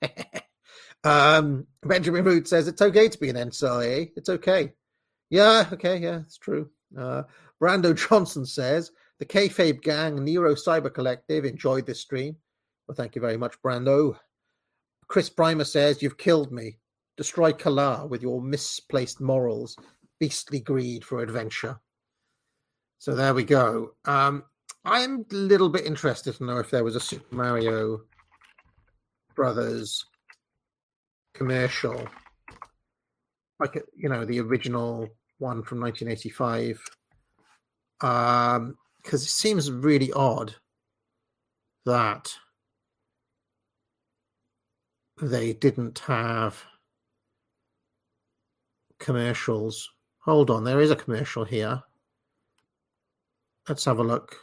Benjamin Rood says, it's okay to be an NCIA. It's okay. Yeah, okay, yeah, it's true. Brando Johnson says, the Kayfabe Gang Nero Cyber Collective enjoyed this stream. Well, thank you very much, Brando. Chris Primer says, you've killed me. Destroy Kalar with your misplaced morals, beastly greed for adventure. So there we go. I'm a little bit interested to know if there was a Super Mario Brothers commercial like the original one from 1985, because it seems really odd that they didn't have commercials. Hold on, there is a commercial here. Let's have a look.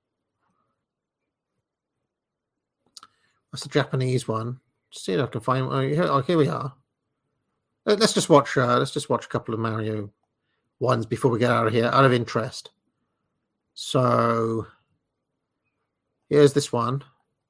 That's the Japanese one. See if I can find. Oh, here we are. Let's just watch. Let's just watch a couple of Mario ones before we get out of here, out of interest. So here's this one.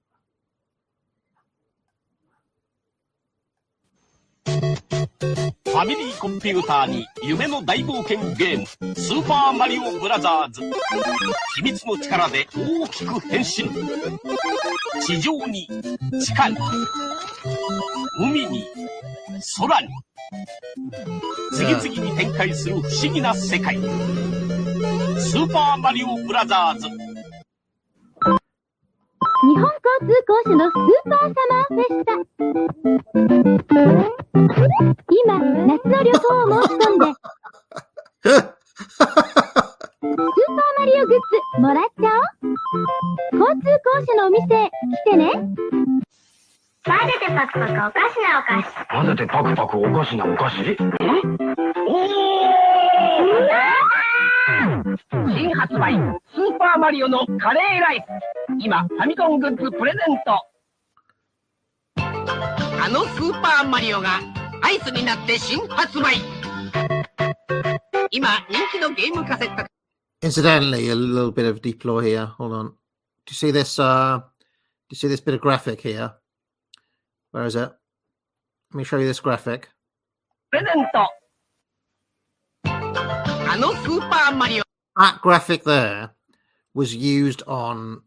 Family computer に夢の大冒険ゲームスーパーマリオブラザーズ秘密の力で大きく変身地上に地下に海に空に次々に展開する不思議な世界スーパーマリオブラザーズ日本交通公社のスーパーサマーフェスタ。今、夏の旅行を申し込んで、スーパーマリオグッズもらっちゃおう。交通公社のお店へ来てね。混ぜてパクパクおかしなお菓子。 混ぜてパクパクおかしなお菓子新発売スーパーマリオのカレーライス今ファミコングッズプレゼントあのスーパーマリオがアイスになって新発売今人気のゲームカセット Incidentally, a little bit of deep lore here. Hold on. Do you see this? Do you see this bit of graphic here? Where is it? Let me show you this graphic. プレゼントあのスーパーマリオ That graphic there was used on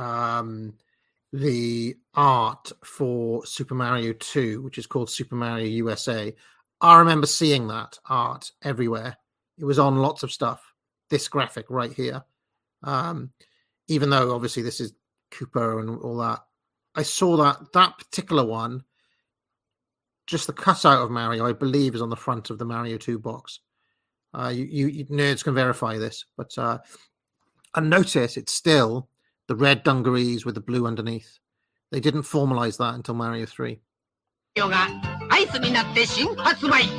the art for Super Mario 2, which is called Super Mario USA. I remember seeing that art everywhere. It was on lots of stuff. This graphic right here. Even though obviously this is Koopa and all that. I saw that particular one, just the cutout of Mario, I believe, is on the front of the Mario 2 box. You nerds can verify this, but and notice it's still the red dungarees with the blue underneath. They didn't formalize that until Mario 3. アイスになって新発売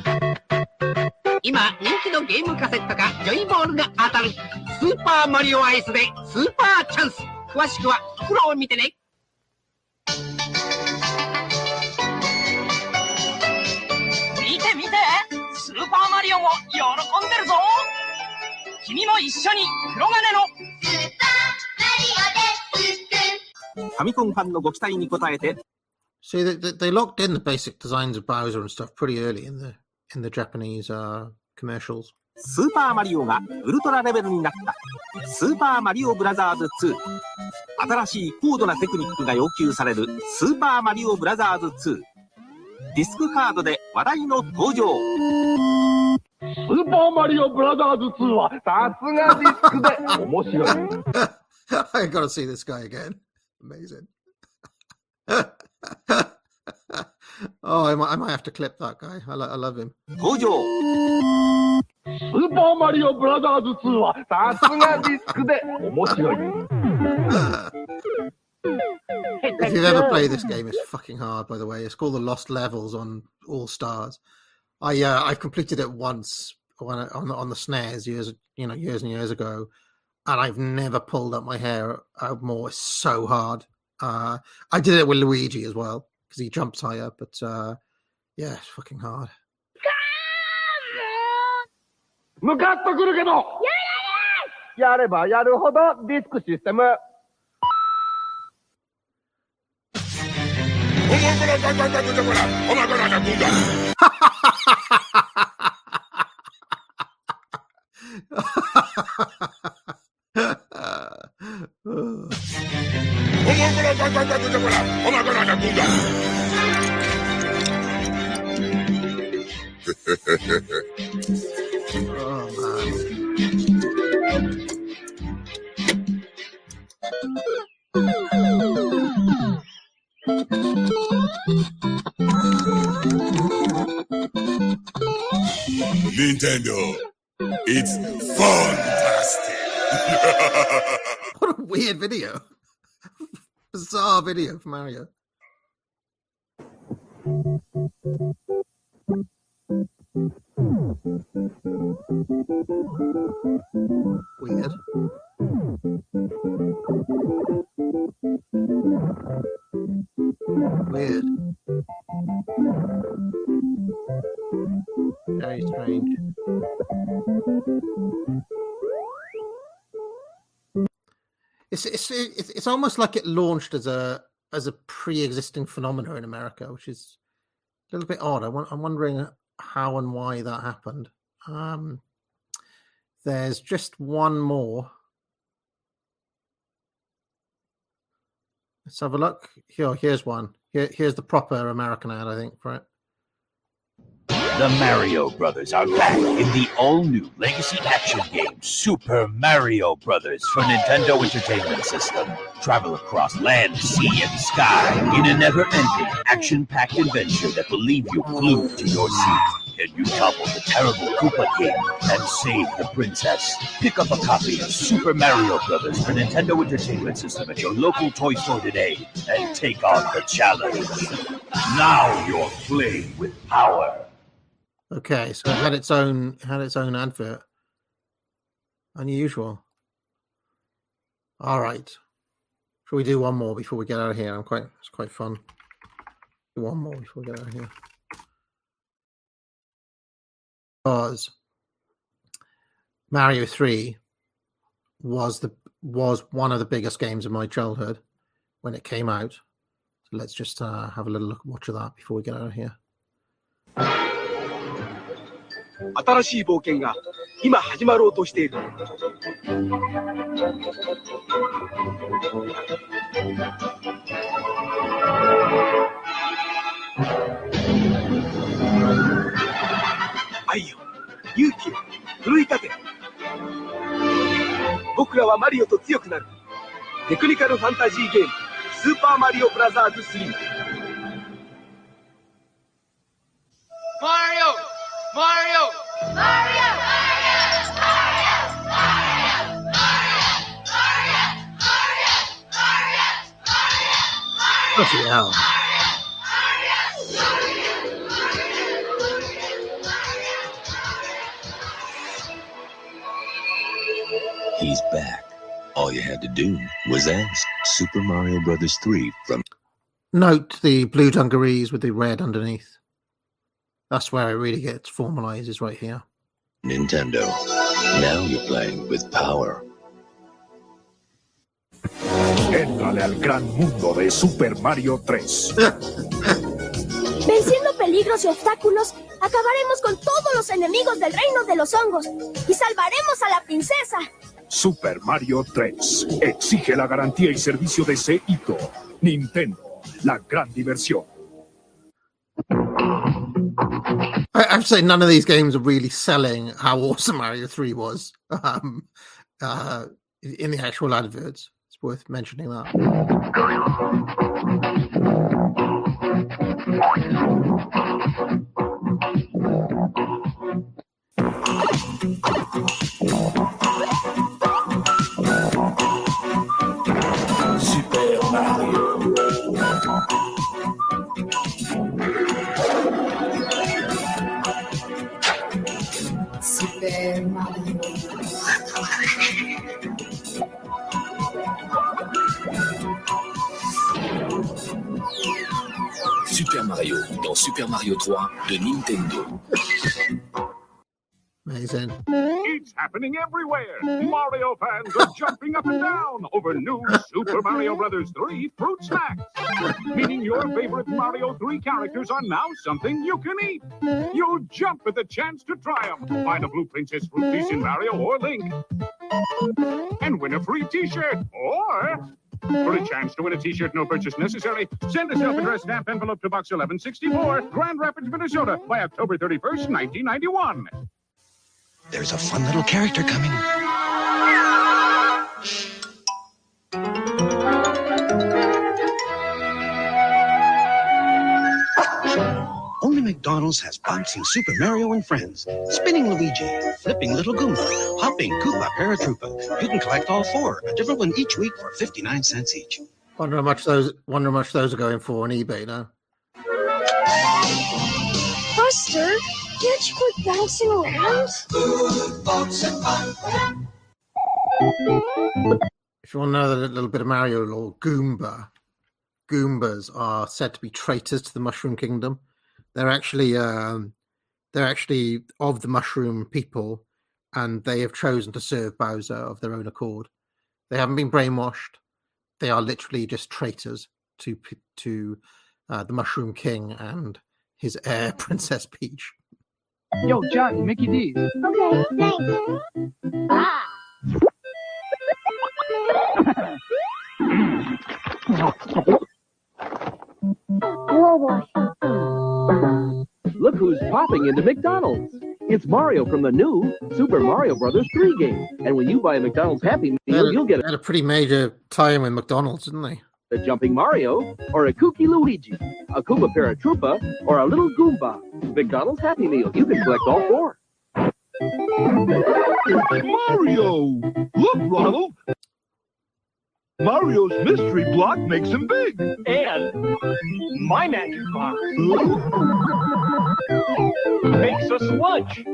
今人気のゲームカセットかジョイボールが当たるスーパーマリオアイスでスーパーチャンス詳しくは袋を見てね見て見てスーパーマリオも喜んでるぞ君も一緒に黒金のスーパーマリオですファミコンファンのご期待に応えて See, they locked in the basic designs of Bowser and stuff pretty early in the Japanese commercials. スーパーマリオがウルトラレベルになったスーパーマリオブラザーズ2新しい高度なテクニックが要求されるスーパーマリオブラザーズ2ディスクカードで話題の登場スーパーマリオブラザーズ2はさすがディスクで面白い I gotta see this guy again. Amazing. Oh, I might have to clip that guy. I love him. 登場スーパーマリオブラザーズ2はさすがディスクで面白い If you've ever played this game, it's fucking hard, by the way. It's called the Lost Levels on All Stars. I've completed it once on the SNES years and years ago, and I've never pulled up my hair out more. It's so hard. I did it with Luigi as well because he jumps higher, but yeah, it's fucking hard. 向かってくるけどやればやるほどディスクシステム Oh, man. Nintendo. It's fantastic. What a weird video. Bizarre video for Mario. Weird. Weird. Very strange. It's almost like it launched as a pre-existing phenomena in America, which is a little bit odd. I'm wondering how and why that happened. There's just one more. Let's have a look. Here's one. Here's the proper American ad, I think, for it. The Mario Brothers are back in the all-new legacy action game Super Mario Brothers for Nintendo Entertainment System. Travel across land, sea, and sky in a never-ending, action-packed adventure that will leave you glued to your seat. Can you topple the terrible Koopa King and save the princess? Pick up a copy of Super Mario Brothers for Nintendo Entertainment System at your local toy store today and take on the challenge. Now you're playing with power. Okay, so it had its own advert. Unusual. All right. Shall we do one more before we get out of here? It's quite fun. Do one more before we get out of here. Because Mario 3 was one of the biggest games of my childhood when it came out. So let's just have a little watch of that before we get out of here. 新しい冒険が今始まろうとしている。愛よ、勇気よ、奮い立て。僕らはマリオと強くなる。テクニカルファンタジーゲームスーパーマリオブラザーズ3。 Mario! Bloody hell. He's back. All you had to do was ask. Super Mario Brothers 3 from... Note the blue dungarees with the red underneath. That's where it really gets formalized, is right here. Nintendo. Now you're playing with power. Éntrale al gran mundo de Super Mario 3. Venciendo peligros y obstáculos, acabaremos con todos los enemigos del reino de los hongos y salvaremos a la princesa. Super Mario 3 exige la garantía y servicio de Seito. Nintendo, la gran diversión. I have to say, none of these games are really selling how awesome Mario 3 was in the actual adverts. It's worth mentioning that. Super Mario. Super Mario. Super Mario dans Super Mario 3 de Nintendo. Amazing. It's happening everywhere. Mario fans are jumping up and down over new Super Mario Brothers 3 fruit snacks. Meaning your favorite Mario 3 characters are now something you can eat. You'll jump at the chance to try them. Find a Blue Princess fruit piece in Mario or Link. And win a free t-shirt. Or, for a chance to win a t-shirt, no purchase necessary, send a self-addressed stamp envelope to Box 1164, Grand Rapids, Minnesota, by October 31st, 1991. There's a fun little character coming. Only Ronald McDonald's has bouncing Super Mario and Friends, spinning Luigi, flipping Little Goomba, hopping Koopa Paratroopa. You can collect all four, a different one each week for 59 cents each. Wonder how much those are going for on eBay now. Buster, can't you quit bouncing around? If you want to know a little bit of Mario lore, Goombas are said to be traitors to the Mushroom Kingdom. They're actually of the Mushroom people, and they have chosen to serve Bowser of their own accord. They haven't been brainwashed. They are literally just traitors to the Mushroom King and his heir, Princess Peach. Yo, Johnny, Mickey D's. Okay, thanks. Ah! Oh boy. Look who's popping into McDonald's. It's Mario from the new Super Mario Bros. 3 game. And when you buy a McDonald's Happy Meal, you'll get a pretty major tie-in with McDonald's, didn't they? A jumping Mario, or a kooky Luigi, a Koopa Paratroopa, or a little Goomba. McDonald's Happy Meal. You can collect all four. Mario! Look, Ronald! Mario's mystery block makes him big. And my magic box makes us lunch.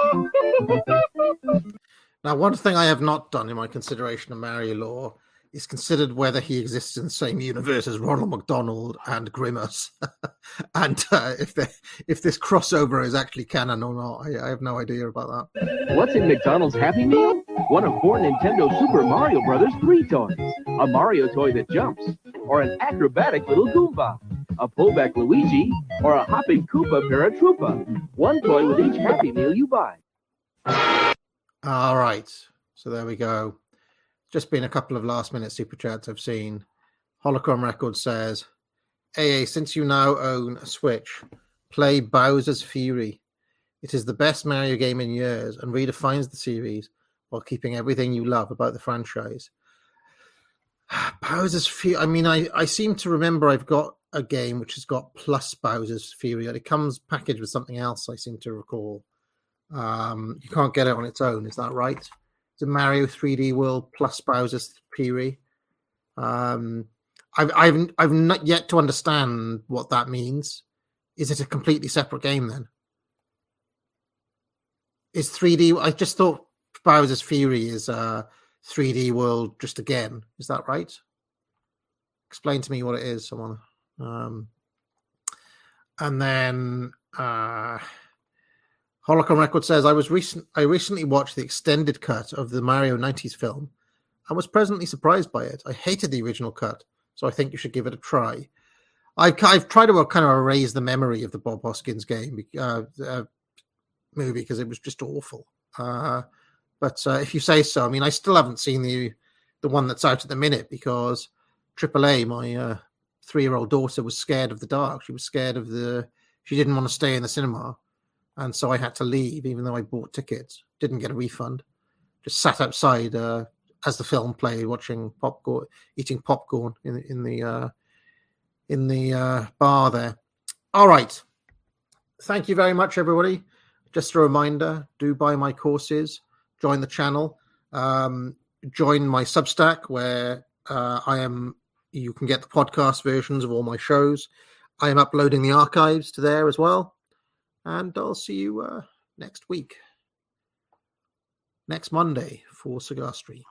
Now, one thing I have not done in my consideration of Mario lore is considered whether he exists in the same universe as Ronald McDonald and Grimace, and if this crossover is actually canon or not. I have no idea about that. What's in McDonald's Happy Meal? One of 4 Nintendo Super Mario Bros. 3 toys. A Mario toy that jumps, or an acrobatic little Goomba, a pullback Luigi, or a hopping Koopa Paratroopa. 1 toy with each Happy Meal you buy. All right, so there we go. Just been a couple of last-minute super chats I've seen. Holocron Records says, AA, since you now own a Switch, play Bowser's Fury. It is the best Mario game in years and redefines the series while keeping everything you love about the franchise. Bowser's Fury. I mean, I seem to remember I've got a game which has got plus Bowser's Fury. It comes packaged with something else, I seem to recall. You can't get it on its own, is that right? It's a Mario 3D World plus Bowser's Fury. I've not yet to understand what that means. Is it a completely separate game then? Is 3D? I just thought Bowser's Fury is 3D World just again. Is that right? Explain to me what it is, someone. And then Holocron Record says, I recently watched the extended cut of the Mario 90s film and was pleasantly surprised by it. I hated the original cut, so I think you should give it a try. I've tried to kind of erase the memory of the Bob Hoskins game movie because it was just awful. But if you say so, I mean, I still haven't seen the one that's out at the minute because AAA, my 3-year-old daughter, was scared of the dark. She was scared of she didn't want to stay in the cinema. And so I had to leave, even though I bought tickets. Didn't get a refund. Just sat outside as the film played, watching popcorn, eating popcorn in the bar there. All right. Thank you very much, everybody. Just a reminder: do buy my courses, join the channel, join my Substack where you can get the podcast versions of all my shows. I am uploading the archives to there as well. And I'll see you next week. Next Monday for Cigar Stream.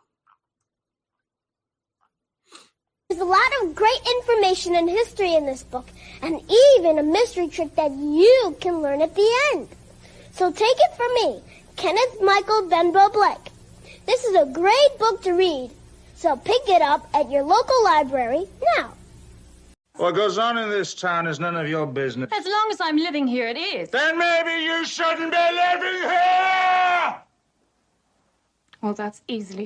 There's a lot of great information and history in this book, and even a mystery trick that you can learn at the end. So take it from me, Kenneth Michael Benbow Blake. This is a great book to read, so pick it up at your local library now. What goes on in this town is none of your business. As long as I'm living here, it is. Then maybe you shouldn't be living here! Well, that's easily